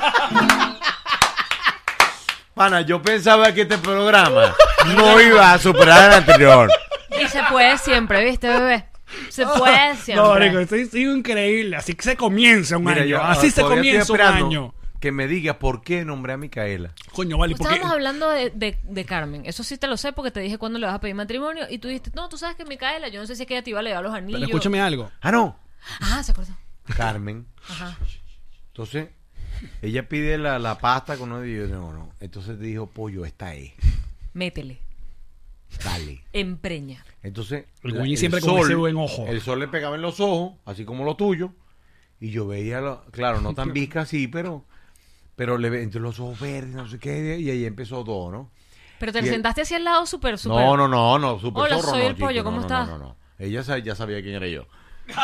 [SPEAKER 4] Pana, yo pensaba que este programa no iba a superar el anterior.
[SPEAKER 1] Y se puede siempre, ¿viste, bebé? Se puede siempre.
[SPEAKER 2] No, Rico, esto ha sido increíble. Así que se comienza un
[SPEAKER 4] Mira,
[SPEAKER 2] año.
[SPEAKER 4] yo,
[SPEAKER 2] Así
[SPEAKER 4] ah,
[SPEAKER 2] se
[SPEAKER 4] todavía
[SPEAKER 2] comienza
[SPEAKER 4] estoy
[SPEAKER 2] un
[SPEAKER 4] esperando
[SPEAKER 2] año.
[SPEAKER 4] Que me diga por qué nombré a Micaela.
[SPEAKER 2] Coño, vale, porque
[SPEAKER 1] Estábamos hablando de, de, de Carmen. Eso sí te lo sé porque te dije cuándo le vas a pedir matrimonio. Y tú dijiste, no, tú sabes que Micaela, yo no sé si es que ella te iba a llevar los anillos.
[SPEAKER 2] Pero escúchame algo.
[SPEAKER 4] Ah, no.
[SPEAKER 1] Ah, se acordó.
[SPEAKER 4] Carmen.
[SPEAKER 1] Ajá.
[SPEAKER 4] Entonces, ella pide la, la pasta con uno y yo no, no. Entonces dijo, pollo, esta es.
[SPEAKER 1] Métele.
[SPEAKER 4] Dale.
[SPEAKER 1] Empreña.
[SPEAKER 4] Entonces,
[SPEAKER 2] El
[SPEAKER 4] la-
[SPEAKER 2] Guñi siempre con ese buen ojo.
[SPEAKER 4] El sol le pegaba en los ojos, así como lo tuyo. Y yo veía, lo- claro, no tan visca así, pero, pero le ve entre los ojos verdes, no sé qué. Y ahí empezó todo, ¿no?
[SPEAKER 1] Pero te
[SPEAKER 4] Y el-
[SPEAKER 1] sentaste hacia el lado súper, súper.
[SPEAKER 4] No, no, no, no, super
[SPEAKER 1] Hola,
[SPEAKER 4] zorro,
[SPEAKER 1] soy
[SPEAKER 4] no,
[SPEAKER 1] el pollo,
[SPEAKER 4] chico,
[SPEAKER 1] ¿cómo
[SPEAKER 4] no, no,
[SPEAKER 1] estás?
[SPEAKER 4] No, no, no. Ella sa- ya sabía quién era yo.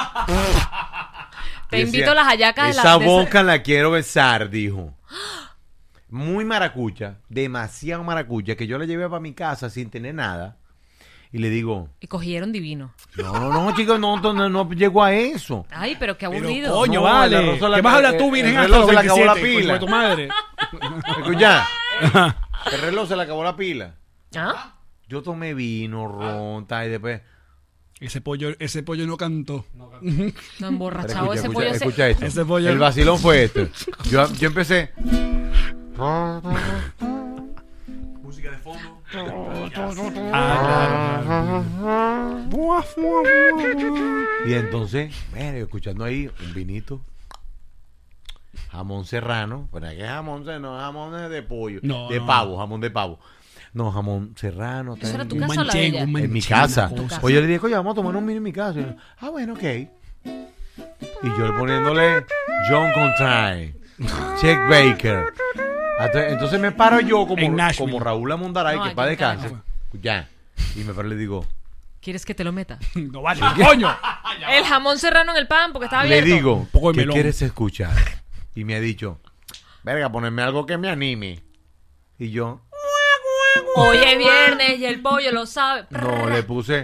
[SPEAKER 1] Te
[SPEAKER 4] Y
[SPEAKER 1] invito
[SPEAKER 4] decía,
[SPEAKER 1] a las hallacas de la...
[SPEAKER 4] Esa
[SPEAKER 1] de ese-
[SPEAKER 4] boca la quiero besar, dijo. Muy maracucha, demasiado maracucha, que yo la llevé para mi casa sin tener nada. Y le digo,
[SPEAKER 1] Y cogieron divino.
[SPEAKER 4] no, no, no, chicos, no, no, no, no llego a eso.
[SPEAKER 1] Ay, pero qué
[SPEAKER 2] Pero,
[SPEAKER 1] aburrido.
[SPEAKER 2] coño,
[SPEAKER 4] No,
[SPEAKER 2] vale.
[SPEAKER 4] el arroz a la-
[SPEAKER 2] ¿Qué vas a hablar tú,
[SPEAKER 4] el-
[SPEAKER 2] virgen,
[SPEAKER 4] el
[SPEAKER 2] hasta
[SPEAKER 4] reloj
[SPEAKER 2] los
[SPEAKER 4] se le acabó la
[SPEAKER 2] veintisiete?
[SPEAKER 4] pila.
[SPEAKER 2] Coño, tu madre.
[SPEAKER 4] Escucha, el reloj se le acabó la pila.
[SPEAKER 1] ¿Ah?
[SPEAKER 4] Yo tomé vino, ron, tal, y después...
[SPEAKER 2] Ese pollo, ese pollo no cantó.
[SPEAKER 1] No
[SPEAKER 4] Pero
[SPEAKER 1] emborrachado
[SPEAKER 4] escucha,
[SPEAKER 1] ese
[SPEAKER 4] escucha,
[SPEAKER 1] pollo. se-
[SPEAKER 4] escucha esto.
[SPEAKER 2] Ese pollo-
[SPEAKER 4] El vacilón fue este. Yo, yo empecé...
[SPEAKER 5] Música de fondo.
[SPEAKER 2] Ah, claro. Buah, buah, buah.
[SPEAKER 4] Y entonces, bueno, escuchando ahí un vinito, jamón serrano, pero es que jamón, se- no jamón de pollo,
[SPEAKER 2] No,
[SPEAKER 4] de
[SPEAKER 2] no.
[SPEAKER 4] pavo, jamón de pavo. No, jamón serrano.
[SPEAKER 1] ¿Eso era
[SPEAKER 4] tal.
[SPEAKER 1] tu
[SPEAKER 2] Un
[SPEAKER 1] casa o la de
[SPEAKER 2] manchego,
[SPEAKER 1] ella?
[SPEAKER 2] un
[SPEAKER 4] En mi
[SPEAKER 2] manchego,
[SPEAKER 4] casa.
[SPEAKER 2] una cosa.
[SPEAKER 4] Oye, yo le dije, oye, vamos a tomar un vino en mi casa. Y yo, ah, bueno, ok. Y yo poniéndole John Contrae, Chet Baker. Hasta- Entonces me paro yo
[SPEAKER 2] En
[SPEAKER 4] como,
[SPEAKER 2] Nashville.
[SPEAKER 4] como Raúl Amundaray,
[SPEAKER 1] No,
[SPEAKER 4] que
[SPEAKER 1] aquí
[SPEAKER 4] para de
[SPEAKER 1] en Caracas.
[SPEAKER 4] cáncer. Ya. Y me paro y le digo,
[SPEAKER 1] ¿Quieres que te lo meta?
[SPEAKER 2] No vale, coño.
[SPEAKER 1] El jamón serrano en el pan porque estaba
[SPEAKER 4] le
[SPEAKER 1] abierto.
[SPEAKER 4] digo,
[SPEAKER 2] poco de
[SPEAKER 4] ¿qué
[SPEAKER 2] melón.
[SPEAKER 4] quieres escuchar? Y me ha dicho, verga, ponerme algo que me anime. Y yo,
[SPEAKER 1] Hoy es viernes y el pollo lo sabe.
[SPEAKER 4] no, le puse.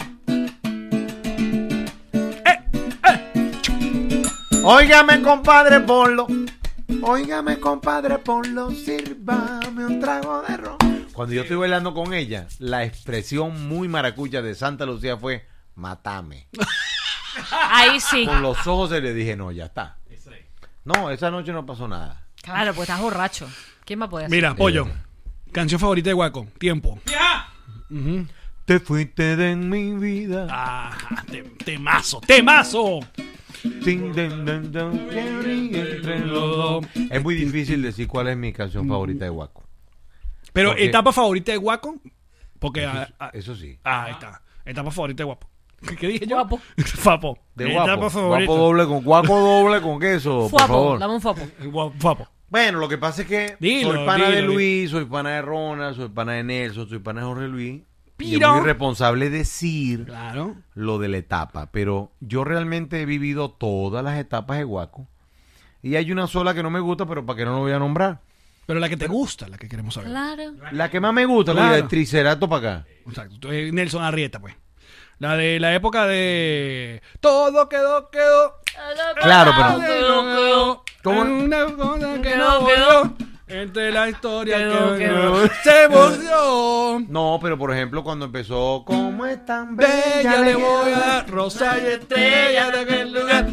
[SPEAKER 4] Óigame, compadre, ponlo. Óigame, compadre, ponlo. Sírvame un trago de ron. Cuando yo estoy bailando con ella, la expresión muy maracucha de Santa Lucía fue, mátame.
[SPEAKER 1] Ahí sí.
[SPEAKER 4] Con los ojos se le dije, no, ya está. No, esa noche no pasó nada.
[SPEAKER 1] Claro, pues estás borracho. ¿Quién va a poder hacer?
[SPEAKER 2] Mira, pollo. Canción favorita de Guaco. Tiempo. Ujú.
[SPEAKER 4] Te fuiste de mi vida.
[SPEAKER 2] Ah, te- temazo, temazo.
[SPEAKER 4] Tin, den, den, den, que brille entre los dos. Es muy difícil decir cuál es mi canción favorita de Guaco.
[SPEAKER 2] Pero
[SPEAKER 4] Porque-
[SPEAKER 2] etapa favorita de Guaco. Porque.
[SPEAKER 4] Eso,
[SPEAKER 2] ah, ah,
[SPEAKER 4] eso sí.
[SPEAKER 2] ah, ahí está. Etapa favorita de Guapo. ¿Qué, qué dije yo?
[SPEAKER 1] Guapo.
[SPEAKER 2] Fapo.
[SPEAKER 4] De
[SPEAKER 2] Etapa
[SPEAKER 4] guapo.
[SPEAKER 2] favorita.
[SPEAKER 4] Guapo doble con guapo doble con queso, por
[SPEAKER 1] Fuapo,
[SPEAKER 4] favor.
[SPEAKER 1] dame un fuapo.
[SPEAKER 2] Guapo, Fapo.
[SPEAKER 4] Bueno, lo que pasa es que
[SPEAKER 2] Dilo,
[SPEAKER 4] soy pana
[SPEAKER 2] dilo,
[SPEAKER 4] de
[SPEAKER 2] dilo.
[SPEAKER 4] Luis, soy pana de Ronald, soy pana de Nelson, soy pana de Jorge Luis. Y es
[SPEAKER 2] Pero-
[SPEAKER 4] muy responsable decir
[SPEAKER 2] Claro.
[SPEAKER 4] lo de la etapa, pero yo realmente he vivido todas las etapas de Guaco. Y hay una sola que no me gusta, pero para que no lo voy a nombrar.
[SPEAKER 2] Pero la que te gusta, la que queremos saber.
[SPEAKER 1] Claro.
[SPEAKER 4] La que más me gusta,
[SPEAKER 2] Claro.
[SPEAKER 4] la de Tricerato para acá.
[SPEAKER 2] Exacto. Tú eres Nelson Arrieta, pues. La de la época de. Todo quedó, quedó.
[SPEAKER 4] Claro, pero-
[SPEAKER 1] Quedó, quedó.
[SPEAKER 4] ¿Cómo?
[SPEAKER 2] Una cosa que
[SPEAKER 1] Quedó,
[SPEAKER 2] no
[SPEAKER 1] quedó.
[SPEAKER 2] volvió. Entre la historia
[SPEAKER 1] Quedó,
[SPEAKER 2] que
[SPEAKER 1] quedó.
[SPEAKER 2] se volvió.
[SPEAKER 4] No, pero por ejemplo, cuando empezó ¿Cómo es tan
[SPEAKER 2] Bella le voy a dar rosa y estrella de aquel lugar.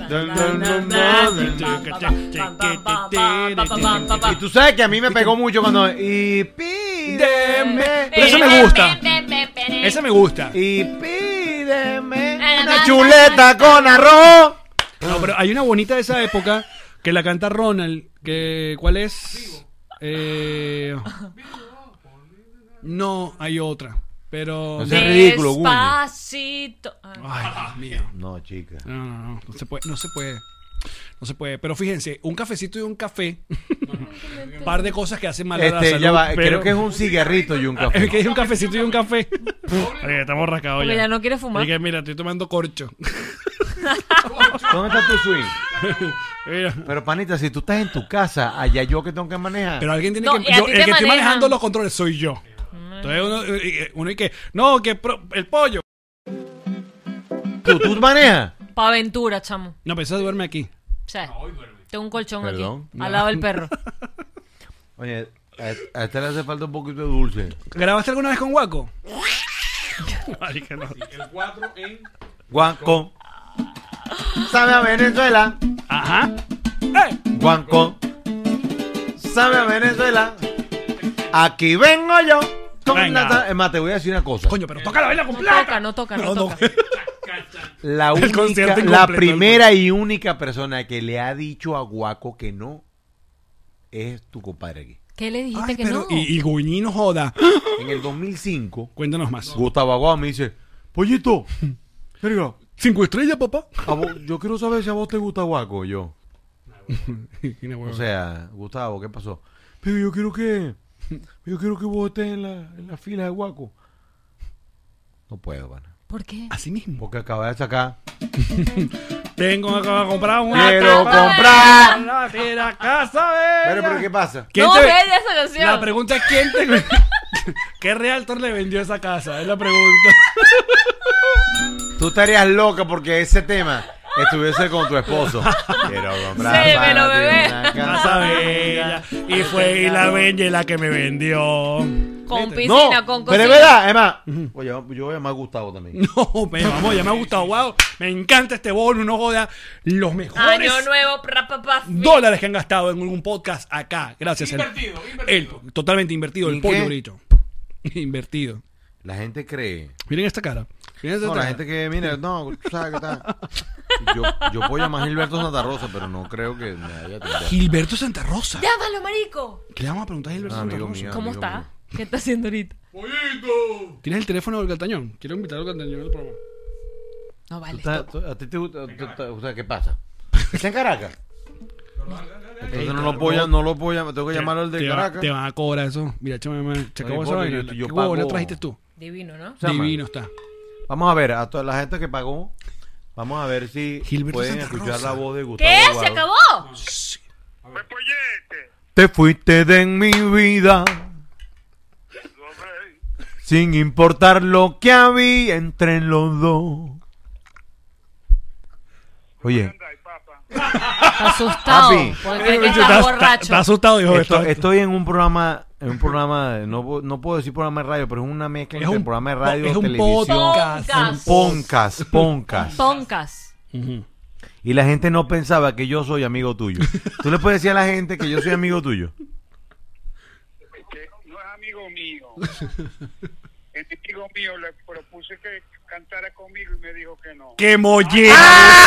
[SPEAKER 4] Y tú sabes que a mí me pegó mucho cuando y pídeme
[SPEAKER 2] Pero ese me gusta. Ese me gusta.
[SPEAKER 4] y pídeme una chuleta con arroz.
[SPEAKER 2] No, pero hay una bonita de esa época que la canta Ronald. Que, ¿cuál es? Eh, no, hay otra. Pero.
[SPEAKER 4] No seas ridículo, Guña.
[SPEAKER 1] Despacito. Ah.
[SPEAKER 2] Ay, Dios mío.
[SPEAKER 4] No, chica.
[SPEAKER 2] No, no, no. No se puede. No se puede. No se puede. Pero fíjense, un cafecito y un café. Un par de cosas que hacen mal a la
[SPEAKER 4] Este,
[SPEAKER 2] salud.
[SPEAKER 4] ya va,
[SPEAKER 2] pero-
[SPEAKER 4] creo que es un cigarrito y un
[SPEAKER 2] Es
[SPEAKER 4] café.
[SPEAKER 2] que es un cafecito y un café. Oye, estamos rascados
[SPEAKER 1] Porque
[SPEAKER 2] ya.
[SPEAKER 1] ya no quiere fumar.
[SPEAKER 2] Y que mira, estoy tomando corcho.
[SPEAKER 4] ¿Dónde está tu swing?
[SPEAKER 2] Mira.
[SPEAKER 4] Pero panita, si tú estás en tu casa, allá yo que tengo que manejar.
[SPEAKER 2] Pero alguien tiene
[SPEAKER 1] No,
[SPEAKER 2] que.
[SPEAKER 1] y a
[SPEAKER 2] yo-
[SPEAKER 1] ti
[SPEAKER 2] el
[SPEAKER 1] te
[SPEAKER 2] que estoy
[SPEAKER 1] manejan.
[SPEAKER 2] manejando los controles soy yo. Entonces uno, eh, uno y que. No, que pro- el pollo.
[SPEAKER 4] ¿Tú, tú manejas?
[SPEAKER 1] Pa' aventura, chamo.
[SPEAKER 2] No, pero ese duerme aquí.
[SPEAKER 1] O sea, tengo un colchón
[SPEAKER 4] Perdón.
[SPEAKER 1] aquí. Al lado del perro.
[SPEAKER 4] Oye, a, a este le hace falta un poquito de dulce.
[SPEAKER 2] ¿Grabaste alguna vez con Guaco? Marica, no.
[SPEAKER 5] El cuatro en.
[SPEAKER 4] Guanco. Sabe a Venezuela.
[SPEAKER 2] Ajá. ¡Eh!
[SPEAKER 4] Guanco. Sabe a Venezuela. Aquí vengo yo. Con
[SPEAKER 2] Venga.
[SPEAKER 4] nata- Es más, te voy a decir una cosa.
[SPEAKER 2] Coño, pero toca la vaina
[SPEAKER 1] No
[SPEAKER 2] completa.
[SPEAKER 1] toca, no toca, no,
[SPEAKER 2] No, no.
[SPEAKER 1] toca.
[SPEAKER 4] La
[SPEAKER 2] El
[SPEAKER 4] única,
[SPEAKER 2] concierto
[SPEAKER 4] la
[SPEAKER 2] incompleto,
[SPEAKER 4] primera y única persona que le ha dicho a Guaco que no es tu compadre aquí.
[SPEAKER 1] ¿Qué le dijiste
[SPEAKER 2] Ay,
[SPEAKER 1] que
[SPEAKER 2] pero,
[SPEAKER 1] no?
[SPEAKER 2] y, y Guñino joda.
[SPEAKER 4] En el dos mil cinco,
[SPEAKER 2] Cuéntanos más.
[SPEAKER 4] Gustavo Aguado me dice, Pollito, verga,
[SPEAKER 2] Cinco estrellas, papá.
[SPEAKER 4] a vos- yo quiero saber si a vos te gusta Guaco. Yo,
[SPEAKER 2] Y no,
[SPEAKER 4] o
[SPEAKER 2] huevo.
[SPEAKER 4] sea, Gustavo, ¿qué pasó? Pero yo quiero que, yo quiero que vos estés en la, en la fila de Guaco. No puedo, pana.
[SPEAKER 1] ¿Por qué?
[SPEAKER 2] Así mismo.
[SPEAKER 4] Porque acaba de sacar.
[SPEAKER 2] Tengo que comprar una
[SPEAKER 4] Quiero
[SPEAKER 2] capa
[SPEAKER 4] comprar.
[SPEAKER 2] para la fiera casa bella.
[SPEAKER 4] Pero, pero, ¿qué pasa?
[SPEAKER 2] ¿Quién
[SPEAKER 1] No,
[SPEAKER 2] te-
[SPEAKER 1] bella esa canción.
[SPEAKER 2] La pregunta es quién te... ¿Qué realtor le vendió esa casa? Es la pregunta.
[SPEAKER 4] Tú estarías loca porque ese tema estuviese con tu esposo. Quiero comprar
[SPEAKER 1] Sí, me
[SPEAKER 4] para
[SPEAKER 1] lo
[SPEAKER 4] ti
[SPEAKER 1] bebé.
[SPEAKER 4] una
[SPEAKER 2] Casa bella. Y fue y la bella la que me vendió.
[SPEAKER 1] Con
[SPEAKER 2] ¿Viste?
[SPEAKER 1] piscina,
[SPEAKER 4] No,
[SPEAKER 1] con
[SPEAKER 4] pero es
[SPEAKER 1] cocina.
[SPEAKER 4] verdad, es más. Oye, yo voy a llamar a Gustavo también.
[SPEAKER 2] No, pero vamos, ya me ha gustado. Wow, me encanta este bono, no joda. Los mejores
[SPEAKER 1] Año nuevo, pra, pa, pa, fin.
[SPEAKER 2] dólares que han gastado en un podcast acá. Gracias. el-
[SPEAKER 5] Invertido, invertido.
[SPEAKER 2] el- totalmente invertido, el
[SPEAKER 4] ¿Y
[SPEAKER 2] pollo
[SPEAKER 4] qué?
[SPEAKER 2] brito. Invertido.
[SPEAKER 4] La gente cree.
[SPEAKER 2] Miren esta cara. Miren esta
[SPEAKER 4] No,
[SPEAKER 2] cara.
[SPEAKER 4] la gente que, mira, no, tú sabes qué tal. Yo, yo puedo llamar a Gilberto Santa Rosa, pero no creo que me haya atendido.
[SPEAKER 2] Gilberto Santa Rosa.
[SPEAKER 1] Llámalo, marico.
[SPEAKER 2] ¿Qué le vamos a preguntar a Gilberto
[SPEAKER 4] Ah,
[SPEAKER 2] Santa
[SPEAKER 4] amigo
[SPEAKER 2] Rosa?
[SPEAKER 4] mío.
[SPEAKER 1] ¿Cómo
[SPEAKER 4] amigo
[SPEAKER 1] está?
[SPEAKER 4] mío.
[SPEAKER 1] ¿Qué está haciendo ahorita?
[SPEAKER 2] ¿Tienes el teléfono del Galtañón? Quiero invitar al Galtañón al programa.
[SPEAKER 1] No
[SPEAKER 4] ¿Tú
[SPEAKER 1] vale.
[SPEAKER 4] estás-
[SPEAKER 1] stop.
[SPEAKER 4] tú- ¿A ti te gusta? tú estás- O sea, ¿qué pasa? ¿Está en Caracas? Entonces no lo puedo, llam- no lo puedo llamar, tengo que llamarlo al de
[SPEAKER 2] te, va-
[SPEAKER 4] Caracas.
[SPEAKER 2] te van a cobrar eso. Mira, échame, me- se
[SPEAKER 4] No
[SPEAKER 2] acabó esa
[SPEAKER 4] importa,
[SPEAKER 2] vaina.
[SPEAKER 4] yo- yo
[SPEAKER 2] ¿Qué huevo le
[SPEAKER 4] pago-
[SPEAKER 2] trajiste tú?
[SPEAKER 1] Divino, ¿no?
[SPEAKER 4] O sea,
[SPEAKER 2] Divino
[SPEAKER 4] man,
[SPEAKER 2] está.
[SPEAKER 4] Vamos a ver, a toda la gente que pagó, vamos a ver si
[SPEAKER 2] Gilberto
[SPEAKER 4] pueden
[SPEAKER 2] Santa
[SPEAKER 4] escuchar
[SPEAKER 2] Rosa.
[SPEAKER 4] la voz de Gustavo
[SPEAKER 1] ¿Qué?
[SPEAKER 4] Aguado.
[SPEAKER 1] ¿Se acabó?
[SPEAKER 4] Te fuiste de mi vida sin importar lo que había entre los dos. Oye,
[SPEAKER 1] Está asustado.
[SPEAKER 4] Papi.
[SPEAKER 1] Porque cree que
[SPEAKER 2] Está-
[SPEAKER 1] está
[SPEAKER 2] está-
[SPEAKER 1] borracho.
[SPEAKER 2] Está asustado, dijo
[SPEAKER 4] esto-
[SPEAKER 2] esto.
[SPEAKER 4] estoy en un programa, en un programa, de- no, pu- no puedo decir programa de radio, pero es una mezcla
[SPEAKER 2] Es
[SPEAKER 4] entre
[SPEAKER 2] un
[SPEAKER 4] programa de
[SPEAKER 2] po-
[SPEAKER 4] radio,
[SPEAKER 2] es un
[SPEAKER 4] televisión,
[SPEAKER 2] podcast.
[SPEAKER 1] Poncas.
[SPEAKER 4] poncas, poncas.
[SPEAKER 1] Poncas.
[SPEAKER 2] Ujú.
[SPEAKER 4] Y la gente no pensaba que yo soy amigo tuyo. ¿Tú le puedes decir a la gente que yo soy amigo tuyo?
[SPEAKER 8] que no es amigo mío. El amigo mío le propuse que cantara conmigo y me dijo que no.
[SPEAKER 2] ¡Qué mollera!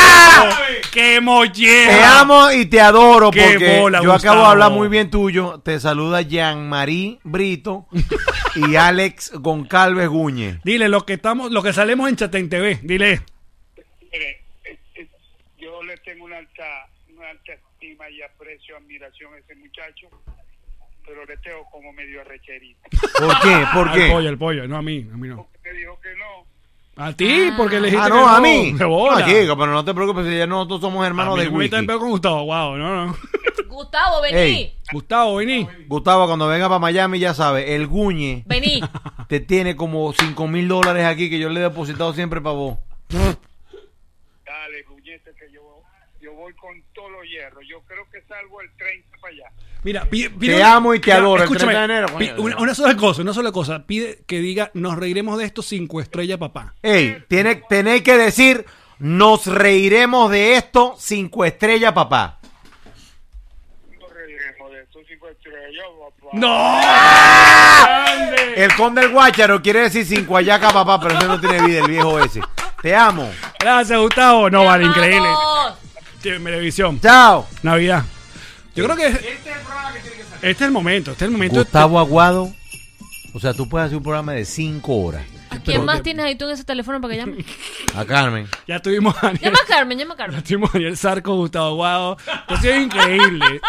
[SPEAKER 2] ¡Qué mollera!
[SPEAKER 4] Te amo y te adoro
[SPEAKER 2] Qué
[SPEAKER 4] porque
[SPEAKER 2] bola,
[SPEAKER 4] yo acabo
[SPEAKER 2] Gustavo.
[SPEAKER 4] de hablar muy bien tuyo. Te saluda Jean-Marie Brito y Alex Goncalves Guñe.
[SPEAKER 2] Dile, lo que estamos, lo que salimos en Chatén T V. Dile.
[SPEAKER 8] Mire, eh, eh, yo le tengo una alta, una alta estima y aprecio, admiración a ese muchacho, pero le tengo como medio arrecherito.
[SPEAKER 4] ¿Por qué? ¿Por
[SPEAKER 2] Al
[SPEAKER 4] qué?
[SPEAKER 2] pollo, al pollo. No a mí, a mí no.
[SPEAKER 8] Porque me dijo que no.
[SPEAKER 2] A ti, porque le dijiste
[SPEAKER 4] Ah,
[SPEAKER 2] que
[SPEAKER 4] no, a mí.
[SPEAKER 2] De bola.
[SPEAKER 4] No, chico, pero no te preocupes, si ya nosotros somos hermanos de
[SPEAKER 2] Me meto en
[SPEAKER 4] wiki.
[SPEAKER 2] peo con Gustavo. Wow, no, no.
[SPEAKER 1] Gustavo, vení.
[SPEAKER 4] Ey.
[SPEAKER 2] Gustavo, vení.
[SPEAKER 4] Gustavo, cuando venga para Miami, ya sabe, el Guñe
[SPEAKER 1] Vení.
[SPEAKER 4] te tiene como cinco mil dólares aquí que yo le he depositado siempre para vos.
[SPEAKER 8] Dale, Guñete, que yo, yo voy con todos los hierros. Yo creo que salgo el treinta para allá.
[SPEAKER 2] Mira, pide, pide
[SPEAKER 4] Te
[SPEAKER 2] una-
[SPEAKER 4] amo y te
[SPEAKER 2] mira,
[SPEAKER 4] adoro, el
[SPEAKER 2] Escúchame,
[SPEAKER 4] treinta de enero,
[SPEAKER 2] pi-
[SPEAKER 4] coño.
[SPEAKER 2] una, una sola cosa, una sola cosa. Pide que diga, nos reiremos de esto cinco estrellas, papá.
[SPEAKER 4] Ey, tiene, tenéis que decir, nos reiremos de esto, cinco estrellas, papá.
[SPEAKER 8] No reiremos de estos cinco estrellas, papá.
[SPEAKER 2] ¡No!
[SPEAKER 4] El conde del Guácharo quiere decir cinco ayaca, papá, pero ese no tiene vida, el viejo ese. Te amo.
[SPEAKER 2] Gracias, Gustavo. No, vale,
[SPEAKER 1] ¡Vamos!
[SPEAKER 2] increíble. Sí, Televisión.
[SPEAKER 4] Chao.
[SPEAKER 2] Navidad. Yo creo que es-
[SPEAKER 5] Este es el programa que tiene que salir.
[SPEAKER 2] este es el momento. Este es el momento.
[SPEAKER 4] Gustavo Aguado. O sea, tú puedes hacer un programa de cinco horas.
[SPEAKER 1] ¿A quién más tienes ahí tú en ese teléfono para que llame?
[SPEAKER 4] A Carmen.
[SPEAKER 2] Ya tuvimos a Daniel,
[SPEAKER 1] Llama a Carmen, llama a
[SPEAKER 2] ya
[SPEAKER 1] Carmen.
[SPEAKER 2] tuvimos a Daniel Sarco, Gustavo Aguado. Esto ha sido increíble.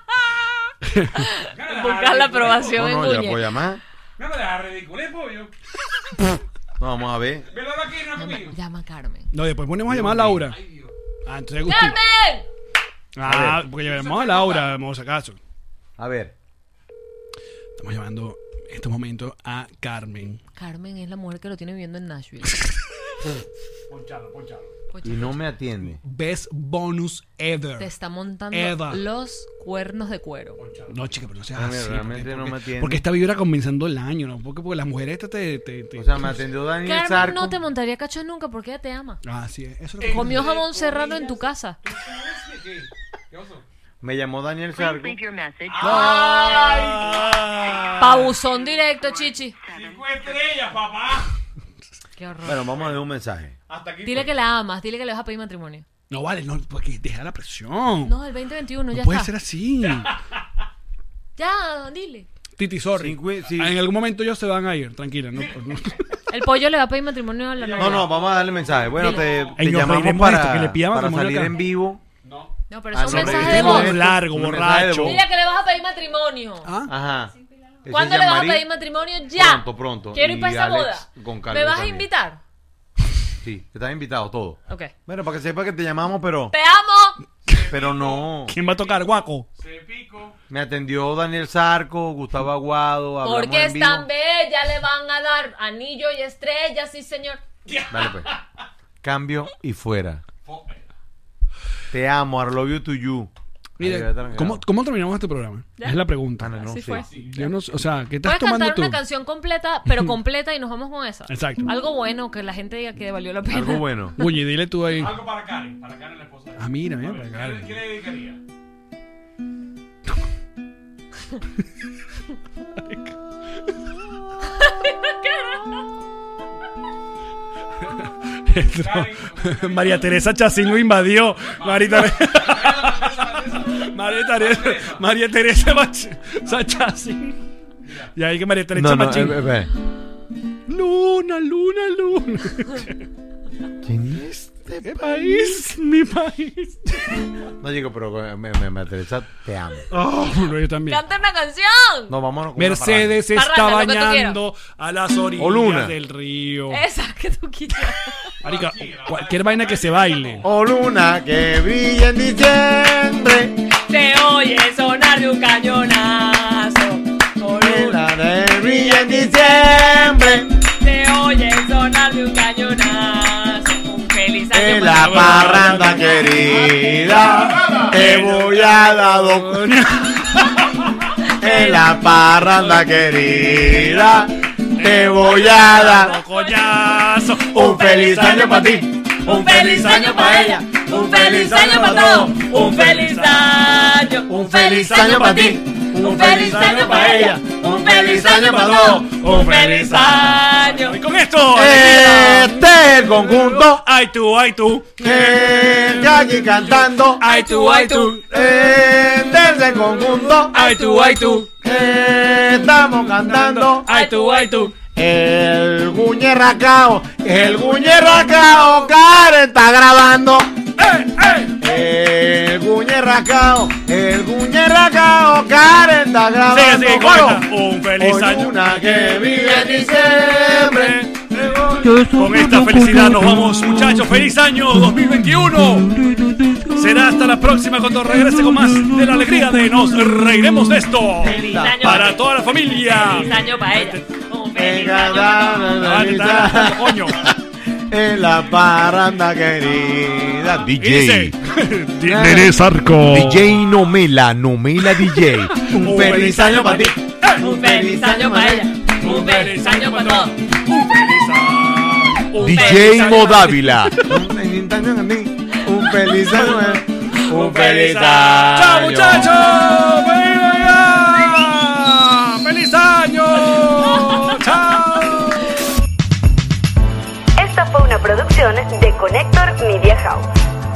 [SPEAKER 1] Buscar la aprobación
[SPEAKER 4] No, no,
[SPEAKER 1] en
[SPEAKER 4] ya la
[SPEAKER 1] Guñe.
[SPEAKER 4] puedo llamar.
[SPEAKER 5] No me dejas ridículo, pollo.
[SPEAKER 4] No, vamos a ver.
[SPEAKER 5] Velo aquí, no
[SPEAKER 1] Llama,
[SPEAKER 5] conmigo.
[SPEAKER 1] llama a Carmen.
[SPEAKER 2] No, después ponemos a llamar a Laura.
[SPEAKER 5] Ay, Dios.
[SPEAKER 2] Ah, entonces Agustín.
[SPEAKER 1] ¡Carmen!
[SPEAKER 2] Ah, porque llamamos a Laura, vamos a caso.
[SPEAKER 4] A ver.
[SPEAKER 2] Estamos llamando en estos momentos a Carmen.
[SPEAKER 1] Carmen es la mujer que lo tiene viviendo en Nashville.
[SPEAKER 5] Ponchalo, ponchalo.
[SPEAKER 4] Y no me atiende.
[SPEAKER 2] Best bonus ever.
[SPEAKER 1] Te está montando
[SPEAKER 2] Eva.
[SPEAKER 1] los cuernos de cuero.
[SPEAKER 2] No, chica, pero no seas
[SPEAKER 4] No,
[SPEAKER 2] así.
[SPEAKER 4] realmente
[SPEAKER 2] porque,
[SPEAKER 4] no me
[SPEAKER 2] porque-
[SPEAKER 4] atiende.
[SPEAKER 2] porque esta vibra comenzando el año, ¿no? Porque, porque las mujeres estas te, te, te-
[SPEAKER 4] O sea, me atendió Daniel
[SPEAKER 1] Carmen
[SPEAKER 4] Sarco.
[SPEAKER 1] no te montaría cacho nunca porque ella te ama.
[SPEAKER 2] Ah, sí, eso es lo que...
[SPEAKER 1] Comió jamón serrano en tu casa.
[SPEAKER 5] ¿Qué? ¿Qué pasó?
[SPEAKER 4] Me llamó Daniel Sarco.
[SPEAKER 1] Pabuzón directo, chichi.
[SPEAKER 5] Cinco estrellas, papá.
[SPEAKER 1] Qué horror.
[SPEAKER 4] Bueno, vamos a dar un mensaje.
[SPEAKER 5] Hasta aquí.
[SPEAKER 1] Dile que la amas, dile que le vas a pedir matrimonio.
[SPEAKER 2] No vale, no, porque deja la presión.
[SPEAKER 1] No, el veinte veintiuno,
[SPEAKER 2] No
[SPEAKER 1] ya
[SPEAKER 2] puede
[SPEAKER 1] está.
[SPEAKER 2] ser así.
[SPEAKER 1] Ya, dile.
[SPEAKER 2] Titi, sorry.
[SPEAKER 4] Cinco- sí.
[SPEAKER 2] En algún momento ellos se van a ir, tranquila. No, no.
[SPEAKER 1] El pollo le va a pedir matrimonio a la novia.
[SPEAKER 4] No, no, vamos a darle mensaje. Bueno, te,
[SPEAKER 2] Ey,
[SPEAKER 4] te
[SPEAKER 2] nos
[SPEAKER 4] llamamos
[SPEAKER 2] reiremos de esto,
[SPEAKER 4] para,
[SPEAKER 2] que le pidamos
[SPEAKER 4] para
[SPEAKER 2] matrimonio
[SPEAKER 4] salir
[SPEAKER 2] acá.
[SPEAKER 4] en vivo.
[SPEAKER 5] No.
[SPEAKER 1] No, pero
[SPEAKER 4] Ah,
[SPEAKER 1] es un
[SPEAKER 4] no,
[SPEAKER 1] mensaje
[SPEAKER 4] este
[SPEAKER 1] de
[SPEAKER 4] no
[SPEAKER 1] voz.
[SPEAKER 4] es-
[SPEAKER 2] largo,
[SPEAKER 4] un mensaje de
[SPEAKER 2] borracho.
[SPEAKER 4] voz.
[SPEAKER 1] Dile que le vas a pedir matrimonio.
[SPEAKER 2] ¿Ah?
[SPEAKER 4] Ajá. Ese
[SPEAKER 1] ¿Cuándo
[SPEAKER 4] es
[SPEAKER 1] le vas a
[SPEAKER 4] Jean-Marie.
[SPEAKER 1] pedir matrimonio? Ya.
[SPEAKER 4] Pronto, pronto.
[SPEAKER 1] Quiero ir
[SPEAKER 4] Y
[SPEAKER 1] para esa
[SPEAKER 4] Alex
[SPEAKER 1] boda.
[SPEAKER 4] Goncalves
[SPEAKER 1] ¿Me vas a
[SPEAKER 4] también.
[SPEAKER 1] invitar?
[SPEAKER 4] Sí, estás invitado todo.
[SPEAKER 1] Ok.
[SPEAKER 4] Bueno, para que sepa que te llamamos, pero
[SPEAKER 1] ¡Te amo!
[SPEAKER 4] pero no.
[SPEAKER 2] ¿Quién va a tocar, guaco?
[SPEAKER 5] Se pico.
[SPEAKER 4] Me atendió Daniel Sarco, Gustavo Aguado, hablamos
[SPEAKER 1] Porque
[SPEAKER 4] en
[SPEAKER 1] es
[SPEAKER 4] vivo.
[SPEAKER 1] tan bella, le van a dar anillo y estrellas, sí, señor.
[SPEAKER 4] Dale pues. Cambio y fuera. Te amo, I love you to you. Ahí debe
[SPEAKER 2] Mira,
[SPEAKER 4] estar
[SPEAKER 2] ¿cómo,
[SPEAKER 4] grabado.
[SPEAKER 2] ¿cómo terminamos este programa?
[SPEAKER 1] ¿Ya?
[SPEAKER 2] Es la pregunta.
[SPEAKER 4] Ah, no, no
[SPEAKER 1] Así
[SPEAKER 4] sé.
[SPEAKER 1] fue.
[SPEAKER 2] Yo no, sé, o sea, ¿qué estás
[SPEAKER 1] Puedes
[SPEAKER 2] tomando
[SPEAKER 1] cantar
[SPEAKER 2] tú?
[SPEAKER 1] una canción completa, pero completa y nos vamos con esa.
[SPEAKER 2] Exacto.
[SPEAKER 1] Algo bueno, que la gente diga que valió la pena.
[SPEAKER 4] Algo bueno.
[SPEAKER 2] Oye, dile tú ahí.
[SPEAKER 5] Algo para Karen. Para Karen, la esposa.
[SPEAKER 2] Ah, mira, mira,
[SPEAKER 5] A ver,
[SPEAKER 2] para
[SPEAKER 5] ¿qué-
[SPEAKER 2] Karen.
[SPEAKER 5] ¿Qué le dedicaría?
[SPEAKER 2] Entró- María Teresa Chacín lo invadió. María Teresa. María Teresa. María Teresa Mach- Chacín. Y ahí que María Teresa
[SPEAKER 4] No, no,
[SPEAKER 2] Machín.
[SPEAKER 4] eh, eh, eh.
[SPEAKER 2] Luna, luna, luna.
[SPEAKER 4] ¿Quién es este
[SPEAKER 2] ¿Qué país? Mi país.
[SPEAKER 4] No, digo, pero eh, me, me, me Teresa, te amo.
[SPEAKER 2] Oh, no, yo también.
[SPEAKER 1] ¡Canta una canción!
[SPEAKER 4] No, vámonos con una
[SPEAKER 2] Mercedes se
[SPEAKER 1] Parranda,
[SPEAKER 2] está
[SPEAKER 1] lo que tú
[SPEAKER 2] bañando a las orillas
[SPEAKER 4] O Luna.
[SPEAKER 2] del río.
[SPEAKER 1] Esa que tú quieras.
[SPEAKER 2] Marica, cualquier vaina que se baile.
[SPEAKER 4] parranda. O luna que brilla en diciembre.
[SPEAKER 1] Se oye sonar de un cañonazo. Oh, luna.
[SPEAKER 4] La que brilla en diciembre.
[SPEAKER 1] Se oye sonar de un cañonazo. Un feliz año
[SPEAKER 4] En
[SPEAKER 1] para
[SPEAKER 4] la parranda querida. Te voy a dar dos. En la parranda querida. Te voy a dar
[SPEAKER 2] Coñazo.
[SPEAKER 4] un feliz año para ti.
[SPEAKER 1] Un feliz año para ella, un feliz año para todos, un feliz año, un feliz año para ti, un feliz año para ella, un feliz año para todos, un feliz año.
[SPEAKER 2] Y con esto.
[SPEAKER 4] Este es el conjunto
[SPEAKER 2] Ay tú, ay tú.
[SPEAKER 4] que está aquí cantando.
[SPEAKER 2] Ay tú, ay tú.
[SPEAKER 4] Este es el conjunto
[SPEAKER 2] Ay tú, ay tú.
[SPEAKER 4] que estamos cantando.
[SPEAKER 2] Ay tú, ay tú.
[SPEAKER 4] El guñerracao, el guñerracao, Karen está grabando. El guñerracao, el guñerracao, Karen está grabando.
[SPEAKER 2] Sigue, sigue, con
[SPEAKER 4] Bueno,
[SPEAKER 2] esta. Un feliz
[SPEAKER 4] hoy
[SPEAKER 2] año.
[SPEAKER 4] una que vive en diciembre.
[SPEAKER 2] Con esta felicidad nos vamos, muchachos. ¡Feliz año dos mil veintiuno! Será hasta la próxima cuando regrese con más de la alegría de Nos Reiremos de Esto.
[SPEAKER 1] Feliz año
[SPEAKER 2] Para toda la familia.
[SPEAKER 1] Feliz año para ella, un feliz
[SPEAKER 4] Venga,
[SPEAKER 1] año para todos.
[SPEAKER 4] dame
[SPEAKER 2] Ah, te está
[SPEAKER 4] feliz
[SPEAKER 2] dando, coño.
[SPEAKER 4] en la parranda querida.
[SPEAKER 2] Y dice,
[SPEAKER 4] D J.
[SPEAKER 2] Nerez Arco.
[SPEAKER 4] D J Nomela, Nomela D J. Un feliz año para ti.
[SPEAKER 1] Un feliz año para ella, un feliz año para todos.
[SPEAKER 2] Un feliz año. Un
[SPEAKER 4] D
[SPEAKER 2] feliz
[SPEAKER 4] J
[SPEAKER 2] año.
[SPEAKER 4] Modávila. Un feliz año a ti. Un feliz año. Un feliz año.
[SPEAKER 2] ¡Chao, muchachos! ¡Feliz Navidad! ¡Feliz año! ¡Chao!
[SPEAKER 9] Esta fue una producción de Connector Media House.